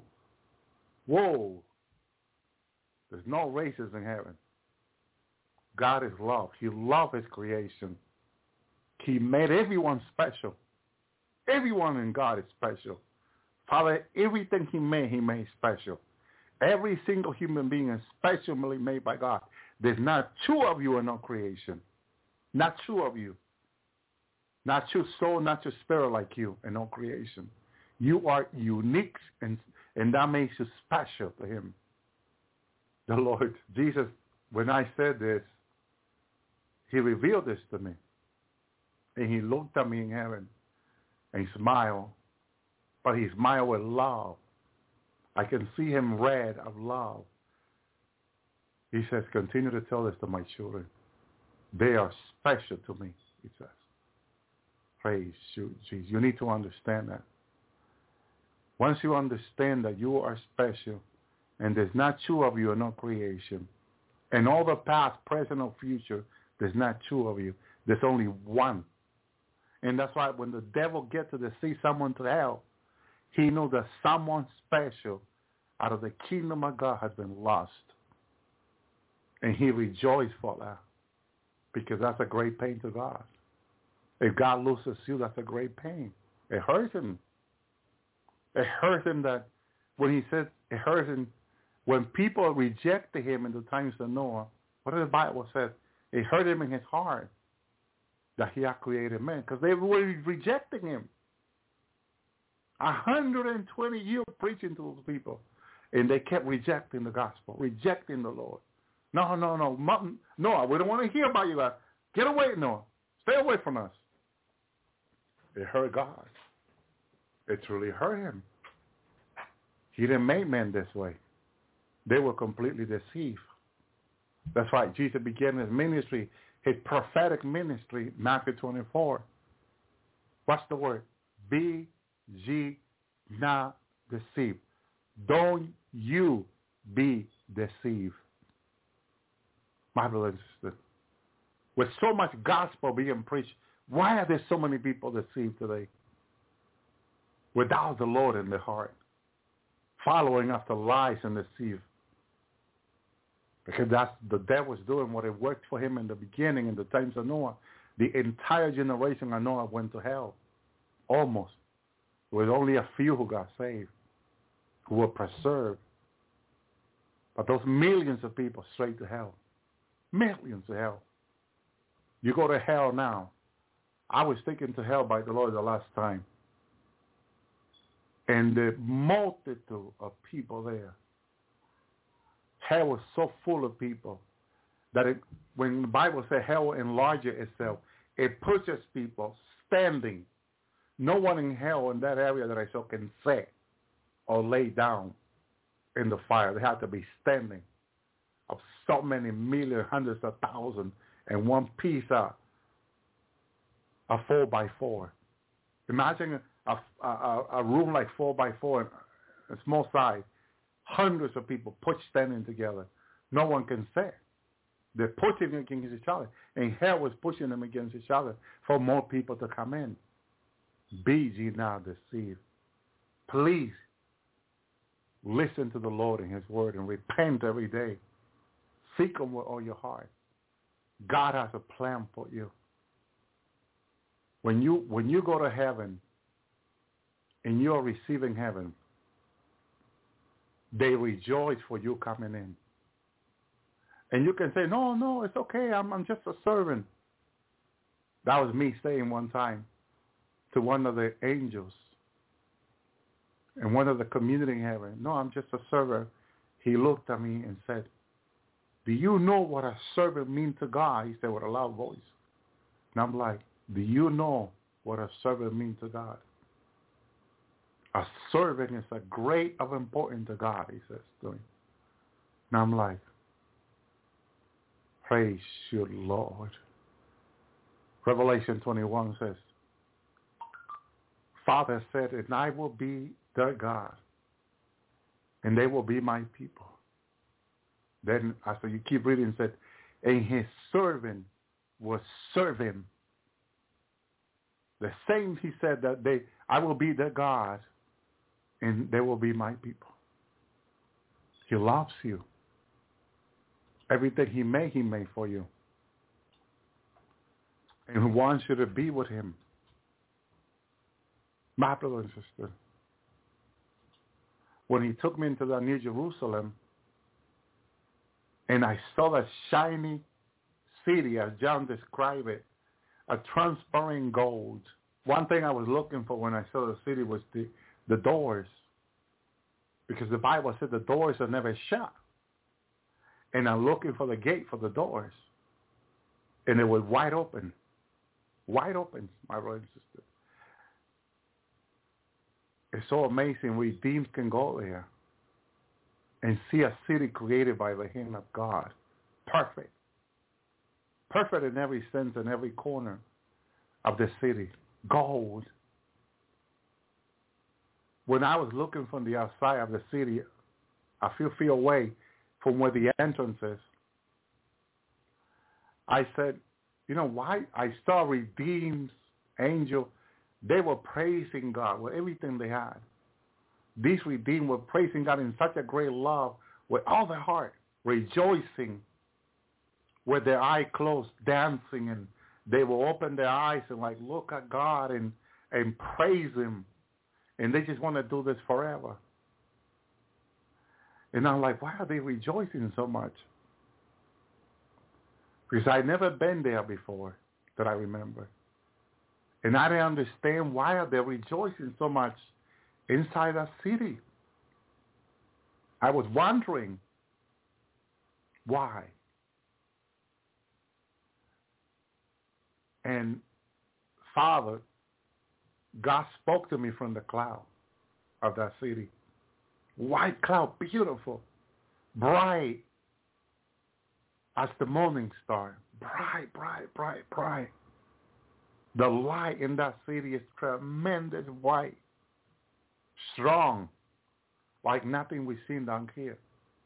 There's no races in heaven. God is love. He loves his creation. He made everyone special. Everyone in God is special. Father, everything he made special. Every single human being is specially made by God. There's not two of you in all creation. Not two of you. Not your soul, not your spirit like you in all creation. You are unique, and that makes you special to him. The Lord Jesus, when I said this, he revealed this to me. And he looked at me in heaven and he smiled. But he smiled with love. I can see him red of love. He says, continue to tell this to my children. They are special to me, he says. Praise you, Jesus. You need to understand that. Once you understand that you are special, and there's not two of you in all creation, and all the past, present, or future, there's not two of you. There's only one. And that's why when the devil gets to deceive someone to hell, he knows that someone special out of the kingdom of God has been lost. And he rejoiced for that, because that's a great pain to God. If God loses you, that's a great pain. It hurts him. It hurts him that when he says, it hurts him when people rejected him in the times of Noah. What does the Bible say? It hurt him in his heart that he had created man, because they were rejecting him. 120 years preaching to those people, and they kept rejecting the gospel, rejecting the Lord. No, Noah, we don't want to hear about you. Get away, Noah. Stay away from us. It hurt God. It truly hurt him. He didn't make men this way. They were completely deceived. That's why Jesus began his ministry, his prophetic ministry, Matthew 24. What's the word? Be ye not deceived. Don't you be deceived. My brother and sister, with so much gospel being preached, why are there so many people deceived today? Without the Lord in their heart, following after lies and deceit. Because that's the devil's doing what it worked for him in the beginning, in the times of Noah. The entire generation of Noah went to hell. Almost. There was only a few who got saved, who were preserved. But those millions of people straight to hell. Millions to hell. You go to hell now. I was taken to hell by the Lord the last time. And the multitude of people there. Hell was so full of people that when the Bible says hell enlarges itself, it pushes people standing. No one in hell in that area that I saw can sit or lay down. in the fire. They had to be standing of so many millions, hundreds of thousands, and one piece of 4x4. Imagine a room like 4x4, a small size, hundreds of people standing together. No one can say. They're pushing against each other, and hell was pushing them against each other for more people to come in. Be ye now deceived. Please listen to the Lord and his word and repent every day. Seek him with all your heart. God has a plan for you. When you go to heaven and you're receiving heaven, they rejoice for you coming in. And you can say, no, it's okay. I'm just a servant. That was me saying one time to one of the angels and one of the community in heaven, no, I'm just a servant. He looked at me and said, do you know what a servant means to God? He said with a loud voice. And I'm like, do you know what a servant means to God? A servant is a great of importance to God, he says to me. And I'm like, praise you, Lord. Revelation 21 says, Father said, and I will be their God, and they will be my people. Then, after you keep reading, it said, and his servant will serve him. The same he said that I will be their God, and they will be my people. He loves you. Everything he made for you. And he wants you to be with him. My brother and sister, when he took me into the New Jerusalem, and I saw that shiny city, as John described it, a transparent gold. One thing I was looking for when I saw the city was the doors, because the Bible said the doors are never shut. And I'm looking for the gate for the doors. And it was wide open. Wide open, my brother and sister. It's so amazing. Redeemed can go there and see a city created by the hand of God. Perfect. Perfect in every sense, in every corner of the city. Gold. When I was looking from the outside of the city, a few feet away from where the entrance is, I said, you know why? I saw redeemed angel. They were praising God with everything they had. These redeemed were praising God in such a great love with all their heart, rejoicing with their eye closed, dancing, and they will open their eyes and like look at God and praise him. And they just want to do this forever. And I'm like, why are they rejoicing so much? Because I'd never been there before that I remember. And I didn't understand why are they rejoicing so much inside that city. I was wondering why. And Father, God spoke to me from the cloud of that city. White cloud, beautiful, bright as the morning star. Bright, bright, bright, bright. The light in that city is tremendous white, strong, like nothing we've seen down here.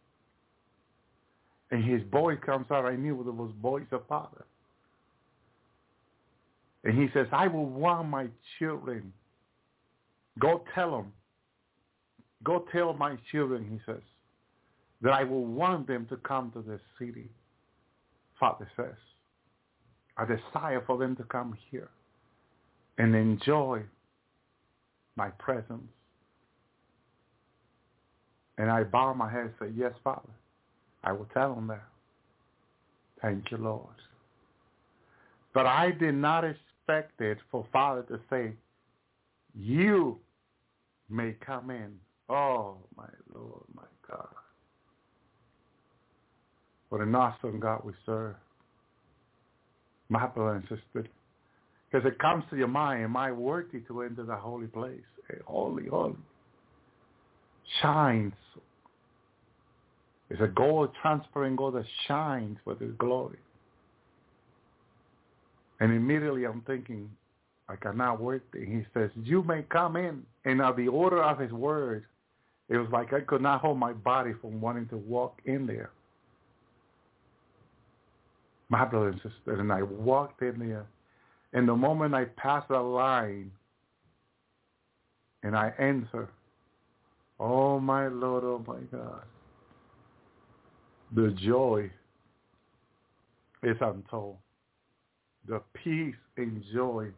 And his voice comes out. I knew it was voice of Father. And he says, I will want my children. Go tell them. Go tell my children, he says, that I will want them to come to this city. Father says, I desire for them to come here and enjoy my presence. And I bow my head and say, yes, Father, I will tell them that. Thank you, Lord. But I did not expect it for Father to say, you may come in. Oh, my Lord, my God. What an awesome God we serve. My brother and sister. Because it comes to your mind, am I worthy to enter the holy place? Holy, holy. Shines It's a gold, transparent gold that shines with His glory. And immediately I'm thinking, I cannot work there. He says, you may come in. And at the order of His word, it was like I could not hold my body from wanting to walk in there. My brother and sister, and I walked in there. And the moment I passed the line and I enter, oh my Lord, oh my God, the joy is untold. The peace and joy,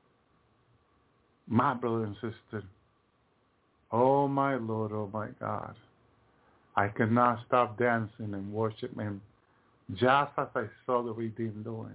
my brother and sister, oh my Lord, oh my God, I cannot stop dancing and worship Him just as I saw the Redeemed doing.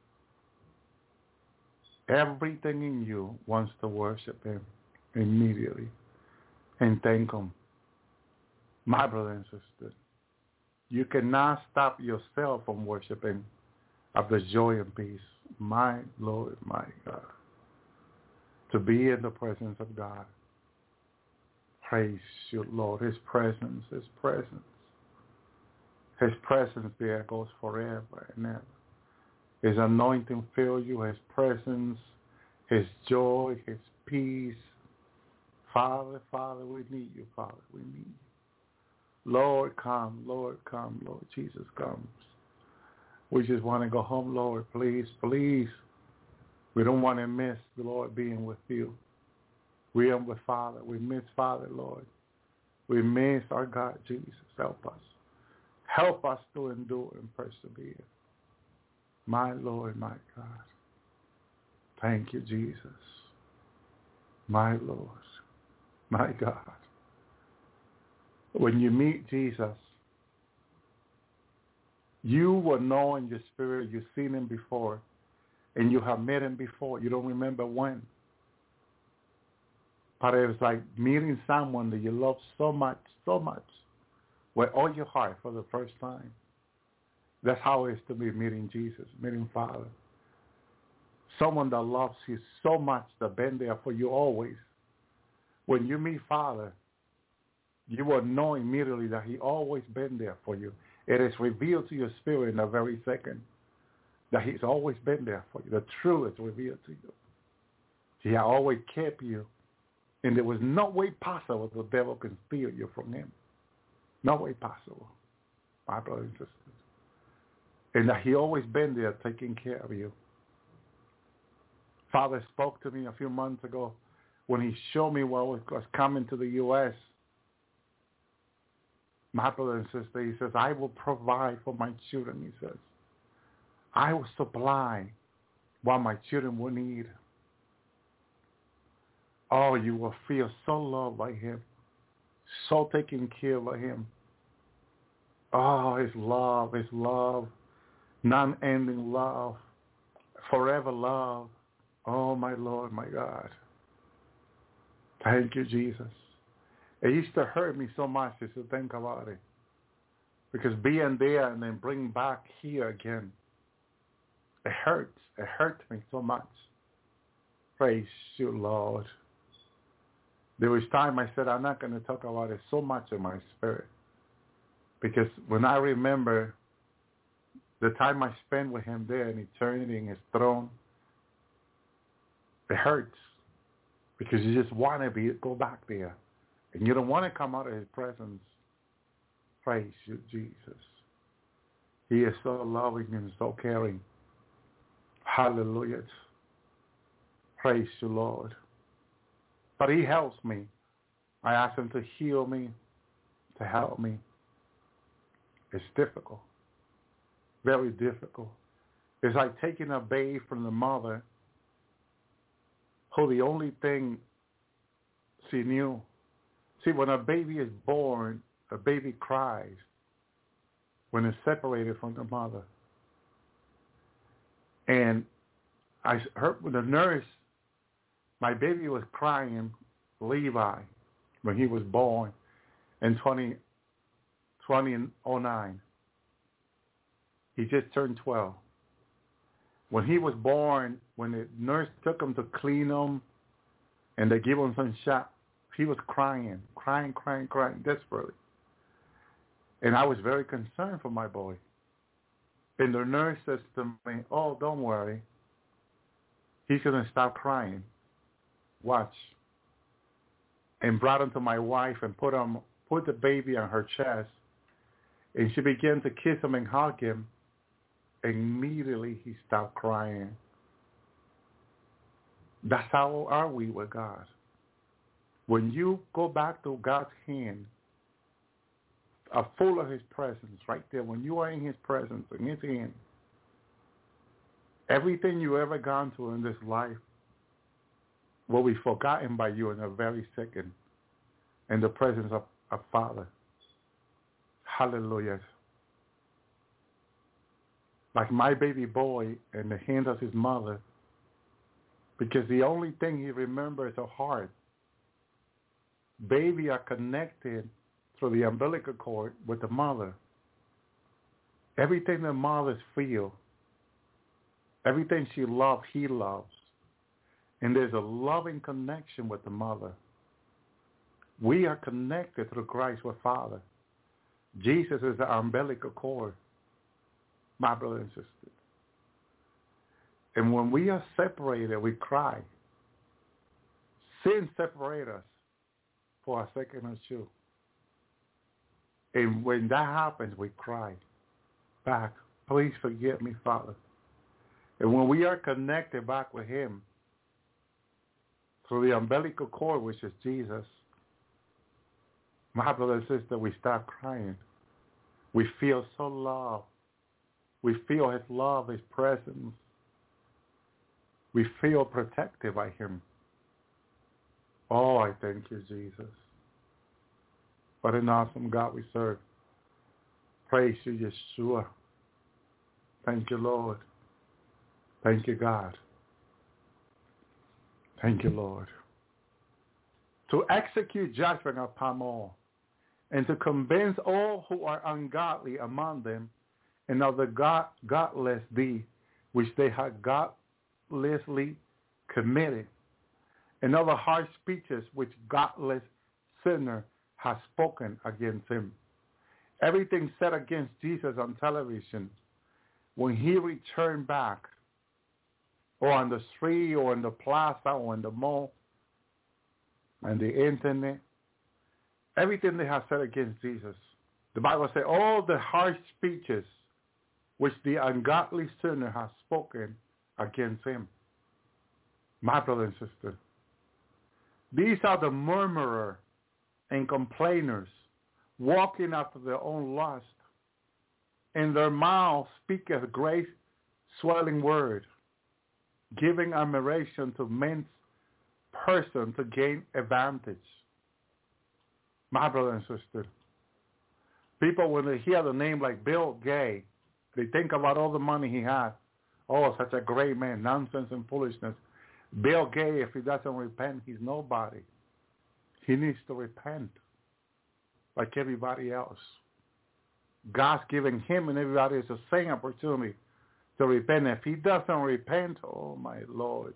Everything in you wants to worship Him immediately and thank Him. My brother and sister, you cannot stop yourself from worshiping of the joy and peace. My Lord, my God. To be in the presence of God. Praise you, Lord. His presence, His presence. His presence there goes forever and ever. His anointing fills you, His presence, His joy, His peace. Father, Father, we need you, Father, we need you. Lord, come, Lord, come, Lord Jesus comes. We just want to go home, Lord, please, please. We don't want to miss the Lord being with you. We are with Father. We miss Father, Lord. We miss our God, Jesus. Help us. Help us to endure and persevere. My Lord, my God. Thank you, Jesus. My Lord, my God. When you meet Jesus, you will know in your spirit you've seen Him before, and you have met Him before. You don't remember when. But it was like meeting someone that you love so much, with all your heart for the first time. That's how it is to be meeting Jesus, meeting Father. Someone that loves you so much, that been there for you always. When you meet Father, you will know immediately that He always been there for you. It is revealed to your spirit in a very second that He's always been there for you. The truth is revealed to you. He has always kept you. And there was no way possible the devil can steal you from Him. No way possible, my brothers and sisters. And that He always been there taking care of you. Father spoke to me a few months ago when He showed me what was coming to the U.S. My brother and sister, He says, I will provide for my children, He says. I will supply what my children will need. Oh, you will feel so loved by Him, so taken care of by Him. Oh, His love, non-ending love, forever love. Oh, my Lord, my God. Thank you, Jesus. It used to hurt me so much just to think about it. Because being there and then bring back here again, it hurts. It hurt me so much. Praise you, Lord. There was time I said, I'm not going to talk about it so much in my spirit. Because when I remember the time I spent with Him there in eternity in His throne, it hurts. Because you just want to go back there. And you don't want to come out of His presence. Praise you, Jesus. He is so loving and so caring. Hallelujah. Praise you, Lord. But He helps me. I ask Him to heal me, to help me. It's difficult. Very difficult. It's like taking a babe from the mother who the only thing she knew. See, when a baby is born, a baby cries when it's separated from the mother. And I heard with the nurse, my baby was crying, Levi, when he was born in 2009. He just turned 12. When he was born, when the nurse took him to clean him and they gave him some shot, he was crying desperately. And I was very concerned for my boy. And the nurse says to me, oh, don't worry. He's going to stop crying. Watch. And brought him to my wife and put the baby on her chest. And she began to kiss him and hug him. Immediately he stopped crying. That's how are we with God. When you go back to God's hand, are full of his presence right there, when you are in his presence, in his hand, everything you ever gone through in this life will be forgotten by you in a very second in the presence of Father. Hallelujah. Like my baby boy in the hands of his mother, because the only thing he remembers is a heart. Baby are connected through the umbilical cord with the mother. Everything the mothers feel, everything she loves, he loves. And there's a loving connection with the mother. We are connected through Christ with Father. Jesus is the umbilical cord, my brother and sister. And when we are separated, we cry. Sin separates us for a second or two. And when that happens, we cry back, please forgive me, Father. And when we are connected back with him through the umbilical cord, which is Jesus, my brother and sister, we start crying. We feel so loved. We feel his love, his presence. We feel protected by him. Oh, I thank you, Jesus. What an awesome God we serve. Praise you, Yeshua. Thank you, Lord. Thank you, God. Thank you, Lord. To execute judgment upon all, and to convince all who are ungodly among them, and of the godless deed which they have godlessly committed, and of the harsh speeches which godless sinner has spoken against him. Everything said against Jesus on television, when he returned back, or on the street, or in the plaza, or in the mall, and the internet, everything they have said against Jesus. The Bible says all the harsh speeches which the ungodly sinner has spoken against him. My brother and sister, these are the murmurer and complainers, walking after their own lust. In their mouth speaketh great swelling word, giving admiration to men's person to gain advantage. My brother and sister, people, when they hear the name like Bill Gates, they think about all the money he has. Oh, such a great man, nonsense and foolishness. Bill Gates, if he doesn't repent, he's nobody. He needs to repent like everybody else. God's giving him and everybody else the same opportunity to repent. If he doesn't repent, oh my Lord,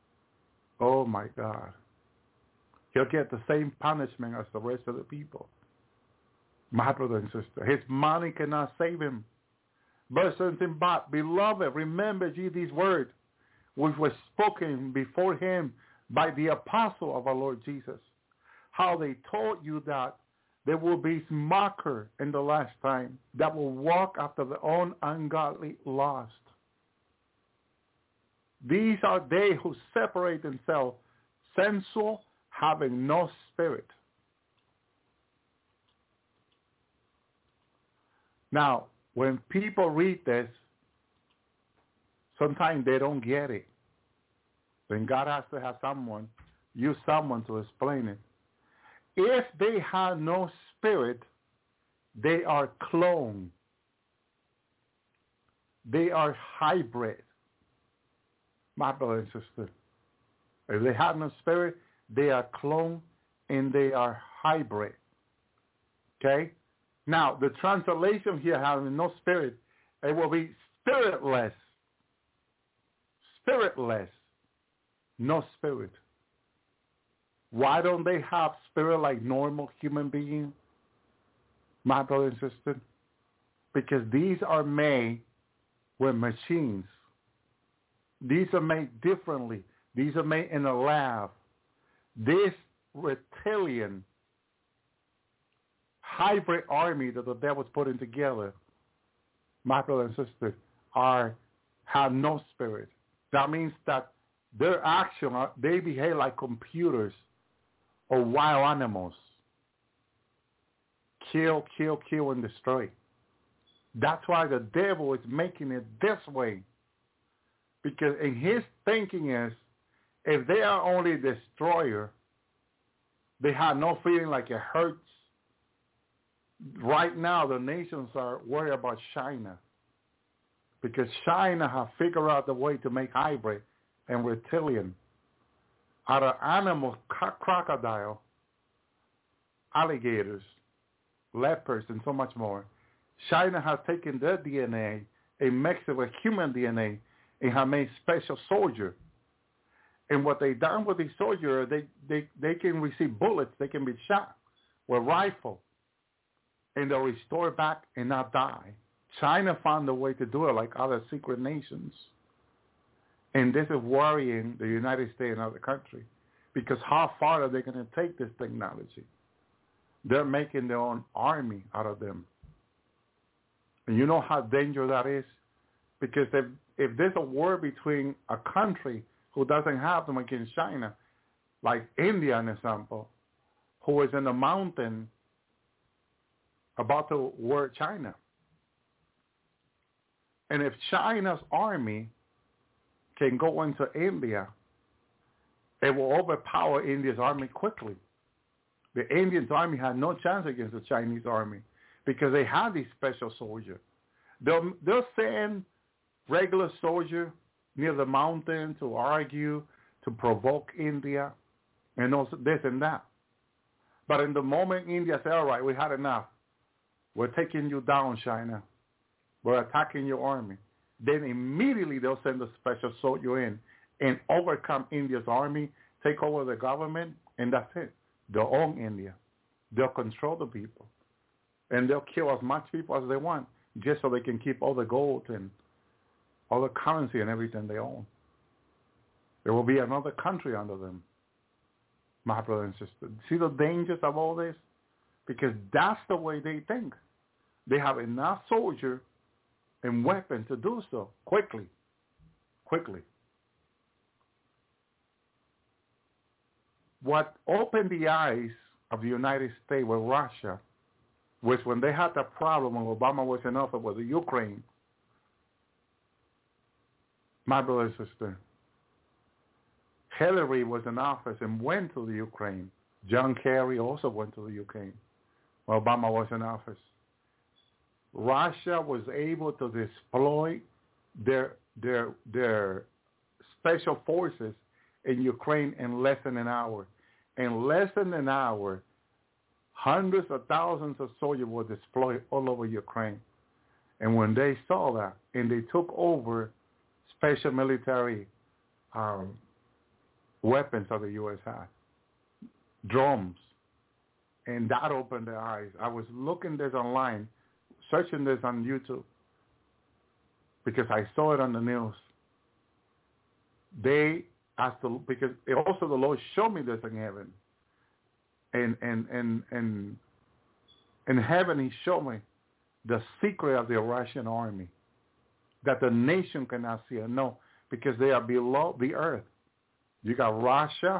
oh my God, he'll get the same punishment as the rest of the people. My brother and sister, his money cannot save him. Verse 17, but beloved, remember ye these words, which was spoken before him by the apostle of our Lord Jesus, how they told you that there will be mocker in the last time that will walk after their own ungodly lust. These are they who separate themselves, sensual, having no spirit. Now, when people read this, sometimes they don't get it. Then God has to have use someone to explain it. If they have no spirit, they are clone. They are hybrid. My brother and sister, if they have no spirit, they are clone and they are hybrid. Okay? Now, the translation here, having no spirit, it will be spiritless. Spiritless. No spirit. Why don't they have spirit like normal human beings? my brother and sister, because these are made with machines. These are made differently. These are made in a lab. This reptilian hybrid army that the devil's putting together, my brother and sister, have no spirit. That means that their action, they behave like computers or wild animals. Kill, kill, kill, and destroy. That's why the devil is making it this way. Because in his thinking is, if they are only destroyer, they have no feeling like it hurts. Right now, the nations are worried about China. Because China has figured out the way to make hybrid and reptilian out of animals, crocodile, alligators, leopards, and so much more. China has taken their DNA and mixed it with human DNA and have made special soldier. And what they done with these soldiers, they can receive bullets, they can be shot with rifle, and they'll restore back and not die. China found a way to do it like other secret nations. And this is worrying the United States and other countries, because how far are they going to take this technology? They're making their own army out of them. And you know how dangerous that is? Because if there's a war between a country who doesn't have them against China, like India, an example, who is in the mountain about to war China. And if China's army can go into India, it will overpower India's army quickly. The Indian army had no chance against the Chinese army because they have these special soldiers. They'll send regular soldiers near the mountain to argue, to provoke India, and also this and that. But in the moment India says, all right, we had enough. We're taking you down, China. We're attacking your army. Then immediately they'll send a special soldier in and overcome India's army, take over the government, and that's it. They'll own India. They'll control the people. And they'll kill as much people as they want just so they can keep all the gold and all the currency and everything they own. There will be another country under them, my brother and sister. See the dangers of all this? Because that's the way they think. They have enough soldiers and weapons to do so quickly. What opened the eyes of the United States with Russia was when they had the problem when Obama was in office with the Ukraine. My brother and sister, Hillary was in office and went to the Ukraine. John Kerry also went to the Ukraine when Obama was in office. Russia was able to deploy their special forces in Ukraine in less than an hour. In less than an hour, hundreds of thousands of soldiers were deployed all over Ukraine. And when they saw that, and they took over special military weapons that the U.S. had, drones, and that opened their eyes. I was looking this online, searching this on YouTube, because I saw it on the news. Because also the Lord showed me this in heaven. And in heaven He showed me the secret of the Russian army that the nation cannot see or know because they are below the earth. You got Russia,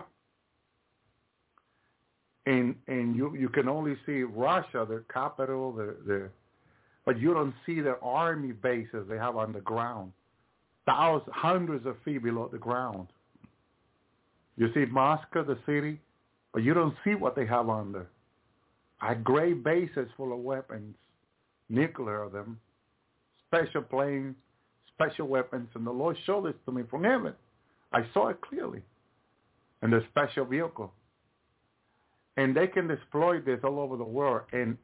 and you can only see Russia, their capital, but you don't see their army bases they have on the ground, hundreds of feet below the ground. You see Moscow, the city, but you don't see what they have under. Great bases full of weapons, nuclear of them, special planes, special weapons, and the Lord showed this to me from heaven. I saw it clearly in the special vehicle. And they can deploy this all over the world in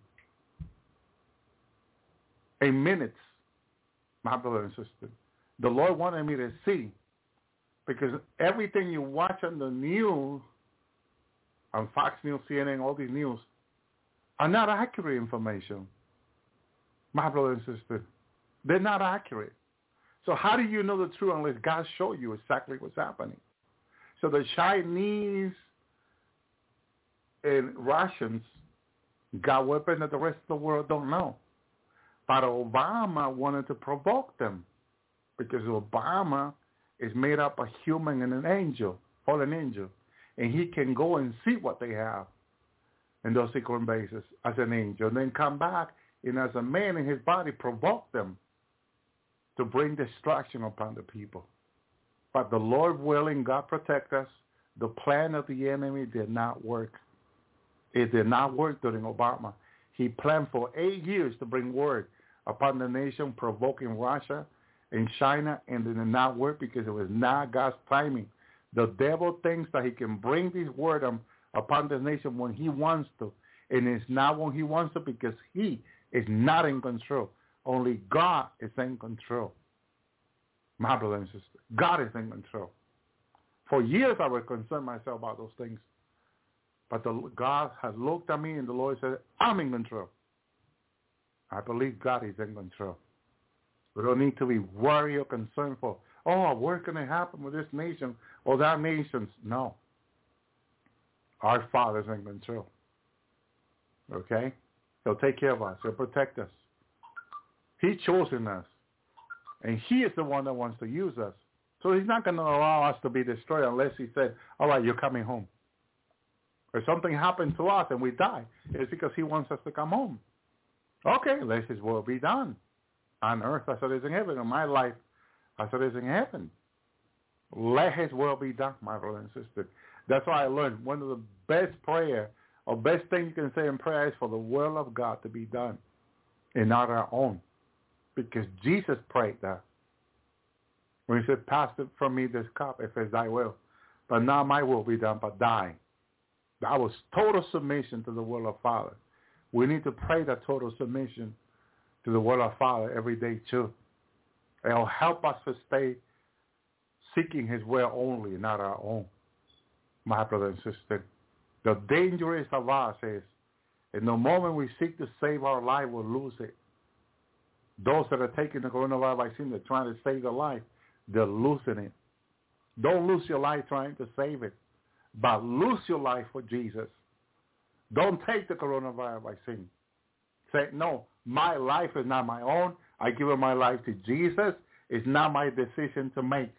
minutes, my brother and sister. The Lord wanted me to see, because everything you watch on the news, on Fox News, CNN, all these news, are not accurate information. My brother and sister, they're not accurate. So how do you know the truth unless God show you exactly what's happening? So the Chinese and Russians got weapons that the rest of the world don't know. But Obama wanted to provoke them because Obama is made up of human and an angel, fallen angel. And he can go and see what they have in those secret bases as an angel, and then come back and as a man in his body provoke them to bring destruction upon the people. But the Lord willing, God protect us. The plan of the enemy did not work. It did not work during Obama. He planned for 8 years to bring word upon the nation, provoking Russia and China, and it did not work because it was not God's timing. The devil thinks that he can bring this word upon the nation when he wants to, and it's not when he wants to because he is not in control. Only God is in control. My brother and sister, God is in control. For years I was concerned myself about those things. But God has looked at me and the Lord said, I'm in control. I believe God is in control. We don't need to be worried or concerned for, what's going to happen with this nation or that nation. No. Our Father's in control. Okay? He'll take care of us. He'll protect us. He's chosen us. And he is the one that wants to use us. So he's not going to allow us to be destroyed unless he said, all right, you're coming home. If something happened to us and we die, it's because he wants us to come home. Okay, let his will be done. On earth as it is in heaven. In my life as it is in heaven. Let his will be done, my brother and sister. That's why I learned one of the best prayer or best thing you can say in prayer is for the will of God to be done and not our own. Because Jesus prayed that. When he said, pass it from me this cup if it's thy will. But not my will be done, but thine. That was total submission to the will of Father. We need to pray that total submission to the will of Father every day too. It'll help us to stay seeking his will only, not our own. My brother and sister, the danger of us is in the moment we seek to save our life, we'll lose it. Those that are taking the coronavirus vaccine, they're trying to save their life, they're losing it. Don't lose your life trying to save it, but lose your life for Jesus. Don't take the coronavirus vaccine. Say, no, my life is not my own. I give my life to Jesus. It's not my decision to make.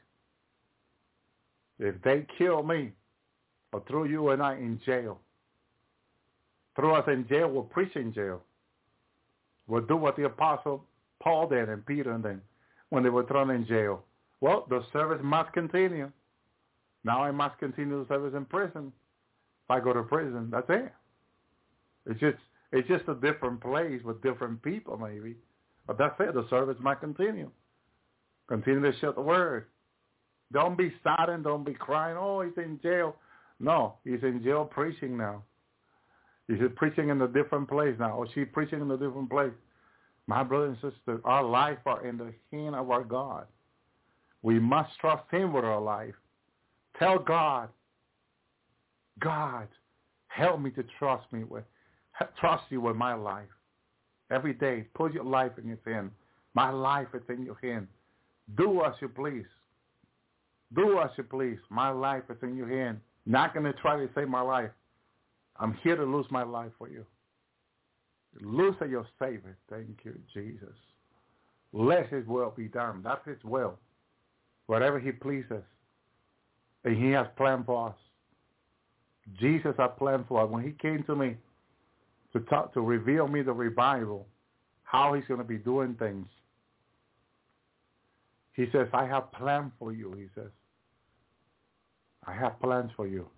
If they kill me or throw you and I in jail, throw us in jail, we'll preach in jail. We'll do what the Apostle Paul did and Peter and them when they were thrown in jail. Well, the service must continue. Now I must continue the service in prison. If I go to prison, that's it. It's just a different place with different people maybe. But that's it. The service might continue. Continue to share the word. Don't be saddened. Don't be crying, oh, he's in jail. No, he's in jail preaching now. He's preaching in a different place now. Or she's preaching in a different place. My brother and sister, our life are in the hand of our God. We must trust him with our life. Tell God, God, help me to trust you with my life. Every day, put your life in his hand. My life is in your hand. Do as you please. Do as you please. My life is in your hand. Not going to try to save my life. I'm here to lose my life for you. Lose your Savior. Thank you, Jesus. Let his will be done. That's his will. Whatever he pleases. And he has planned for us. Jesus has planned for us. When he came to me to reveal me the revival, how he's going to be doing things, he says, I have planned for you, he says. I have plans for you.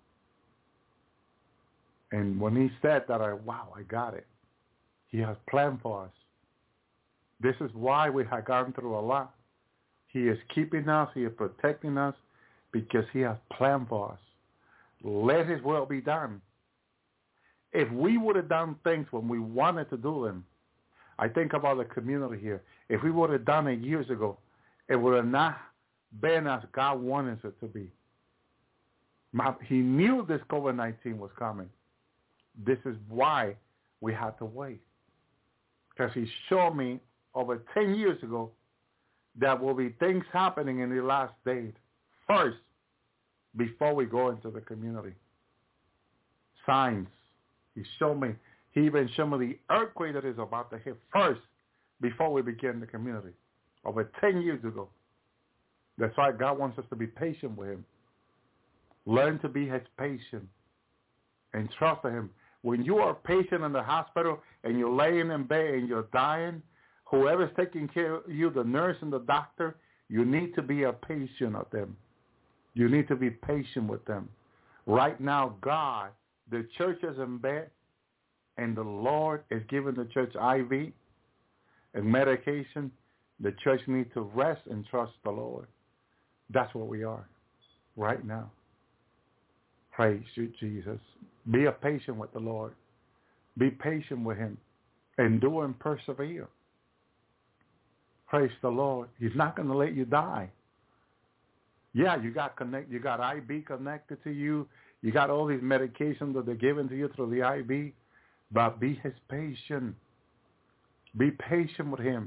And when he said that, I got it. He has planned for us. This is why we have gone through a lot. He is keeping us. He is protecting us because he has planned for us. Let his will be done. If we would have done things when we wanted to do them, I think about the community here. If we would have done it years ago, it would have not been as God wanted it to be. He knew this COVID-19 was coming. This is why we had to wait. Because he showed me over 10 years ago that will be things happening in the last days first before we go into the community. Signs. He showed me. He even showed me the earthquake that is about to hit first before we begin the community. Over 10 years ago. That's why God wants us to be patient with him. Learn to be his patient and trust him. When you are patient in the hospital and you're laying in bed and you're dying, whoever's taking care of you, the nurse and the doctor, you need to be a patient of them. You need to be patient with them. Right now, God, the church is in bed, and the Lord is giving the church IV and medication. The church needs to rest and trust the Lord. That's what we are right now. Praise you, Jesus. Be a patient with the Lord. Be patient with him. Endure and persevere. Praise the Lord. He's not going to let you die. Yeah, you got IV connected to you. You got all these medications that they're giving to you through the IV. But be his patient. Be patient with him.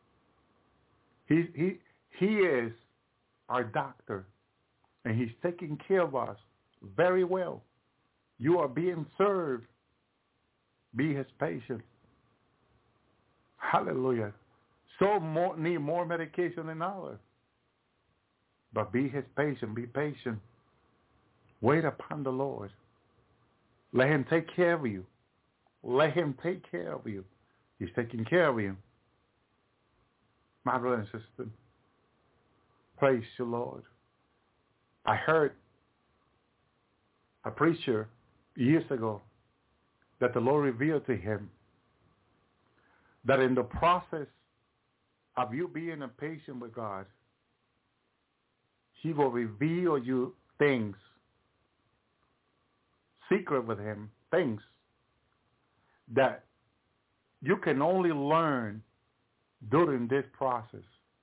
He is our doctor, and he's taking care of us very well. You are being served. Be his patient. Hallelujah. Need more medication than others. But be his patient. Be patient. Wait upon the Lord. Let him take care of you. Let him take care of you. He's taking care of you. My brother and sister, praise the Lord. I heard a preacher years ago that the Lord revealed to him that in the process of you being a patient with God, he will reveal you things, secret with him, things that you can only learn during this process.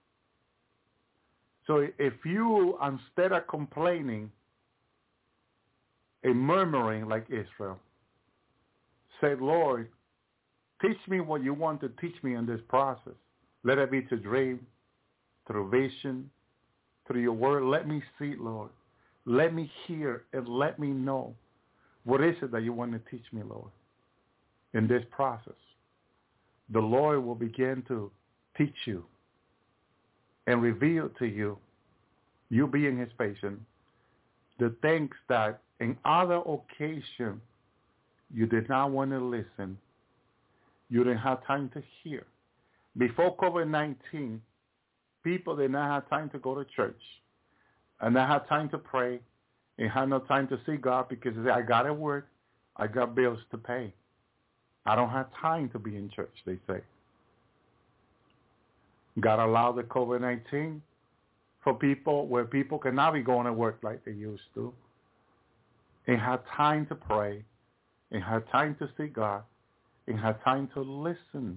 So if you, instead of complaining and murmuring like Israel, say, Lord, teach me what you want to teach me in this process. Let it be to dream, through vision, through your word. Let me see, Lord. Let me hear and let me know what is it that you want to teach me, Lord, in this process. The Lord will begin to teach you and reveal to you, you being his patient, the things that in other occasions you did not want to listen. You didn't have time to hear. Before COVID-19, people did not have time to go to church and not have time to pray and had no time to see God because they say, I got to work, I got bills to pay. I don't have time to be in church, they say. God allowed the COVID-19 for people where people cannot be going to work like they used to and have time to pray and have time to see God and have time to listen.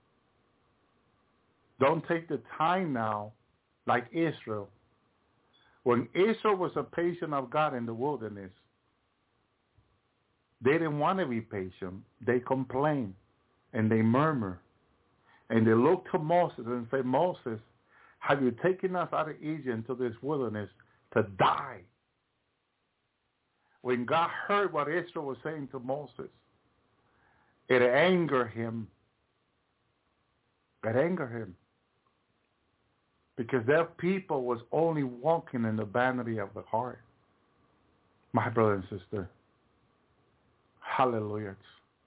Don't take the time now like Israel. When Israel was a patient of God in the wilderness, they didn't want to be patient. They complained and they murmured. And they looked to Moses and said, Moses, have you taken us out of Egypt into this wilderness to die? When God heard what Israel was saying to Moses, it angered him. It angered him. Because their people was only walking in the vanity of the heart. My brother and sister, hallelujah.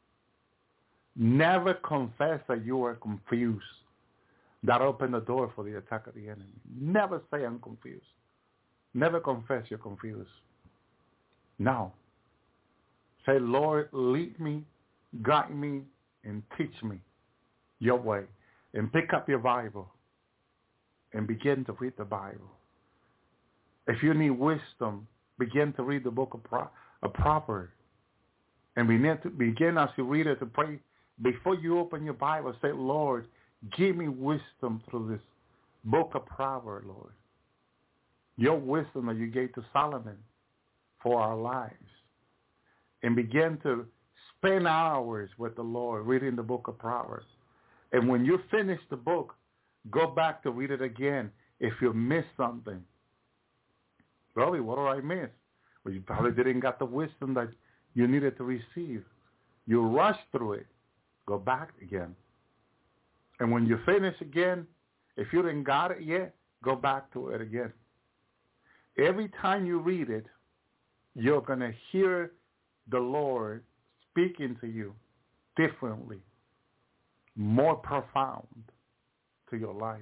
Never confess that you are confused. That opened the door for the attack of the enemy. Never say I'm confused. Never confess you're confused. No. Say, Lord, lead me, guide me, and teach me your way. And pick up your Bible and begin to read the Bible. If you need wisdom, begin to read the book of Proverbs. And begin as you read it to pray. Before you open your Bible, say, Lord, give me wisdom through this book of Proverbs, Lord. Your wisdom that you gave to Solomon for our lives. And begin to Spend hours with the Lord reading the book of Proverbs. And when you finish the book, go back to read it again if you missed something. Really, what did I miss? Well, you probably didn't get the wisdom that you needed to receive. You rushed through it. Go back again. And when you finish again, if you didn't got it yet, go back to it again. Every time you read it, you're going to hear the Lord speaking to you differently, more profound to your life.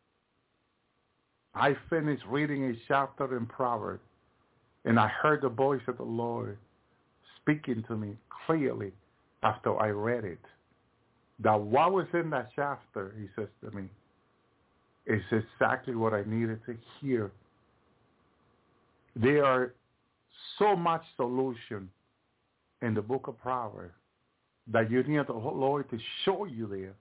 I finished reading a chapter in Proverbs, and I heard the voice of the Lord speaking to me clearly after I read it. That what was in that chapter, he says to me, is exactly what I needed to hear. There are so much solution in the book of Proverbs that you need the Lord to show you there.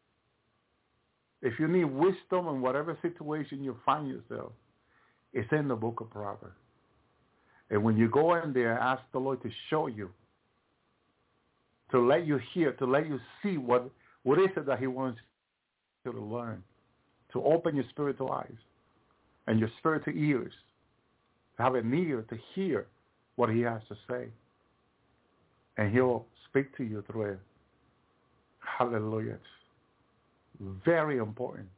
If you need wisdom in whatever situation you find yourself, it's in the book of Proverbs. And when you go in there, ask the Lord to show you, to let you hear, to let you see what is it that he wants you to learn, to open your spiritual eyes and your spiritual ears, to have an ear to hear what he has to say. And he'll speak to you through it. Hallelujah. It's very important.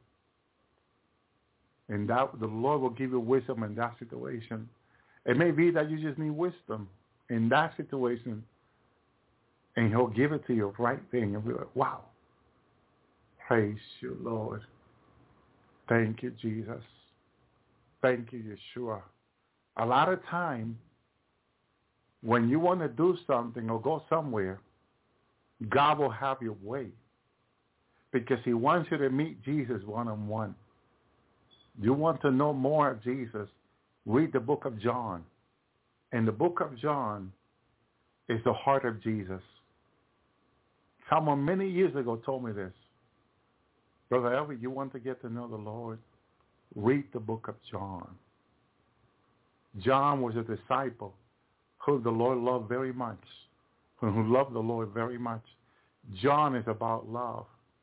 And that the Lord will give you wisdom in that situation. It may be that you just need wisdom in that situation, and he'll give it to you right then. You'll be like, wow. Praise you, Lord. Thank you, Jesus. Thank you, Yeshua. A lot of time, when you want to do something or go somewhere, God will have your way because he wants you to meet Jesus one-on-one. You want to know more of Jesus, read the book of John. And the book of John is the heart of Jesus. Someone many years ago told me this. Brother Elvis, you want to get to know the Lord? Read the book of John. John was a disciple who the Lord loved very much, who loved the Lord very much. John is about love.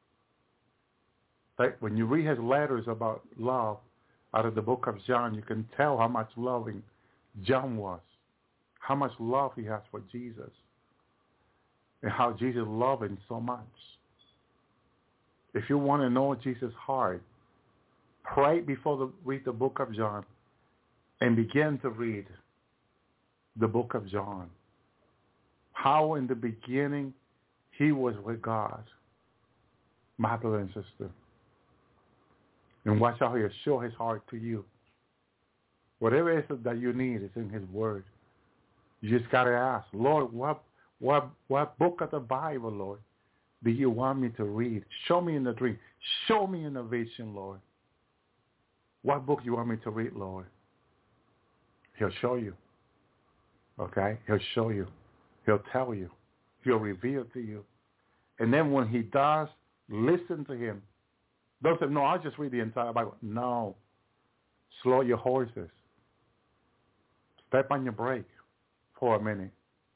Like when you read his letters about love out of the book of John, you can tell how much loving John was, how much love he has for Jesus, and how Jesus loved him so much. If you want to know Jesus' heart, pray before read the book of John and begin to read the book of John. How in the beginning he was with God, my brother and sister. And watch how he'll show his heart to you. Whatever it is that you need is in his word. You just got to ask, Lord, what book of the Bible, Lord, do you want me to read? Show me in the dream. Show me in the vision, Lord. What book you want me to read, Lord? He'll show you. Okay? He'll show you. He'll tell you. He'll reveal to you. And then when he does, listen to him. Don't say, no, I'll just read the entire Bible. No. Slow your horses. Step on your brake for a minute.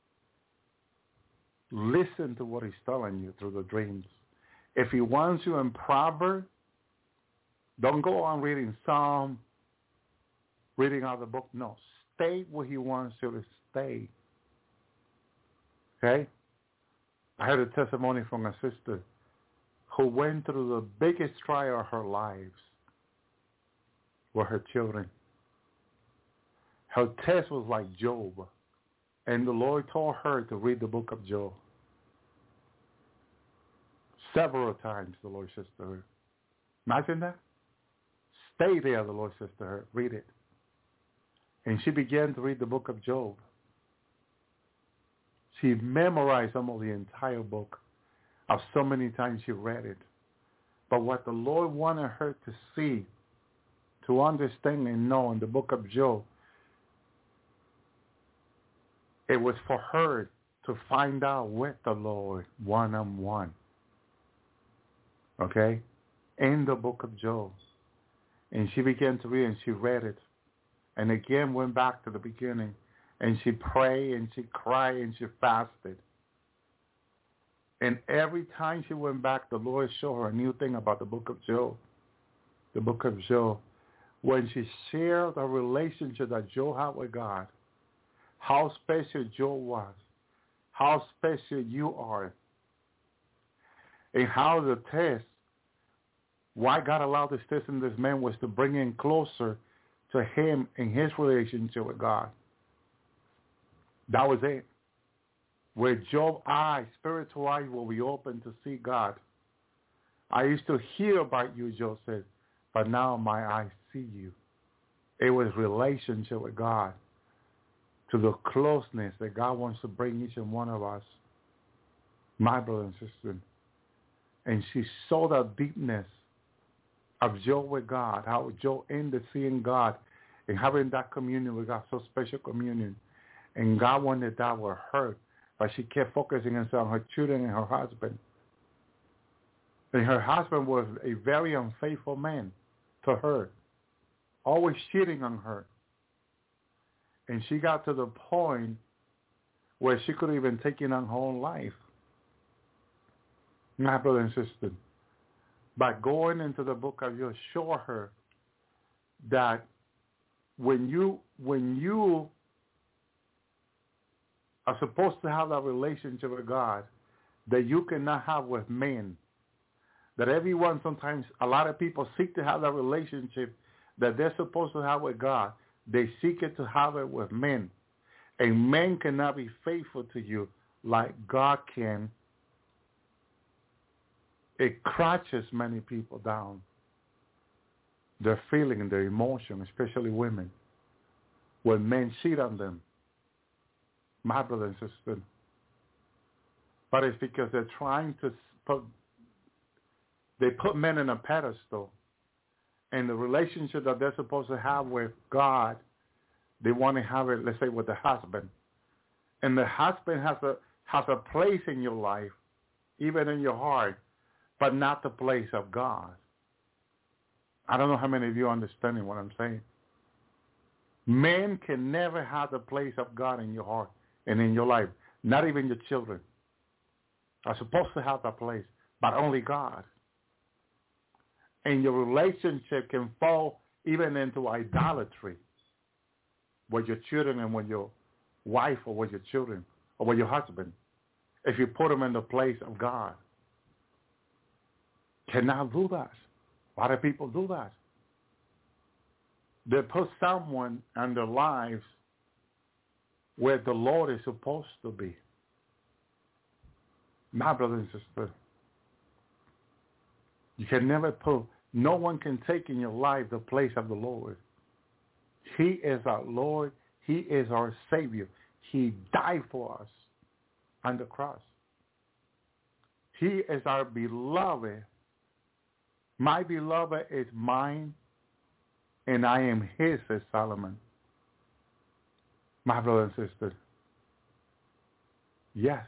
Listen to what he's telling you through the dreams. If he wants you in Proverbs, don't go on reading Psalm, reading out of the book. No, stay where he wants you to stay. Okay? I heard a testimony from a sister who went through the biggest trial of her lives with her children. Her test was like Job. And the Lord told her to read the book of Job. Several times the Lord says to her. Imagine that. Stay there, the Lord says to her. Read it. And she began to read the book of Job. She memorized almost the entire book of so many times she read it. But what the Lord wanted her to see, to understand and know in the book of Job, it was for her to find out with the Lord one-on-one. Okay? In the book of Job. And she began to read and she read it. And again went back to the beginning. And she prayed and she cried and she fasted. And every time she went back, the Lord showed her a new thing about the book of Job. The book of Job. When she shared the relationship that Job had with God, how special Job was, how special you are, and how the test, why God allowed this test in this man was to bring him closer to him in his relationship with God. That was it. Where Job's eyes, spiritual eyes, will be open to see God. I used to hear about you, Job said, but now my eyes see you. It was relationship with God, to the closeness that God wants to bring each and one of us, my brother and sister. And she saw the deepness of Job with God, how Job ended seeing God and having that communion with God, so special communion. And God wanted that with her, but she kept focusing on her children and her husband. And her husband was a very unfaithful man to her, always cheating on her. And she got to the point where she could even take it on her own life. My brother and sister, by going into the book of Job, show her that when you are supposed to have that relationship with God that you cannot have with men, that everyone sometimes, a lot of people seek to have that relationship that they're supposed to have with God. They seek it to have it with men. And men cannot be faithful to you like God can. It crushes many people down. Their feeling and their emotion, especially women, when men cheat on them. My brother and sister. But it's because they're trying to put men in a pedestal. And the relationship that they're supposed to have with God, they want to have it, let's say, with the husband. And the husband has a place in your life, even in your heart, but not the place of God. I don't know how many of you are understanding what I'm saying. Men can never have the place of God in your heart and in your life. Not even your children are supposed to have that place, but only God. And your relationship can fall even into idolatry with your children and with your wife or with your children or with your husband if you put them in the place of God. Cannot do that. A lot of people do that. They put someone in their lives where the Lord is supposed to be. My brother and sister, you can never put, no one can take in your life the place of the Lord. He is our Lord. He is our Savior. He died for us on the cross. He is our beloved. My beloved is mine, and I am his, says Solomon. My brother and sister, yes.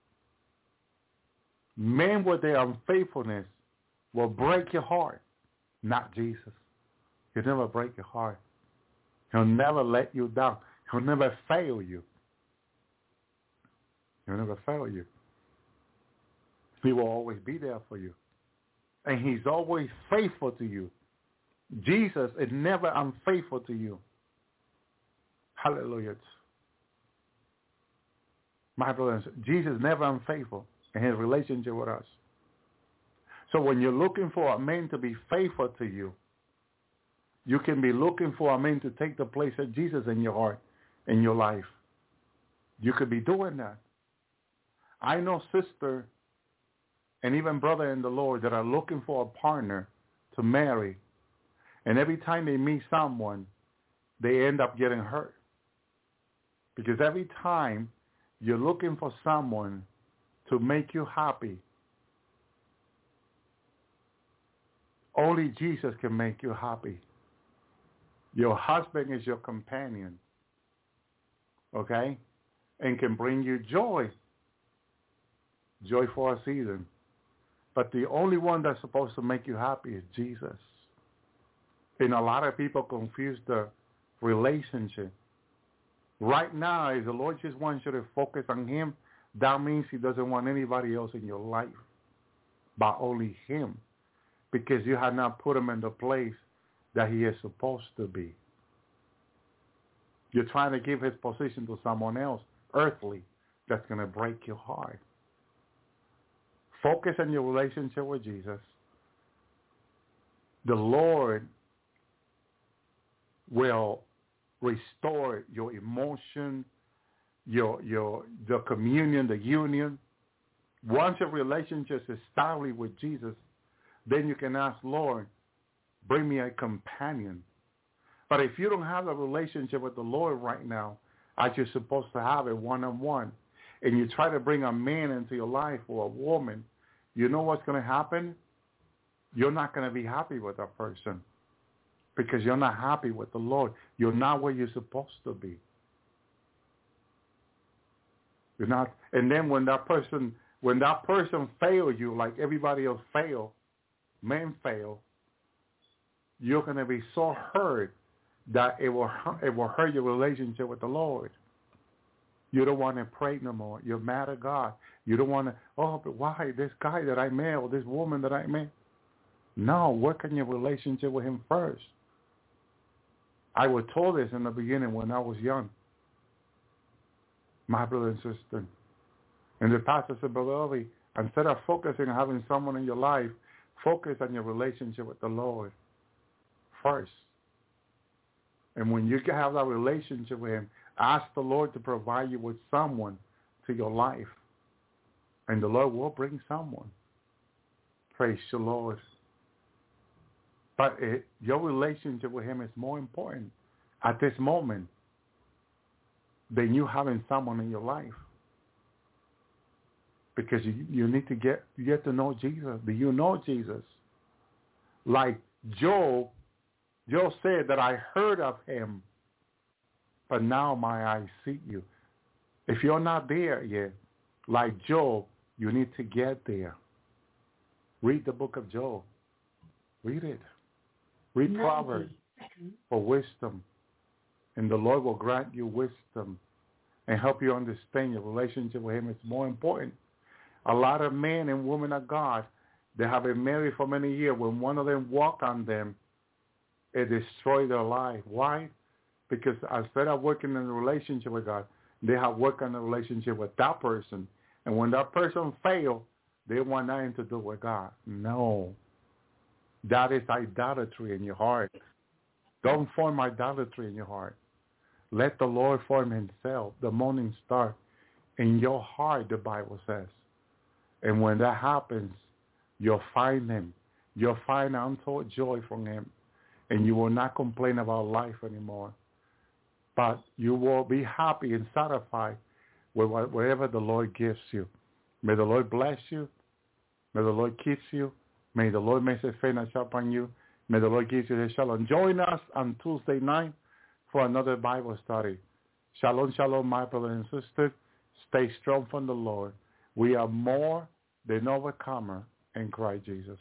Men with their unfaithfulness will break your heart, not Jesus. He'll never break your heart. He'll never let you down. He'll never fail you. He'll never fail you. He will always be there for you. And he's always faithful to you. Jesus is never unfaithful to you. Hallelujah. My brothers, Jesus is never unfaithful in his relationship with us. So when you're looking for a man to be faithful to you, you can be looking for a man to take the place of Jesus in your heart, in your life. You could be doing that. I know sister and even brother in the Lord that are looking for a partner to marry. And every time they meet someone, they end up getting hurt. Because every time you're looking for someone to make you happy, only Jesus can make you happy. Your husband is your companion, okay? And can bring you joy. Joy for a season. But the only one that's supposed to make you happy is Jesus. And a lot of people confuse the relationship. Right now, if the Lord just wants you to focus on him, that means he doesn't want anybody else in your life but only him, because you have not put him in the place that he is supposed to be. You're trying to give his position to someone else, earthly, that's going to break your heart. Focus on your relationship with Jesus. The Lord will restore your emotion, the communion, the union. Once your relationship is established with Jesus, then you can ask, Lord, bring me a companion. But if you don't have a relationship with the Lord right now, as you're supposed to have it one-on-one, and you try to bring a man into your life or a woman, you know what's going to happen? You're not going to be happy with that person because you're not happy with the Lord. You're not where you're supposed to be. You're not. And then when that person fails you, like everybody else men fail, you're going to be so hurt that it will hurt your relationship with the Lord. You don't want to pray no more. You're mad at God. You don't want to, but why this guy that I met or this woman that I met? No, work on your relationship with him first. I was told this in the beginning when I was young. My brother and sister. And the pastor said, Brother Elvi, instead of focusing on having someone in your life, focus on your relationship with the Lord first. And when you have that relationship with him, ask the Lord to provide you with someone to your life. And the Lord will bring someone. Praise the Lord. But your relationship with him is more important at this moment than you having someone in your life. Because you need to get to know Jesus. Do you know Jesus? Like Job said that I heard of him, but now my eyes see you. If you're not there yet, like Job, you need to get there. Read the book of Job. Read it. Read Proverbs for wisdom. And the Lord will grant you wisdom and help you understand your relationship with him is more important. A lot of men and women of God, they have been married for many years. When one of them walk on them, it destroys their life. Why? Because instead of working in a relationship with God, they have worked on a relationship with that person. And when that person fails, they want nothing to do with God. No. That is idolatry in your heart. Don't form idolatry in your heart. Let the Lord form himself, the morning star, in your heart, the Bible says. And when that happens, you'll find him. You'll find untold joy from him. And you will not complain about life anymore. But you will be happy and satisfied with whatever the Lord gives you. May the Lord bless you. May the Lord keep you. May the Lord make his face shine upon you. May the Lord give you his shalom. Join us on Tuesday night for another Bible study. Shalom, shalom, my brother and sister. Stay strong from the Lord. We are more than overcomer in Christ Jesus.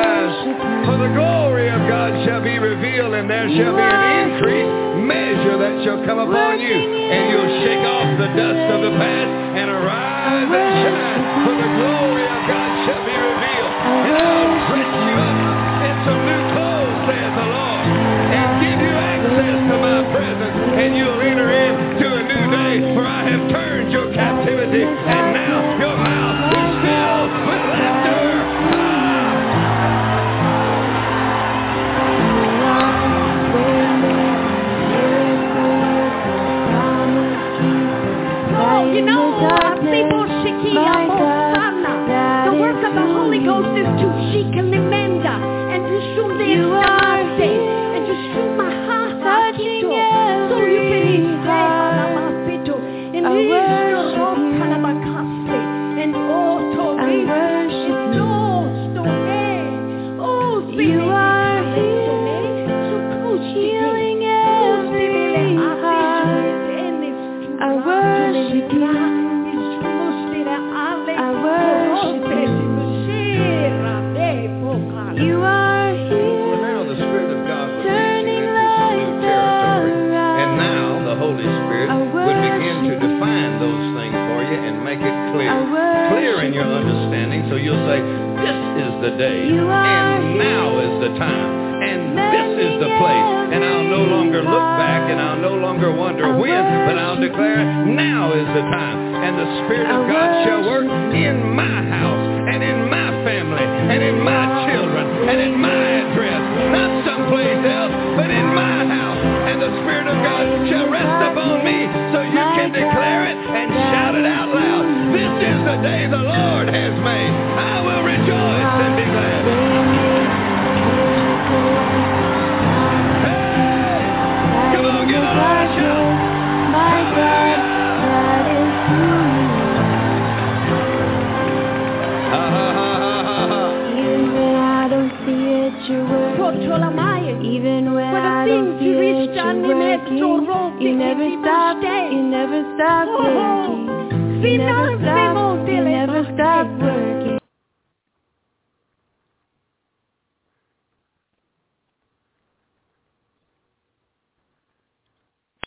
For the glory of God shall be revealed, and there shall be an increased measure that shall come upon you, and you'll shake off the dust of the past and arise and shine, for the glory of God shall be revealed. And I'll dress you up in some new clothes, saith the Lord, and give you access to my presence, and you'll enter into a new day, for I have turned your captivity, and now your mouth is filled with laughter. You know, the work of the Holy Ghost is to seek and remember, and to show the estate, and to show my heart, so you can explain and and also you are healing every heart. I worship you. You are here. Well, now the Spirit of God will lead you into some new territory. And now the Holy Spirit would begin to define those things for you and make it clear in your understanding. So you'll say, this is the day, and now is the time, and this is the place. And I'll no longer look back, and I'll no longer wonder when, but I'll declare, now is the time. And the Spirit of God shall work in my house, and in my family, and in my children, and in my address, not someplace else, but in my house. And the Spirit of God shall rest upon me, so you can declare it and shout it out loud. This is the day the Lord has made. I will rejoice and be glad. Hey, come on, give a loud shout. My God, that is who even when I don't see it, you're working. Even when I don't see it, you're working. You never stop working. You never stop working.